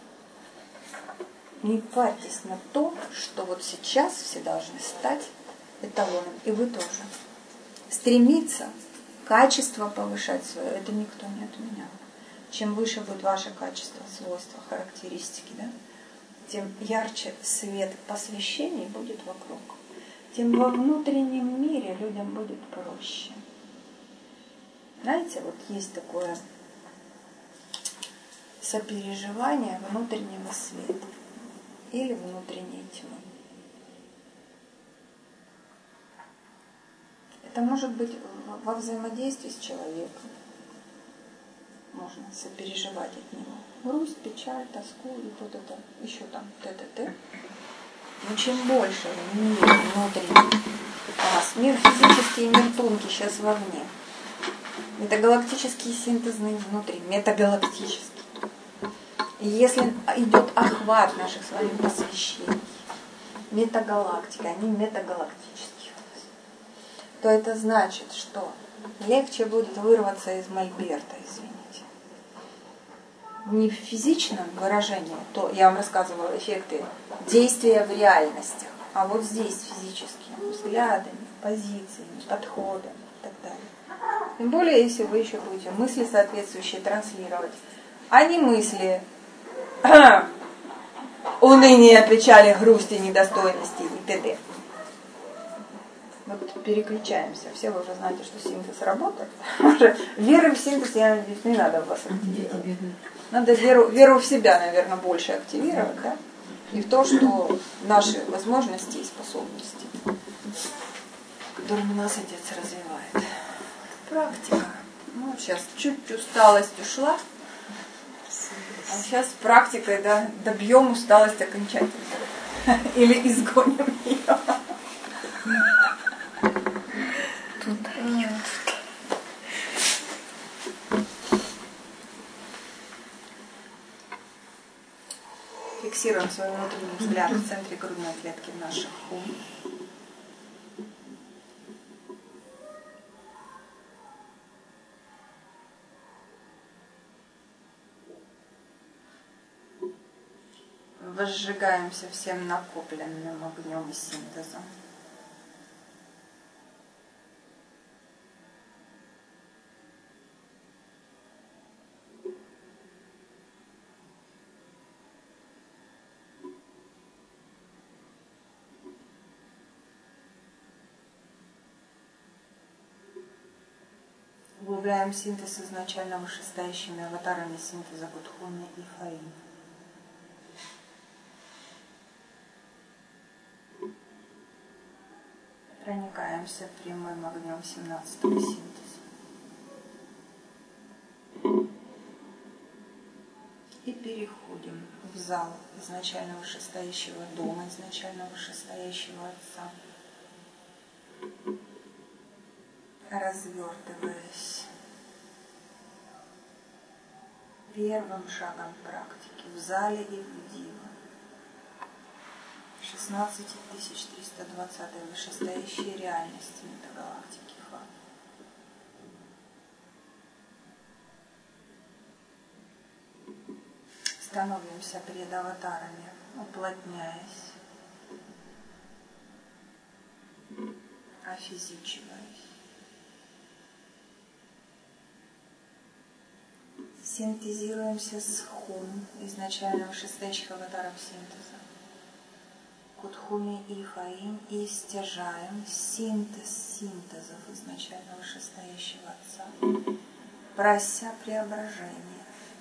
Не парьтесь на то, что вот сейчас все должны стать эталоном, и вы тоже. Стремиться качество повышать свое, это никто не отменял. Чем выше будет ваше качество, свойства, характеристики, да, тем ярче свет посвящений будет вокруг. Тем во внутреннем мире людям будет проще. Знаете, вот есть такое сопереживание внутреннего света или внутренней тьмы. Это может быть во взаимодействии с человеком. Можно сопереживать от него. Грусть, печаль, тоску и вот это, еще там т-т-т. Но чем больше мир внутренний, у нас мир физический и мир тонкий сейчас вовне. Метагалактический синтезный внутри, метагалактический. И если идет охват наших с вами посвящений, метагалактика, они метагалактические, то это значит, что легче будет вырваться из мольберта, извините. Не в физичном выражении, то я вам рассказывала эффекты действия в реальностях, а вот здесь физическими взглядами, позициями, подходами и так далее. Тем более, если вы еще будете мысли соответствующие транслировать, а не мысли уныния, печали, грусти, недостойности и т.д. Вот переключаемся. Все вы уже знаете, что синтез работает. Веры в синтез, я надеюсь, не надо в вас активировать. Надо веру в себя, наверное, больше активировать, да? И в то, что наши возможности и способности, которыми нас Отец развивает. Практика. Ну, сейчас чуть усталость ушла. А сейчас практикой, да, добьем усталость окончательно. Или изгоним ее. Нет. Фиксируем свой внутренний взгляд в центре грудной клетки наших ум. Возжигаемся всем накопленным огнем и синтезом. Углубляем синтез изначально вышестоящими аватарами синтеза Будхуни и Фаин. Проникаемся прямым огнем 17-го синтеза. И переходим в зал изначально вышестоящего дома, изначально вышестоящего Отца. Развертываясь первым шагом практики в зале и в Дива. 16320 вышестоящей реальности метагалактики Фа. Становимся перед аватарами, уплотняясь, офизичиваясь. Синтезируемся с Хун, изначально вышестоящих аватаров синтеза. Кудхуми и Фаин, и стяжаем синтез синтезов изначально вышестоящего Отца, прося преображения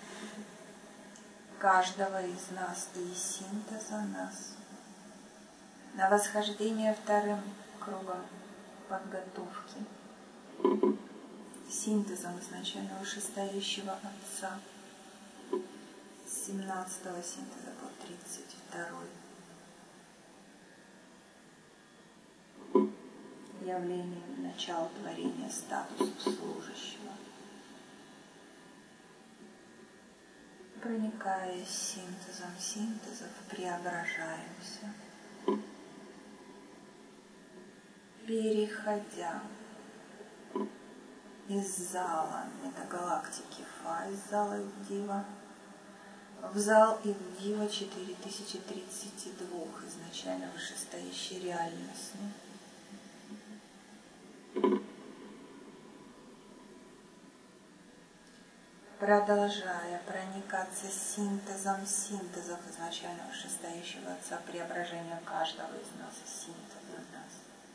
каждого из нас и синтеза нас на восхождение вторым кругом подготовки синтезом изначально вышестоящего Отца с 17-го синтеза по 32-й. Явлением начала творения статусов служащего. Проникая синтезом синтезов, преображаемся, переходя из зала метагалактики Фа, из зала Дива, в зал Ивдива 4032 изначально вышестоящей реальности. Продолжая проникаться синтезом синтезов изначально вышестоящего Отца, преображения каждого из нас и синтеза нас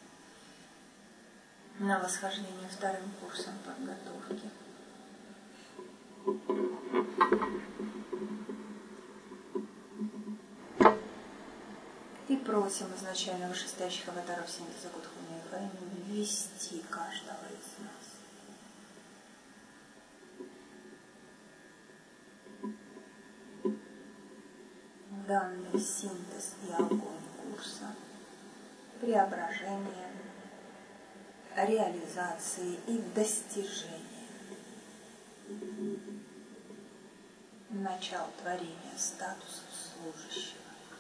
на восхождение вторым курсом подготовки. И просим изначально вышестоящих аватаров синтеза Будхуни и Фаин ввести каждого из нас в данный синтез и огонь курса преображения, реализации и достижения начала творения статусов служащего.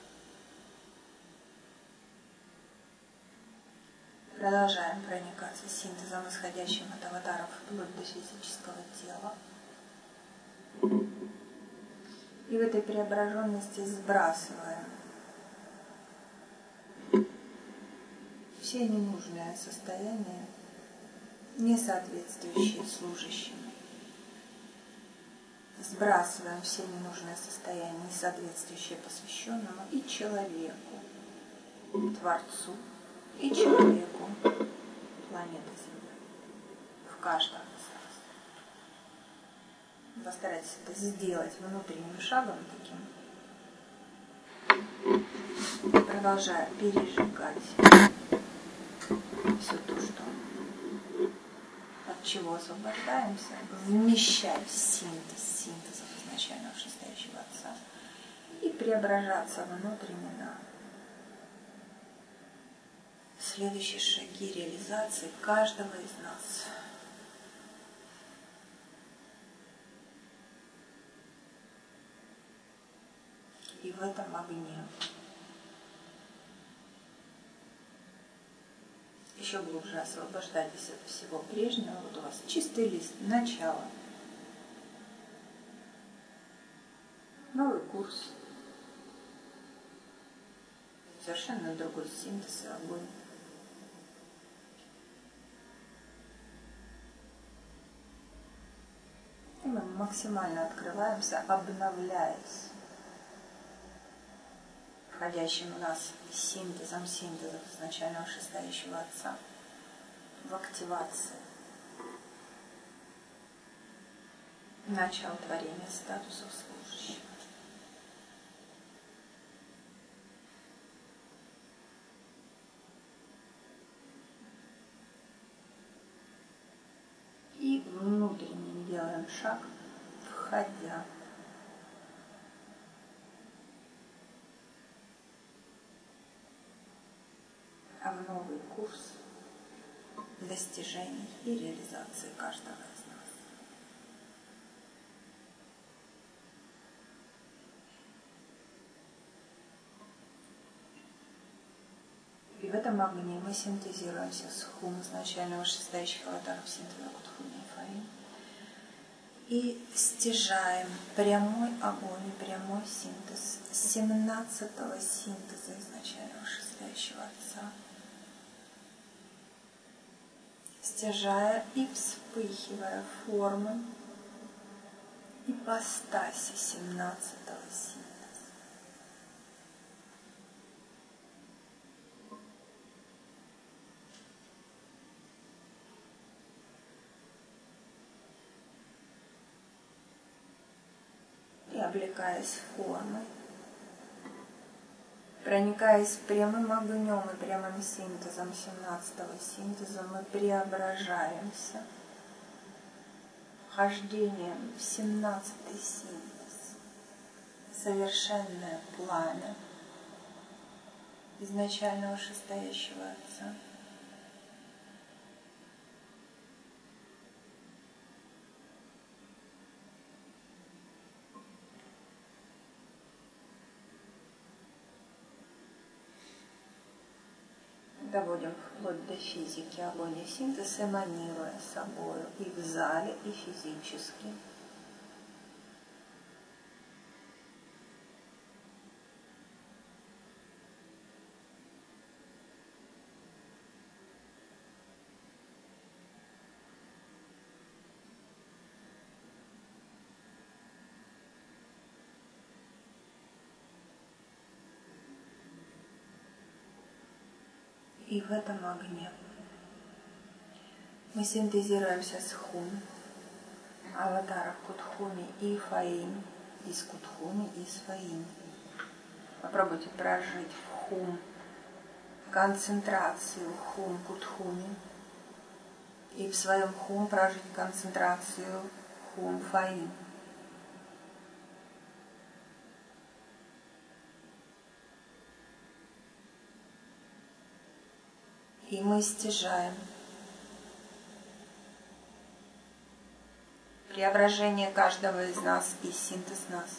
Продолжаем проникаться синтезом, исходящим от аватаров вплоть до физического тела. И в этой преображенности сбрасываем все ненужные состояния, не соответствующие служащему. Сбрасываем все ненужные состояния, не соответствующие посвященному и человеку, Творцу, и человеку планеты Земля. В каждом из нас. Постарайтесь это сделать внутренним шагом таким, продолжая пережигать все то, что от чего освобождаемся, вмещать синтезов изначально вышестоящего Отца и преображаться внутренне на следующие шаги реализации каждого из нас. И в этом огне еще глубже освобождайтесь от всего прежнего. Вот у вас чистый лист, начало. Новый курс. Совершенно другой синтез и огонь. И мы максимально открываемся, обновляясь входящим в нас синтезом изначального шестающего Отца в активации. Начало творения статусов служащего. И внутренне делаем шаг, входя в новый курс достижений и реализации каждого из нас. И в этом огне мы синтезируемся с хум изначального шестающих аватаров синтеза Кутхуми и Фаи и стяжаем прямой огонь и прямой синтез 17-го синтеза изначального шестающего Отца, стяжая и вспыхивая формы ипостаси 17-го синтеза. И облекаясь формой, проникаясь прямым огнем и прямым синтезом 17-го синтеза, мы преображаемся вхождением в 17-й синтез, совершенное пламя изначального шестающего Отца. Доводим вплоть до физики огонь и синтез, эманируя собою и в зале, и физически. И в этом огне мы синтезируемся с хум, аватаров Кутхуми и Фаин, из Кутхуми и из Фаин. Попробуйте прожить в хум концентрацию хум Кутхуми и в своем хум прожить концентрацию хум Фаин. И мы стяжаем преображение каждого из нас и синтез нас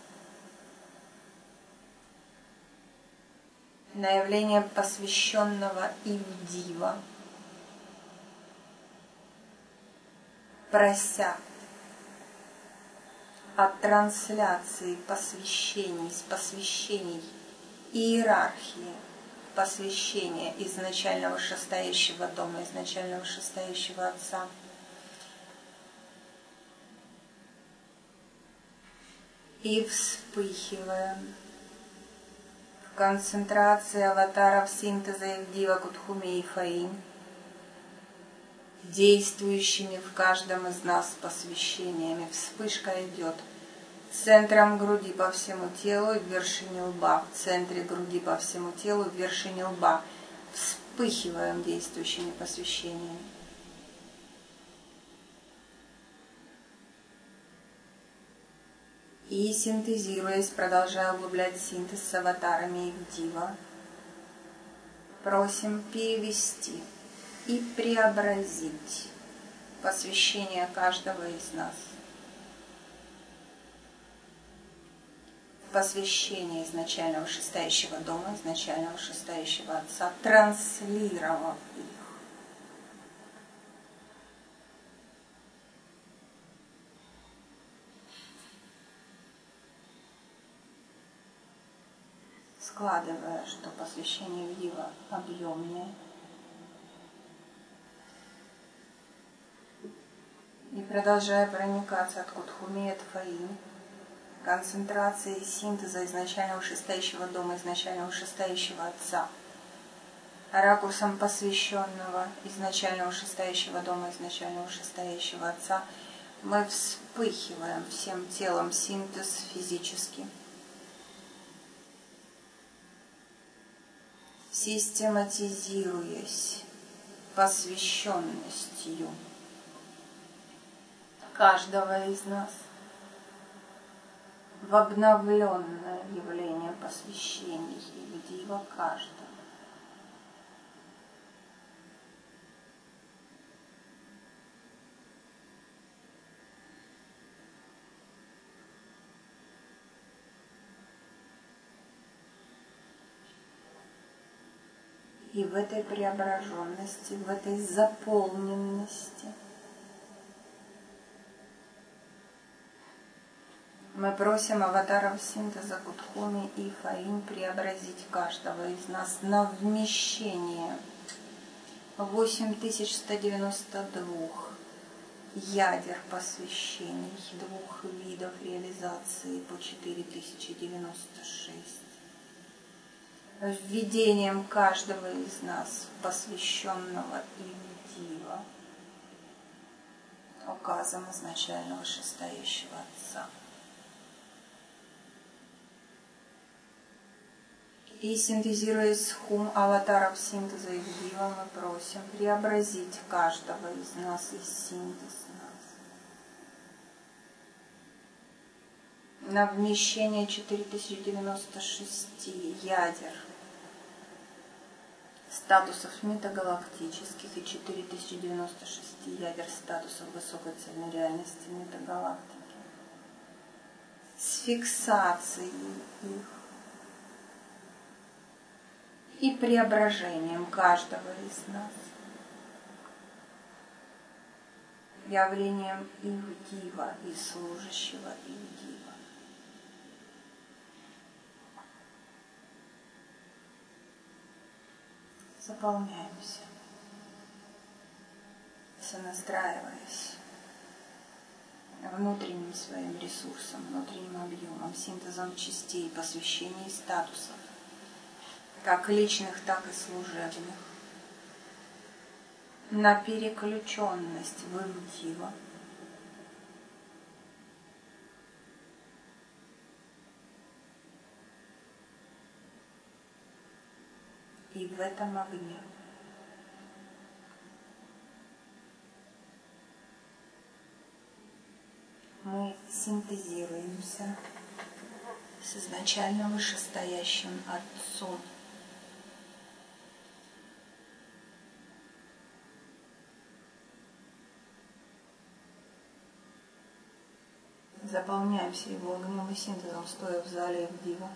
на явление посвященного им Дива, прося от трансляции посвящений иерархии, посвящения изначального шестающего дома, изначального шестающего Отца. И вспыхиваем в концентрации аватаров синтеза Ивдива, Кутхуми и Фаин, действующими в каждом из нас посвящениями. Вспышка идет центром груди по всему телу и в вершине лба, в центре груди по всему телу и в вершине лба. Вспыхиваем действующими посвящениями. И синтезируясь, продолжая углублять синтез с аватарами Ивдива, просим перевести и преобразить посвящение каждого из нас. Посвящение изначального шестающего дома, изначального шестающего Отца, транслировав их. Складывая, что посвящение в Дива объемнее, и продолжая проникаться от Кутхуми, от Фаин, концентрации синтеза изначального шестающего дома, изначального шестающего Отца, ракурсом посвященного изначального шестающего дома, изначального шестающего Отца, мы вспыхиваем всем телом синтез физически, систематизируясь посвященностью каждого из нас в обновленное явление посвящений и в Дива каждого. И в этой преображенности, в этой заполненности мы просим аватаров синтеза Кутхуми и Фаин преобразить каждого из нас на вмещение 8192 ядер посвящений, двух видов реализации по 4096. Введением каждого из нас, посвященного им Дива, указом изначального шестающего Отца. И синтезируясь с хум аватаров синтеза и Дива, мы просим преобразить каждого из нас и синтез нас на вмещение 4096 ядер статусов метагалактических и 4096 ядер статусов высокой цельной реальности метагалактики с фиксацией их и преображением каждого из нас, явлением их Дива и служащего их Дива. Заполняемся, сонастраиваясь внутренним своим ресурсом, внутренним объемом, синтезом частей, посвящений и статусов, как личных, так и служебных, на переключенность в их Дива, и в этом огне мы синтезируемся с изначально вышестоящим Отцом. Заполняемся его огнем и синтезом, стоя в зале в Дива.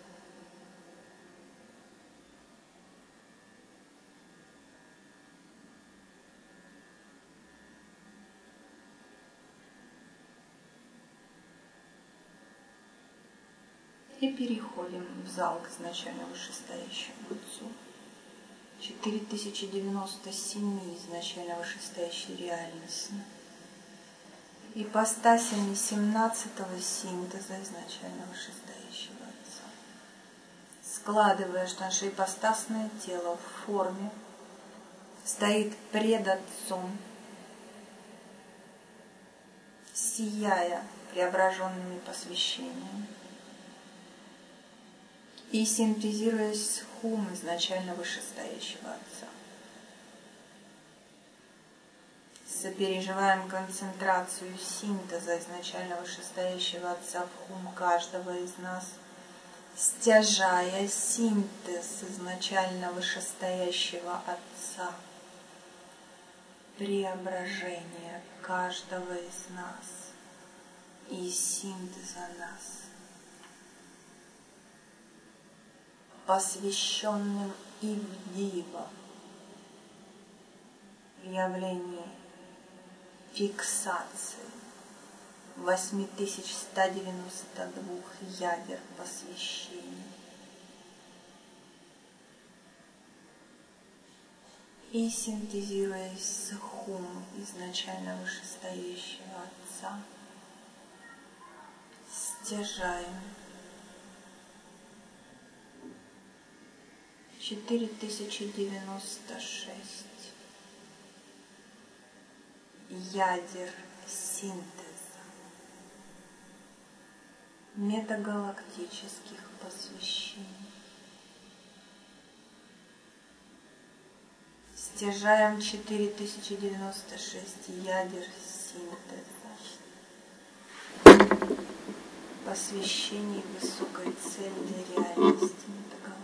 И переходим в зал к изначально вышестоящему Отцу. 4097 изначально вышестоящей реальности. Ипостасями 17-го синтеза изначально вышестоящего Отца. Складывая, что наше ипостасное тело в форме стоит пред Отцом, сияя преображенными посвящениями и синтезируясь с хум изначально вышестоящего Отца. Сопереживаем концентрацию синтеза изначально вышестоящего Отца в хум каждого из нас, стяжая синтез изначально вышестоящего Отца, преображение каждого из нас и синтеза нас, посвященным и в диво, в явлении фиксации 8192 ядер посвящения и синтезируясь с хум изначально вышестоящего Отца, стяжаем 4096 ядер синтеза метагалактических посвящений. Стяжаем 4096 ядер синтеза посвящений высокой цельной реальности метагалактики.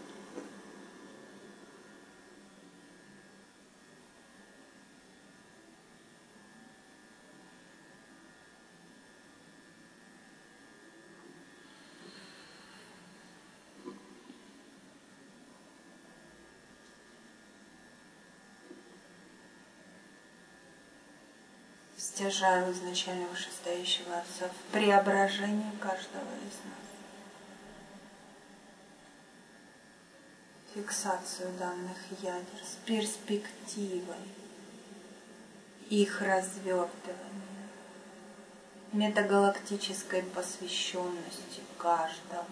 Стяжаю изначально вышестоящего Отца в преображении каждого из нас. Фиксацию данных ядер с перспективой их развертывания, метагалактической посвященности каждого,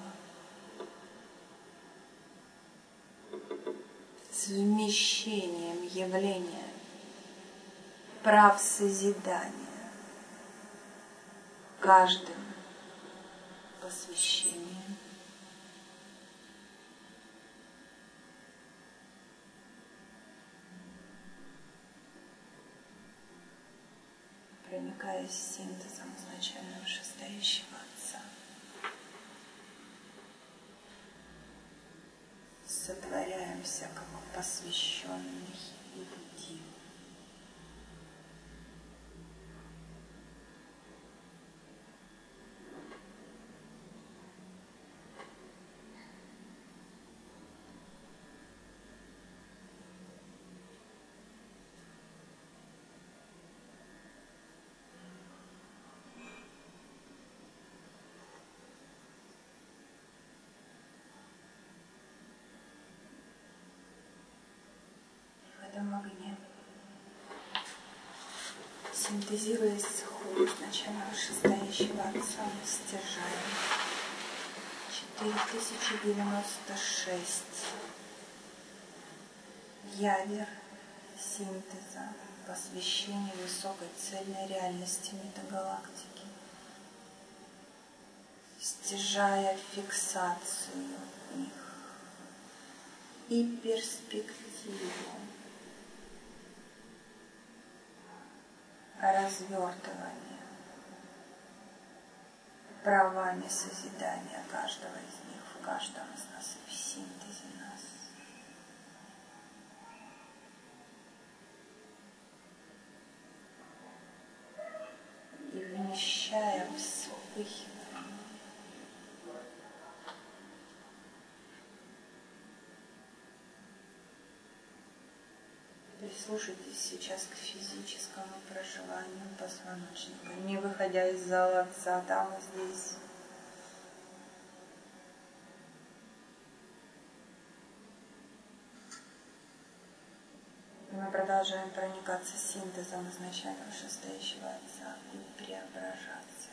с вмещением явления прав созидания каждым посвящением. Проникаясь синтезом изначально вышестоящего Отца, сотворяемся как посвященный и буддий. В этом огне, синтезируясь с хум изначально вышестоящего Отца, мы стяжаем 4096 ядер синтеза посвящения высокой цельной реальности метагалактики, стяжая фиксацию их и перспективу развертывания правами созидания каждого из них в каждом из нас и в синтезе нас. И вмещая вспыхивание. Прислушайтесь сейчас к физическому проживанию позвоночника, не выходя из зала Отца, там и здесь. И мы продолжаем проникаться синтезом изначально вышестоящего Отца и преображаться.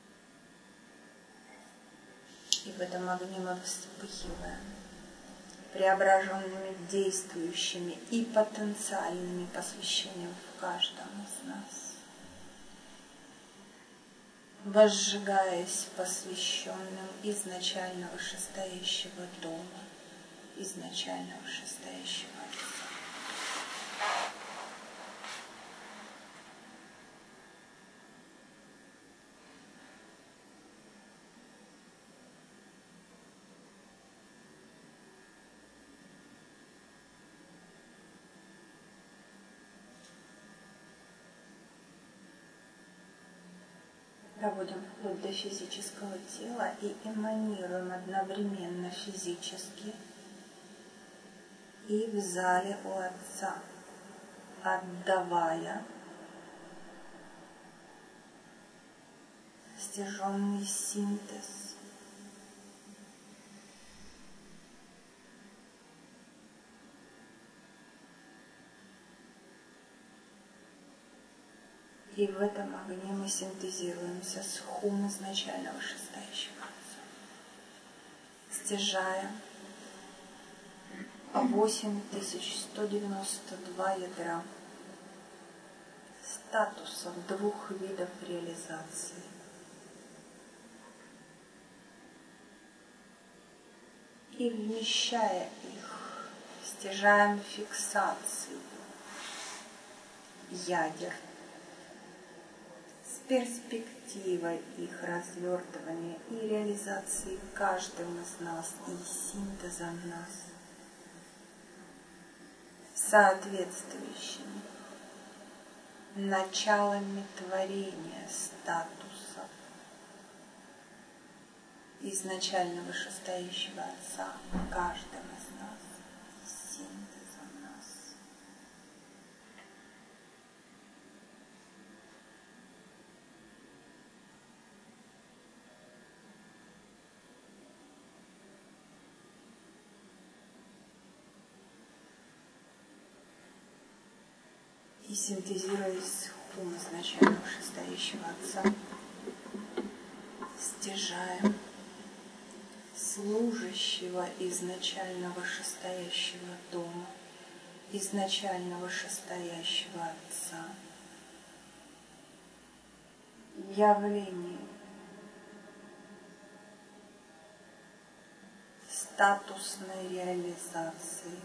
И в этом огне мы вспыхиваем, преображенными, действующими и потенциальными посвящением в каждом из нас, возжигаясь посвященным изначально вышестоящего дома, изначально вышестоящего Отца. Проводим вплоть до физического тела и эманируем одновременно физически и в зале у Отца, отдавая стяженный синтез и в этом огне мы синтезируемся с хум изначально вышестоящего Отца, стяжая 8192 ядра статусов двух видов реализации. И вмещая их, стяжаем фиксацию ядер с перспективой их развертывания и реализации каждым из нас и синтезом нас, соответствующими началами творения статусов изначально вышестоящего Отца в каждом из нас, синтезом нас. И синтезируясь хум изначально вышестоящего Отца, стяжаем служащего изначально вышестоящего дома, изначально вышестоящего Отца, явление статусной реализации,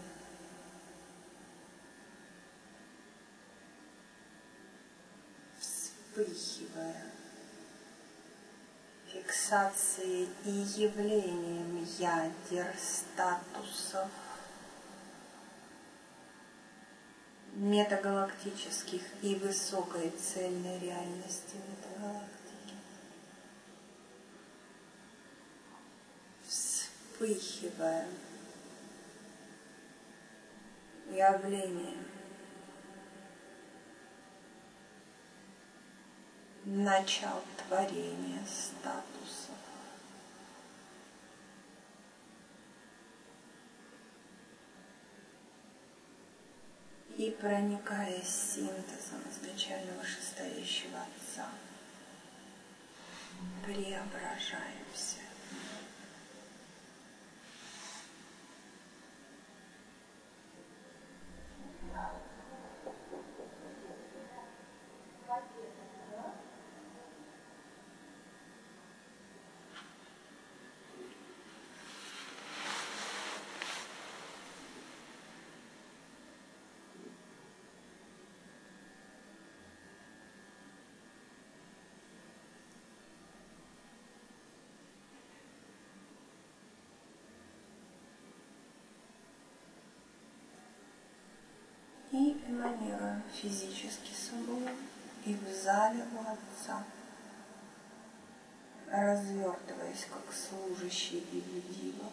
вспыхивая фиксацией и явлением ядер статусов метагалактических и высокой цельной реальности метагалактики. Вспыхивая явлением начал творения статусов. И проникая синтезом изначально вышестоящего Отца, преображаемся. И эманируем физически собой и в зале у Отца, развертываясь как служащий и ведиво.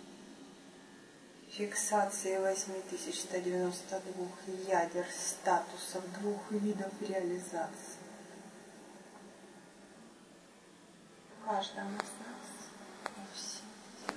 Фиксации 8192 ядер статусов двух видов реализации в каждом из нас и всем.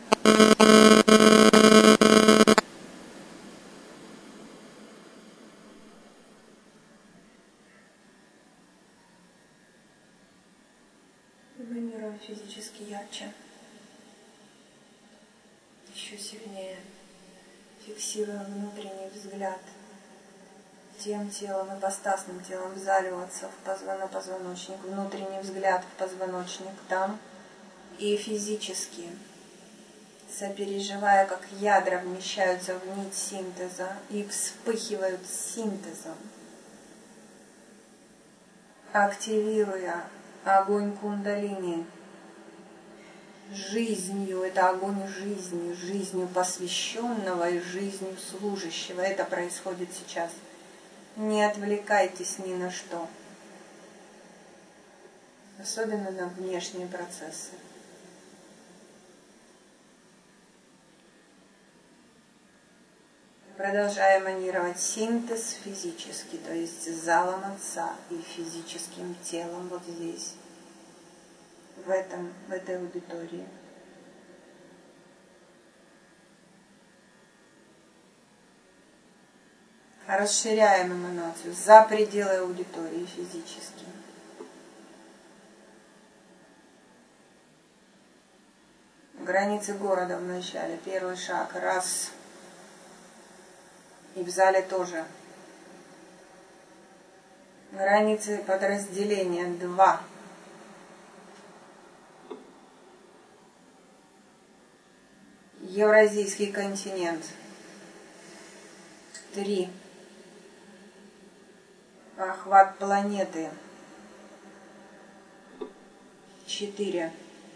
Эманируем физически ярче, еще сильнее, Фиксируем внутренний взгляд. Тем телом, ипостасным телом взариваться в позвоночник, внутренний взгляд в позвоночник там, и физически, сопереживая, как ядра вмещаются в нить синтеза и вспыхивают синтезом, активируя огонь кундалини, жизнью, это огонь жизни, жизнью посвященного и жизнью служащего. Это происходит сейчас. Не отвлекайтесь ни на что, особенно на внешние процессы. Продолжаем эманировать синтез физически, то есть с залом Отца и физическим телом вот здесь, в этой аудитории. Расширяем эманацию за пределы аудитории физически. Границы города в начале. Первый шаг. Раз. И в зале тоже. Границы подразделения. 2. Евразийский континент. 3. Охват планеты. 4.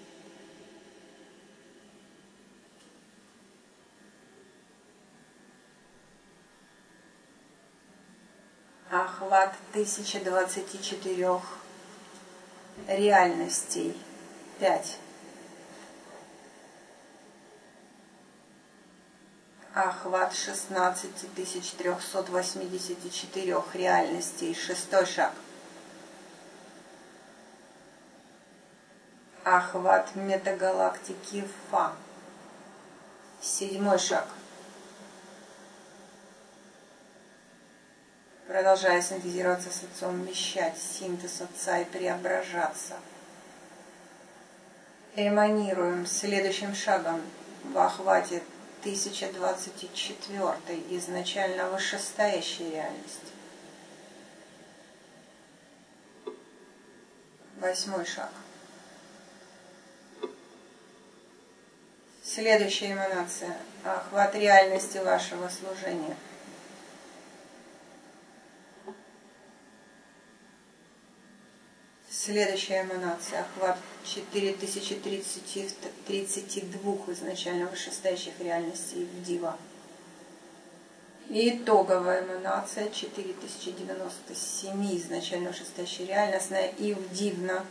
Охват 1024 реальностей. 5. Охват 16384 реальностей. 6 шаг. Охват метагалактики Фа. 7 шаг. Продолжая синтезироваться с Отцом, вмещать синтез Отца и преображаться. Эманируем следующим шагом в охвате 1024 изначально вышестоящей реальности. 8 шаг. Следующая эманация. Охват реальности вашего служения. Следующая эманация. Охват 4032 изначально вышестоящих реальностей в Дива. И итоговая эманация 4097 изначально вышестоящая реальностная и в Дивна.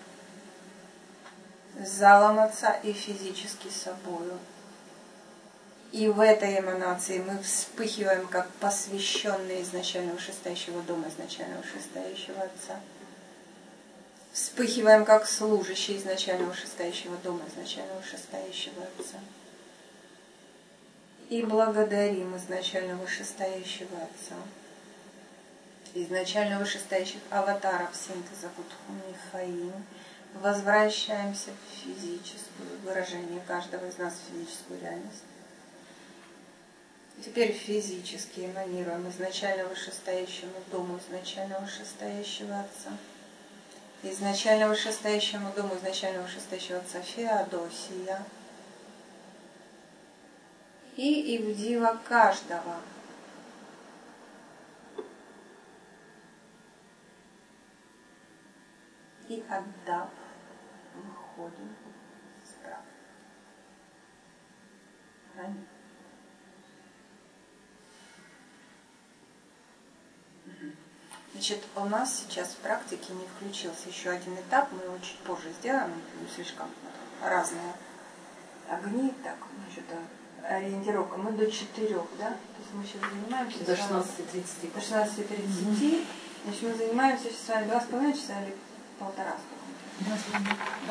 С залом Отца и физически собою. И в этой эманации мы вспыхиваем как посвященные изначально вышестоящего дома, изначально вышестоящего Отца. Вспыхиваем как служащие изначально вышестоящего дома, изначально вышестоящего Отца. И благодарим изначально вышестоящего Отца, изначально вышестоящих аватаров синтеза Будхуни Фаин. Возвращаемся в физическое выражение каждого из нас в физическую реальность. Теперь физически эманируем изначально вышестоящему дому, изначально вышестоящего Отца. Изначально вышестоящему дому, изначально вышестоящего Отца Феодосия. И Ивдива каждого. И отдав, выходим справа. Ранее. Значит, у нас сейчас в практике не включился еще один этап, мы его чуть позже сделаем, слишком разные огни, так, значит, ориентировка. Мы до 4, да? То есть мы сейчас занимаемся... До 16:30. До 16:30. Значит, мы занимаемся сейчас с вами 2,5 часа или 1,5. 2,5,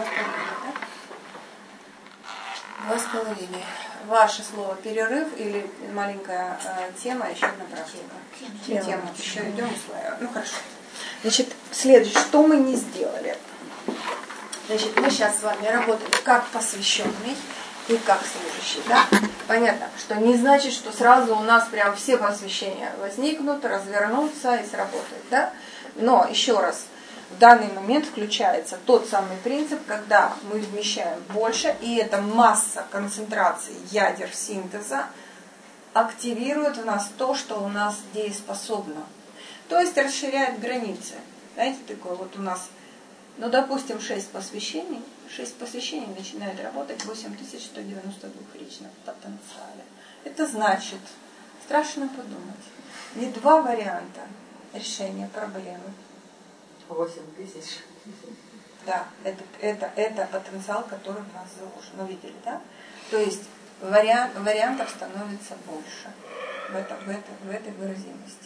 да? 2,5. Ваше слово перерыв или маленькая тема, еще одна практика. Тема. Еще идем условия. Ну хорошо. Значит, следующее, что мы не сделали. Значит, мы сейчас с вами работали как посвященный, и как служащий. Да? Понятно, что не значит, что сразу у нас прям все посвящения возникнут, развернутся и сработают. Да? Но еще раз, в данный момент включается тот самый принцип, когда мы вмещаем больше, и эта масса концентрации ядер синтеза активирует в нас то, что у нас дееспособно. То есть расширяет границы. Знаете, такое вот у нас, ну, допустим, 6 посвящений начинает работать 8192 в личном потенциале. Это значит, страшно подумать, не 2 варианта решения проблемы. 8000. Да, это потенциал, который в нас заложен. Ну, видели, да? То есть вариантов становится больше в этой выразимости.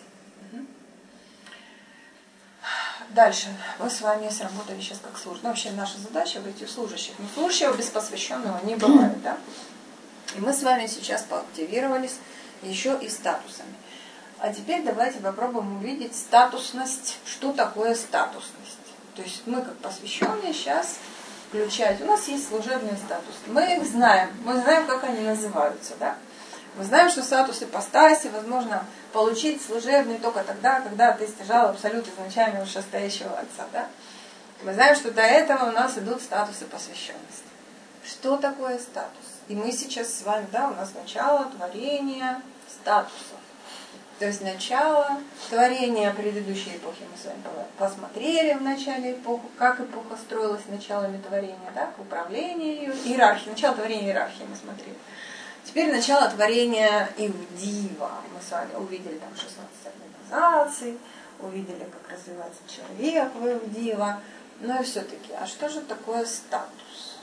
Дальше. Мы с вами сработали сейчас как служащие. Ну, вообще наша задача выйти в служащих. Но служащего без посвященного не бывает, да? И мы с вами сейчас поактивировались еще и статусами. А теперь давайте попробуем увидеть статусность. Что такое статусность? То есть мы как посвященные сейчас включать. У нас есть служебный статус. Мы их знаем. Мы знаем, как они называются, да? Мы знаем, что статус ипостаси возможно получить служебный только тогда, когда ты стяжал абсолют изначально вышестоящего Отца. Да? Мы знаем, что до этого у нас идут статусы посвященности. Что такое статус? И мы сейчас с вами, да, у нас начало творения статусов. То есть начало творения предыдущей эпохи мы с вами посмотрели в начале эпохи, как эпоха строилась началами творения, да, управление ее, иерархии, начало творения иерархии мы смотрели. Теперь начало творения Ивдива. Мы с вами увидели там 16 организаций, увидели, как развивается человек в Ивдива. Но и все-таки, а что же такое статус?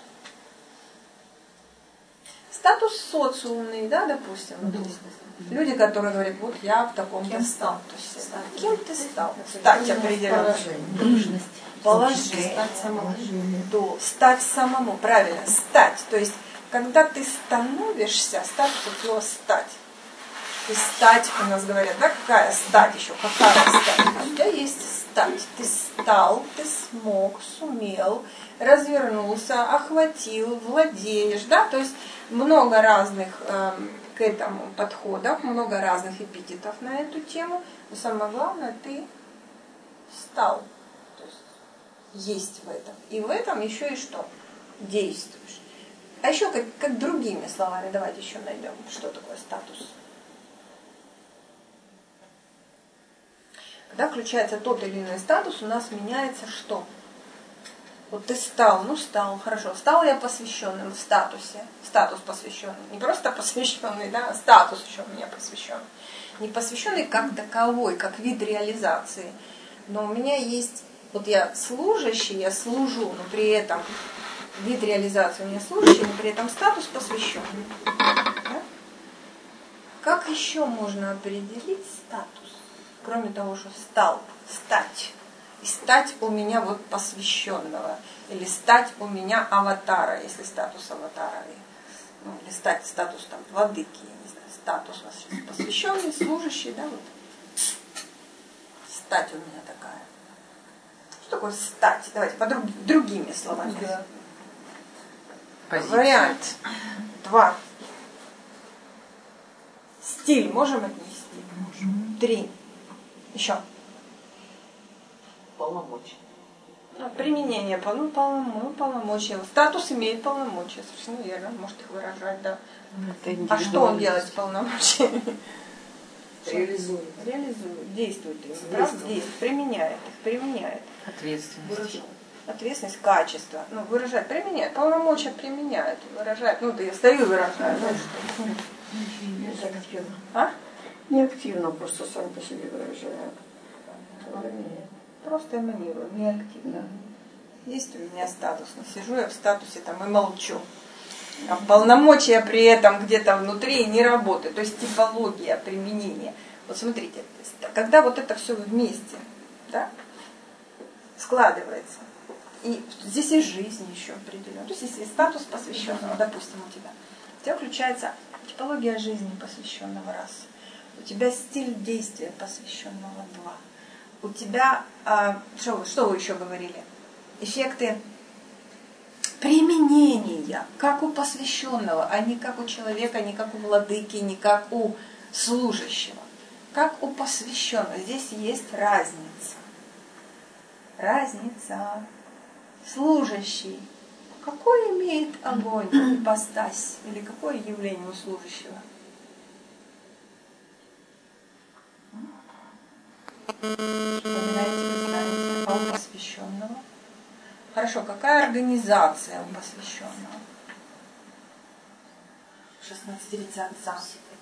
Статус социумный, да, допустим. Люди, которые говорят, вот я в таком-то статусе. Кем ты стал? Стать определенно. Положение. Стать самому. Правильно, стать. То есть, когда ты становишься, статус от слова стать. И стать, у нас говорят, да, какая стать еще, какая стать? У тебя есть стать. Ты стал, ты смог, сумел, развернулся, охватил, владеешь, да, то есть много разных к этому подходов, много разных эпитетов на эту тему, но самое главное, ты стал, то есть в этом. И в этом еще и что? Действуешь. А еще как другими словами, давайте еще найдем, что такое статус. Когда включается тот или иной статус, у нас меняется что? Вот ты стал, хорошо. Стал я посвященным в статусе. Статус посвященный. Не просто посвященный, да, а статус еще у меня посвященный. Не посвященный как таковой, как вид реализации. Но у меня есть, вот я служащий, я служу, но при этом вид реализации у меня служащий, но при этом статус посвященный. Да? Как еще можно определить статус? Кроме того, что стал, стать. И стать у меня вот посвященного. Или стать у меня аватара, если статус аватара. Ну, или стать статус там владыки, я не знаю, статус у нас сейчас посвященный, служащий, да, вот. Стать у меня такая. Что такое стать? Давайте другими словами. Позиция. Вариант 2. Стиль можем отнести? Можем. 3. Еще. Полномочия. Применение полномочия. Статус имеет полномочия, совершенно верно, может их выражать, да. А что он делает с полномочиями? Реализует. Действует им. Применяет их. Ответственность. Ответственность, качество. Ну, выражает, применяет. Полномочия применяет, выражает. Ну, да я стою и выражаю. Не активно, просто сам по себе выражаю. Просто эманирую, не активно. Есть у меня статус, но сижу я в статусе там и молчу. А полномочия при этом где-то внутри не работают. То есть типология применения. Вот смотрите, когда вот это все вместе, да, складывается. И здесь есть жизнь еще определенная. То есть если статус посвященного, допустим, у тебя включается типология жизни посвященного раз. У тебя стиль действия посвященного 2. У тебя, что вы еще говорили? Эффекты применения, как у посвященного, а не как у человека, не как у владыки, не как у служащего. Как у посвященного. Здесь есть разница. Разница. Служащий. Какой имеет огонь, ипостась, или какое явление у служащего? Вспоминаете, вы знаете, а у посвященного? Хорошо, какая организация у посвященного? 16 лица отца.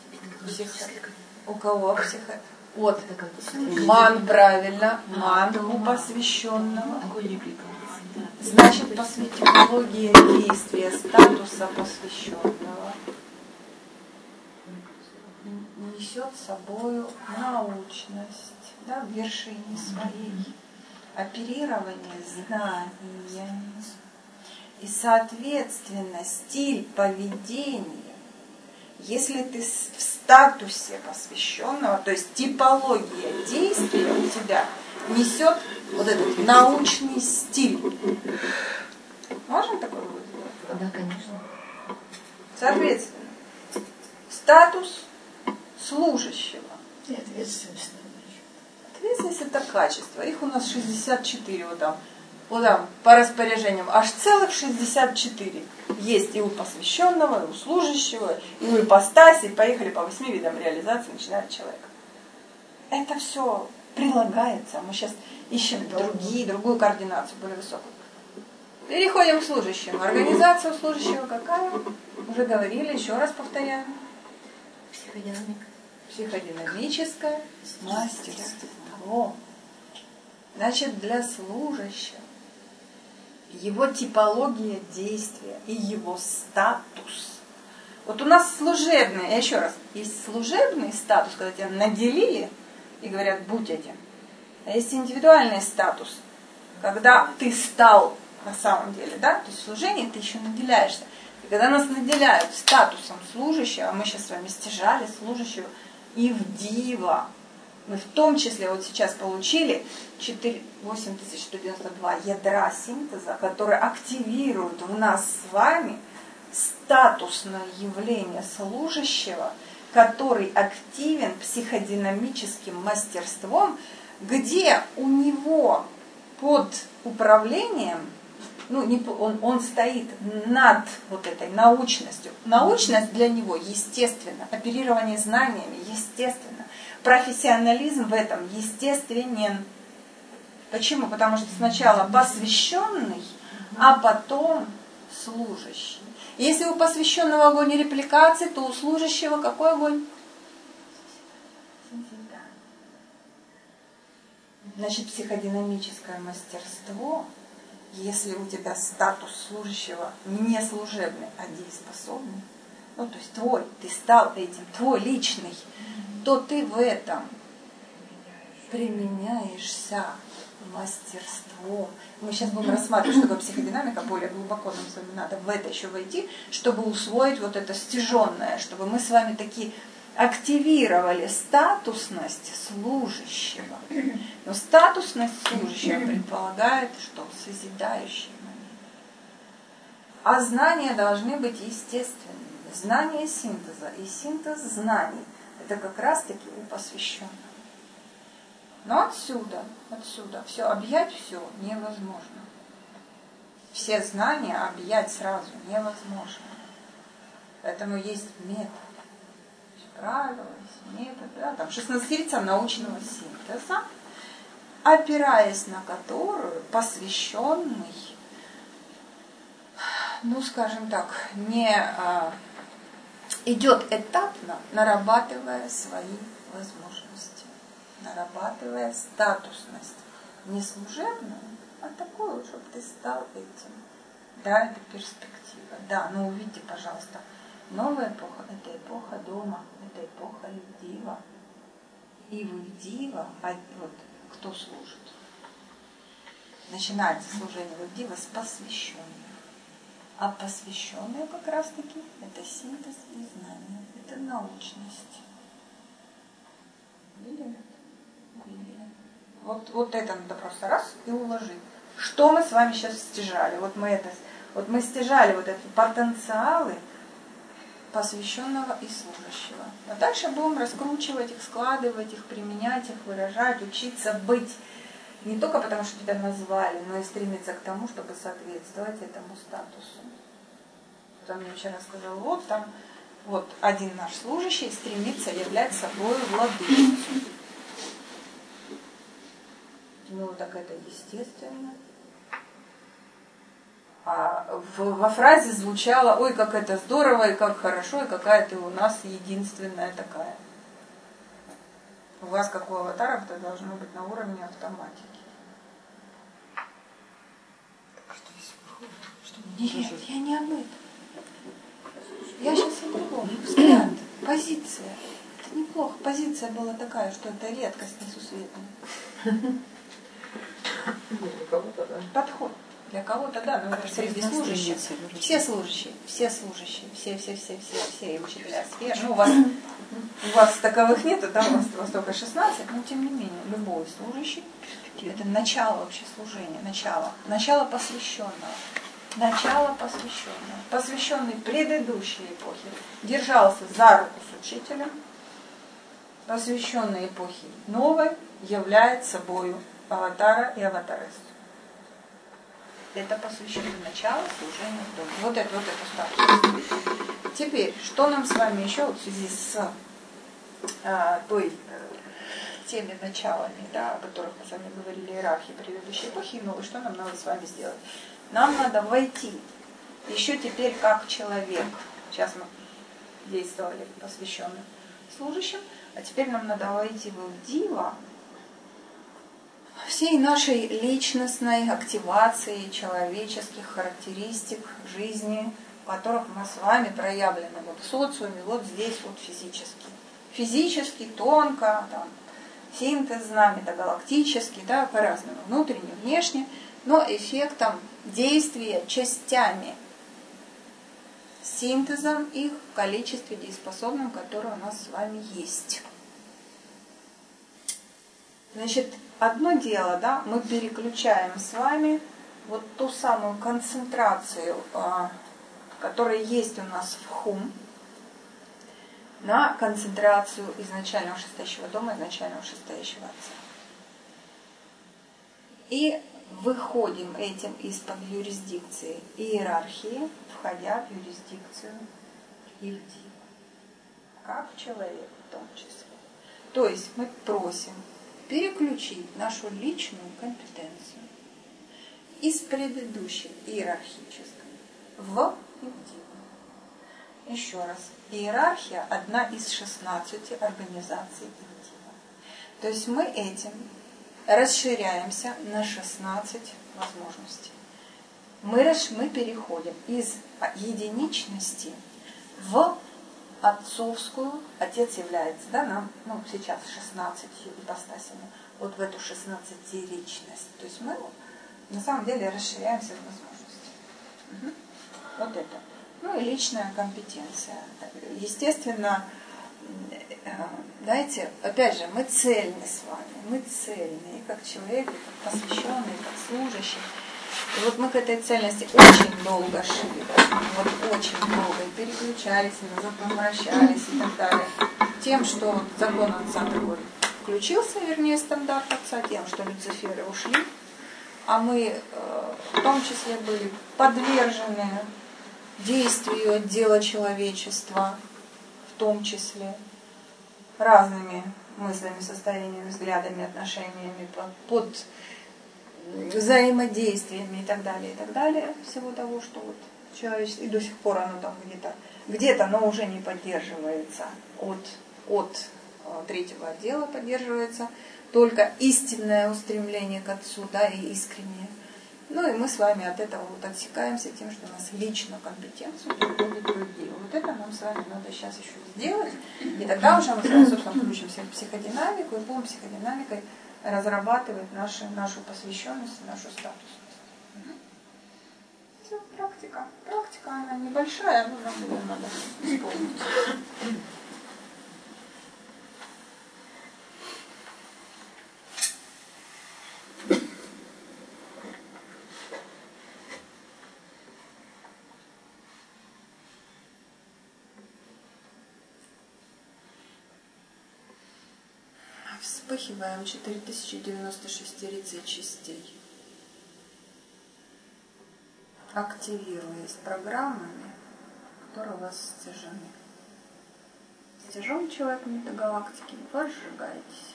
У кого психо? Вот. Ман, правильно. Ман у посвященного. Значит, по психологии действия статуса посвященного несет с собой научность, да, в вершине своей, оперирование знаниями и, соответственно, стиль поведения. Если ты в статусе посвященного, то есть типология действия у тебя несет вот этот научный стиль. Можно такое будет сделать? Да, конечно. Соответственно, статус служащего. И ответственность. Ответственность — это качество. Их у нас 64 вот там по распоряжениям. Аж целых 64. Есть и у посвященного, и у служащего, и у ипостаси. Поехали по 8 видам реализации, начиная от человека. Это все прилагается. Мы сейчас ищем другую координацию, более высокую. Переходим к служащему. Организация у служащего какая? Уже говорили, еще раз повторяю. Психодинамика. Психодинамическое мастерство. Значит, для служащего его типология действия и его статус. Вот у нас служебный, еще раз, есть служебный статус, когда тебя наделили и говорят, будь этим. А есть индивидуальный статус, когда ты стал на самом деле, да, то есть в служении ты еще наделяешься. И когда нас наделяют статусом служащего, мы сейчас с вами стяжали служащего и в дива, мы в том числе вот сейчас получили 8192 ядра синтеза, которые активируют в нас с вами статусное явление служащего, который активен психодинамическим мастерством, где у него под управлением, он стоит над вот этой научностью. Научность для него естественно, оперирование знаниями естественно, профессионализм в этом естественен. Почему? Потому что сначала посвященный, а потом служащий. Если у посвященного огонь репликации, то у служащего какой огонь? Значит, психодинамическое мастерство, если у тебя статус служащего не служебный, а дееспособный, то есть твой, ты стал этим, твой личный, то ты в этом применяешься мастерством. Мы сейчас будем рассматривать, что такое психодинамика, более глубоко нам с вами надо в это еще войти, чтобы усвоить вот это стяженное, чтобы мы с вами такие активировали статусность служащего. Но статусность служащего предполагает, что созидающий момент. А знания должны быть естественными. Знание синтеза и синтез знаний – это как раз-таки у посвященного. Но отсюда все объять все невозможно. Все знания объять сразу невозможно. Поэтому есть метод. Правила, метод, да, там 16 лица научного синтеза, опираясь на которую посвященный, скажем так, не идет этапно, нарабатывая свои возможности, нарабатывая статусность, не служебную, а такую, чтобы ты стал этим. Да, это перспектива. Да, но увидите, пожалуйста, новая эпоха – это эпоха дома, это эпоха Ивдива. И в Ивдива, вот кто служит? Начинается служение в Ивдива с посвященных. А посвященные как раз-таки это синтез и знания, это научность. Видели? Видели. Вот это надо просто раз и уложить. Что мы с вами сейчас стяжали? Вот мы это Вот мы стяжали вот эти потенциалы посвященного и служащего. А дальше будем раскручивать их, складывать их, применять их, выражать, учиться быть. Не только потому, что тебя назвали, но и стремиться к тому, чтобы соответствовать этому статусу. Кто мне вчера сказал, вот там вот один наш служащий стремится являть собой владычицу. Ну, так это естественно. А во фразе звучало, ой, как это здорово, и как хорошо, и какая ты у нас единственная такая. У вас, как у аватаров, это должно быть на уровне автоматики. Нет, я не об этом. Я сейчас о другом. Взгляд, позиция. Это неплохо. Позиция была такая, что это редкость несусветная. Для кого-то, да. Подход. Для кого-то, да, но это среди служащих. Все служащие, все, и учителя сфер. Ну, у вас таковых нету, да, у вас только 16, но тем не менее, любой служащий, это начало вообще служения, начало посвященного. Посвященный предыдущей эпохе, держался за руку с учителем, посвященный эпохе новой, является собою аватара и аватарессу. Это посвящено началу служения в доме. Вот это статус. Теперь, что нам с вами еще в связи с той теми началами, да, о которых мы с вами говорили, иерархии предыдущей эпохи, ну, что нам надо с вами сделать? Нам надо войти еще теперь как человек. Сейчас мы действовали посвященным служащим, а теперь нам надо войти в дива всей нашей личностной активации человеческих характеристик жизни, в которых мы с вами проявлены вот в социуме, вот здесь вот физически. Физически, тонко, там, синтезно, метагалактически, да, по-разному, внутренне, внешне, но эффектом действия частями, синтезом их в количестве дееспособном, которое у нас с вами есть. Значит, одно дело, да, мы переключаем с вами вот ту самую концентрацию, которая есть у нас в хум, на концентрацию изначального шестящего дома, изначального шестящего отца. И выходим этим из-под юрисдикции иерархии, входя в юрисдикцию Ильдива, как человек в том числе. То есть мы просим переключить нашу личную компетенцию из предыдущей иерархической в Ильдиву. Еще раз. Иерархия – одна из 16 организаций Ильдива. То есть мы этим расширяемся на 16 возможностей. Мы переходим из единичности в отцовскую, отец является, да, нам, ну, сейчас 16 ипостасями, вот в эту 16-ричность. То есть мы на самом деле расширяемся в возможности. Угу. Вот это. Ну и личная компетенция. Естественно, знаете, опять же, мы цельны с вами, мы цельны, и как человек, и как посвященный, и как служащий. И вот мы к этой цельности очень долго шли, вот очень долго, и переключались, и назад возвращались, и так далее. Тем, что вот закон отца такой включился, вернее, стандарт отца, тем, что Люциферы ушли, а мы в том числе были подвержены действию отдела человечества, в том числе разными мыслями, состояниями, взглядами, отношениями, под взаимодействиями и так далее, всего того, что вот человечество, и до сих пор оно там где-то, но уже не поддерживается от третьего отдела поддерживается только истинное устремление к Отцу, да, и искреннее. Ну и мы с вами от этого вот отсекаемся тем, что у нас лично компетенцию переходит другие. Вот это нам с вами надо сейчас еще сделать. И тогда уже мы с вами, собственно, включимся в психодинамику и будем психодинамикой разрабатывать нашу посвященность, нашу статусность. Все, практика. Практика, она небольшая, но нам ее надо исполнить. вспыхиваем 4096 частей, активируясь программами, которые у вас стяжены. Стяжен человек метагалактики, вы сжигаетесь.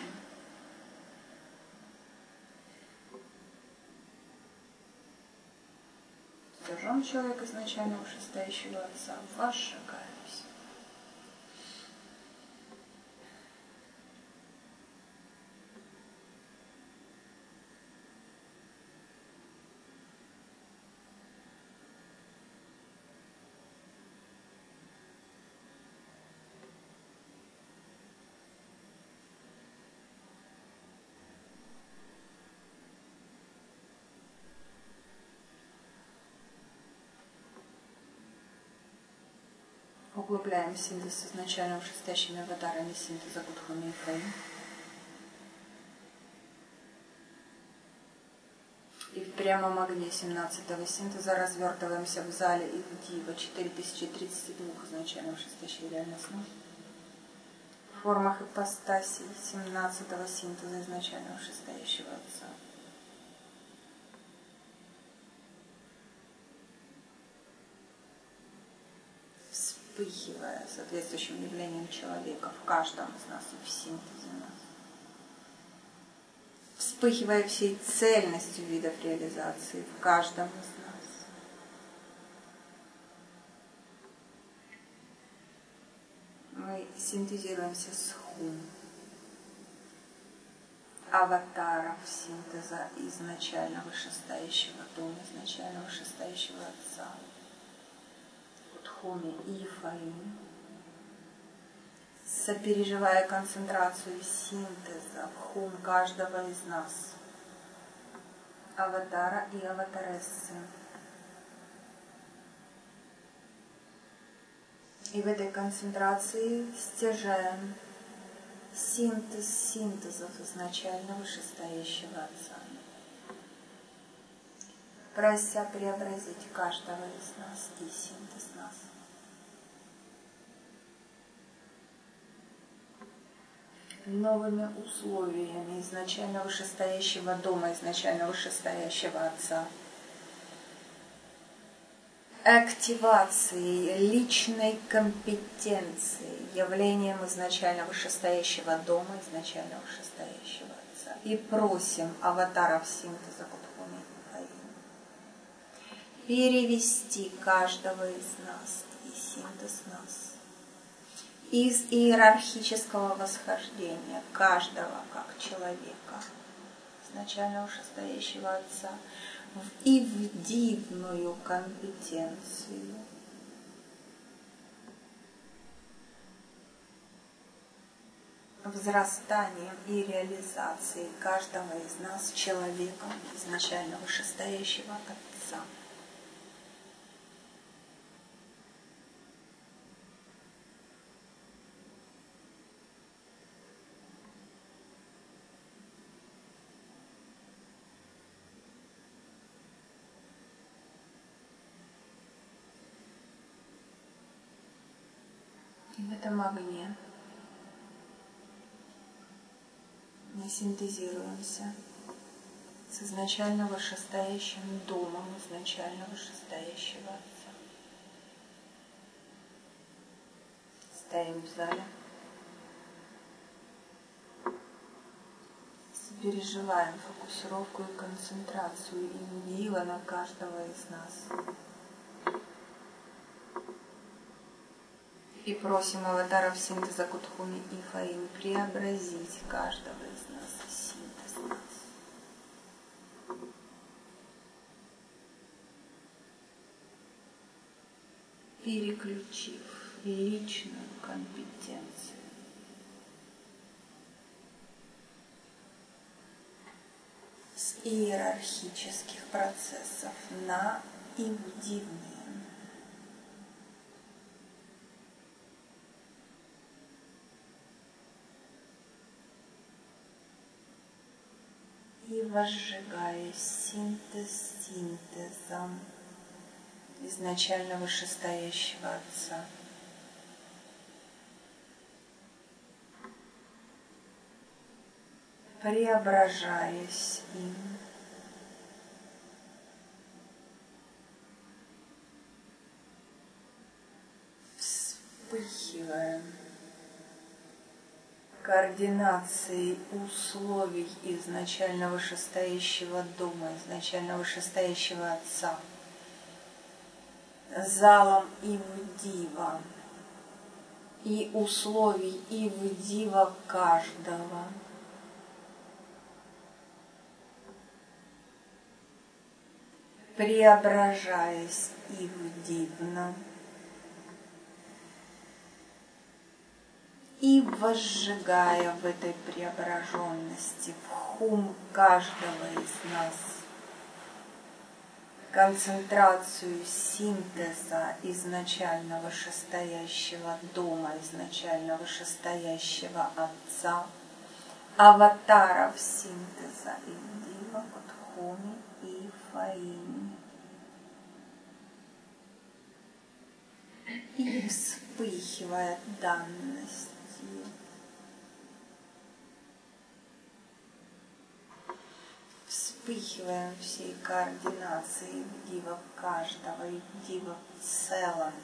Стяжен человек изначально вышестоящего Отца, вас сжигаетесь. Углубляем синтез изначально вышестоящими аватарами синтеза Будхами и Фаим. И в прямом огне 17-го синтеза развертываемся в зале и в Дива 4032 изначально вышестоящих реальных снов. В формах ипостасей 17-го синтеза изначально вышестоящего Отца. Вспыхивая соответствующим явлением человека в каждом из нас и в синтезе нас. Вспыхивая всей цельностью видов реализации в каждом из нас. Мы синтезируемся с Хум, аватаров синтеза изначально вышестоящего дома, изначально вышестоящего Отца. Будхами и Фаим, сопереживая концентрацию синтеза в Хум каждого из нас, аватара и аватарессы. И в этой концентрации стяжаем синтез синтезов изначально вышестоящего Отца, прося преобразить каждого из нас и синтез нас. Новыми условиями изначально вышестоящего дома, изначально вышестоящего Отца. Активацией личной компетенции, явлением изначально вышестоящего дома, изначально вышестоящего Отца. И просим аватаров синтеза Будхами и Фаим перевести каждого из нас и синтез нас из иерархического восхождения каждого как человека, изначально вышестоящего Отца, и в дивную компетенцию. Взрастанием и реализацией каждого из нас человеком, изначально вышестоящего Отца. И в этом огне мы синтезируемся с изначально вышестоящим домом, изначально вышестоящего Отца. Стоим в зале, переживаем фокусировку и концентрацию индива на каждого из нас. И просим аватаров синтеза Будхами и Фаим преобразить каждого из нас в синтез нас. Переключив личную компетенцию с иерархических процессов на индивидуальные. И возжигая синтез синтезом изначально вышестоящего Отца. преображаясь им. Вспыхиваем координацией условий изначально вышестоящего дома, изначально вышестоящего Отца, залом Ивдива и условий Ивдива каждого. Преображаясь Ивдивно и возжигая в этой преображенности в хум каждого из нас концентрацию синтеза изначально вышестоящего дома, изначально вышестоящего Отца, аватаров синтеза Ивдива, Бодхуми и Фаини. И вспыхивает данностью, вспыхиваем всей координацией Ивдива каждого, Ивдива в целом.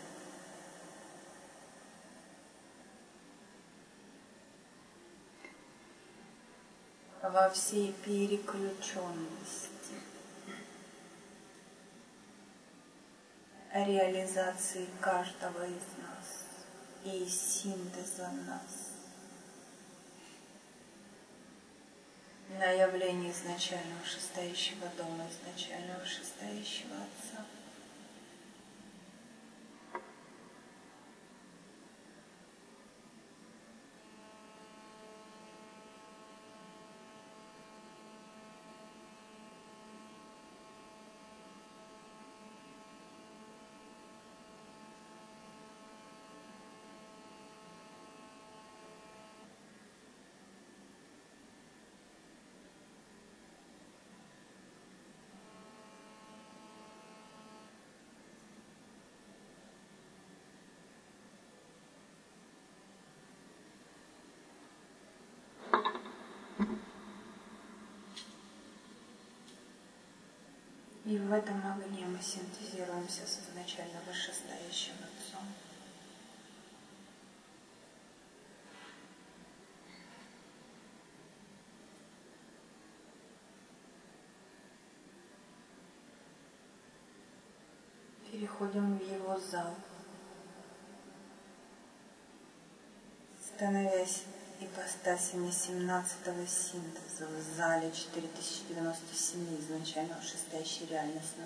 Во всей переключенности реализации каждого из нас и синтеза нас на явление изначально вышестоящего дома, изначально вышестоящего Отца. И в этом огне мы синтезируемся с изначально вышестоящим Отцом. Переходим в его зал, становясь ипостасями 17-го синтеза в зале 4097 изначально вышестоящей реальности.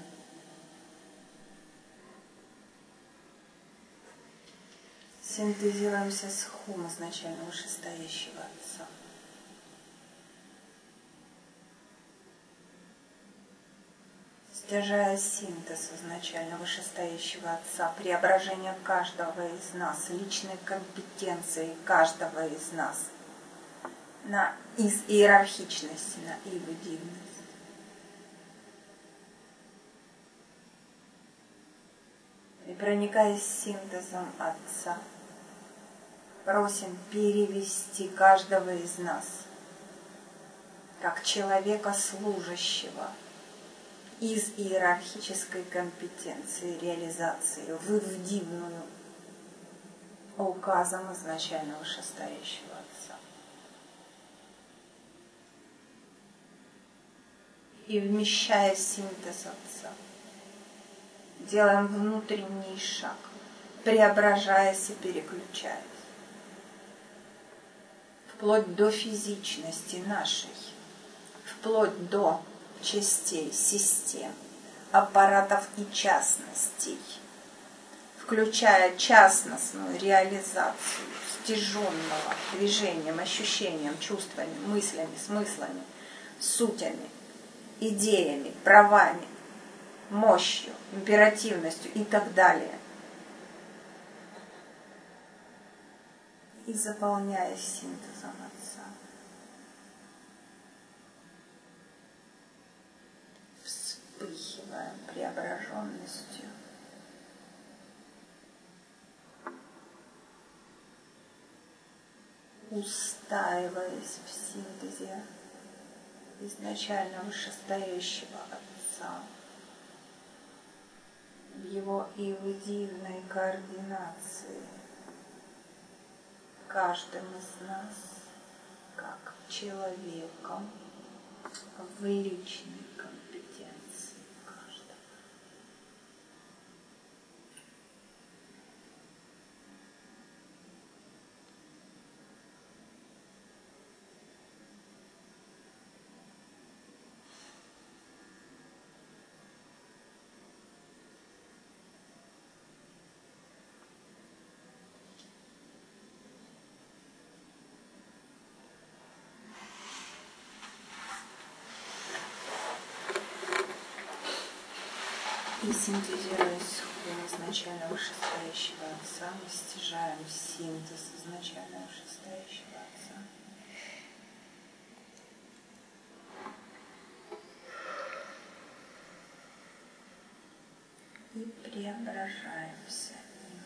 Синтезируемся с хум изначально вышестоящего Отца. Стяжая синтез изначально вышестоящего Отца, преображение каждого из нас, личной компетенции каждого из нас из иерархичности на ивдивность. И проникаясь синтезом Отца, просим перевести каждого из нас, как человека служащего, из иерархической компетенции реализации в ивдивную указом изначально вышестоящего Отца. И вмещая синтез Отца, делаем внутренний шаг, преображаясь и переключаясь, вплоть до физичности нашей, вплоть до частей, систем, аппаратов и частностей, включая частностную реализацию стяженного движением, ощущением, чувствами, мыслями, смыслами, сутями, идеями, правами, мощью, императивностью и так далее. И заполняя синтезом Отца, вспыхиваем преображенностью, устаиваясь в синтезе изначально вышестоящего Отца, в Его иудивной координации каждым из нас, как человеком, в личной компетенции каждого. И синтезируя исходы изначально вышестоящего Отца, мы стяжаем синтез изначально вышестоящего Отца. И преображаемся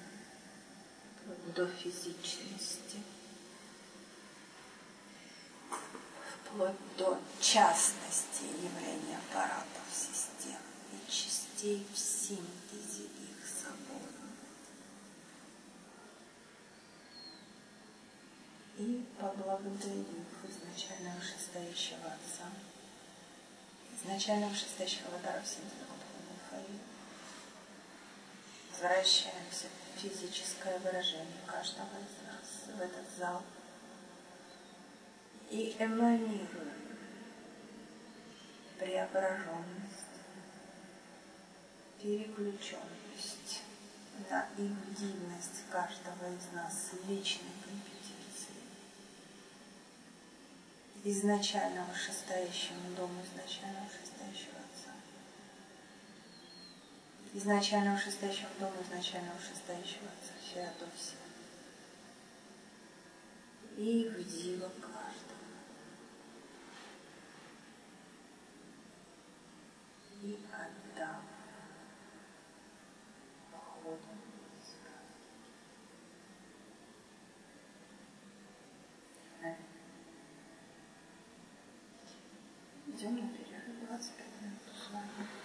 до физичности, вплоть до частности явления аппаратов систем и частей в синтезе их собой. И поблагодарив изначально вышестоящего Отца, изначально вышестоящего Аватара в синтезе духовной эйфории, возвращаемся в физическое выражение каждого из нас в этот зал и эманируем преображенность, переключенность на иудивность каждого из нас личной компетенции, изначально вышестоящему дому, изначально вышестоящего Отца, изначально вышестоящему дому, изначально вышестоящего Отца, Феодосия, и в диво каждого. И отдав ходом идем на перерыв 25 минут с вами.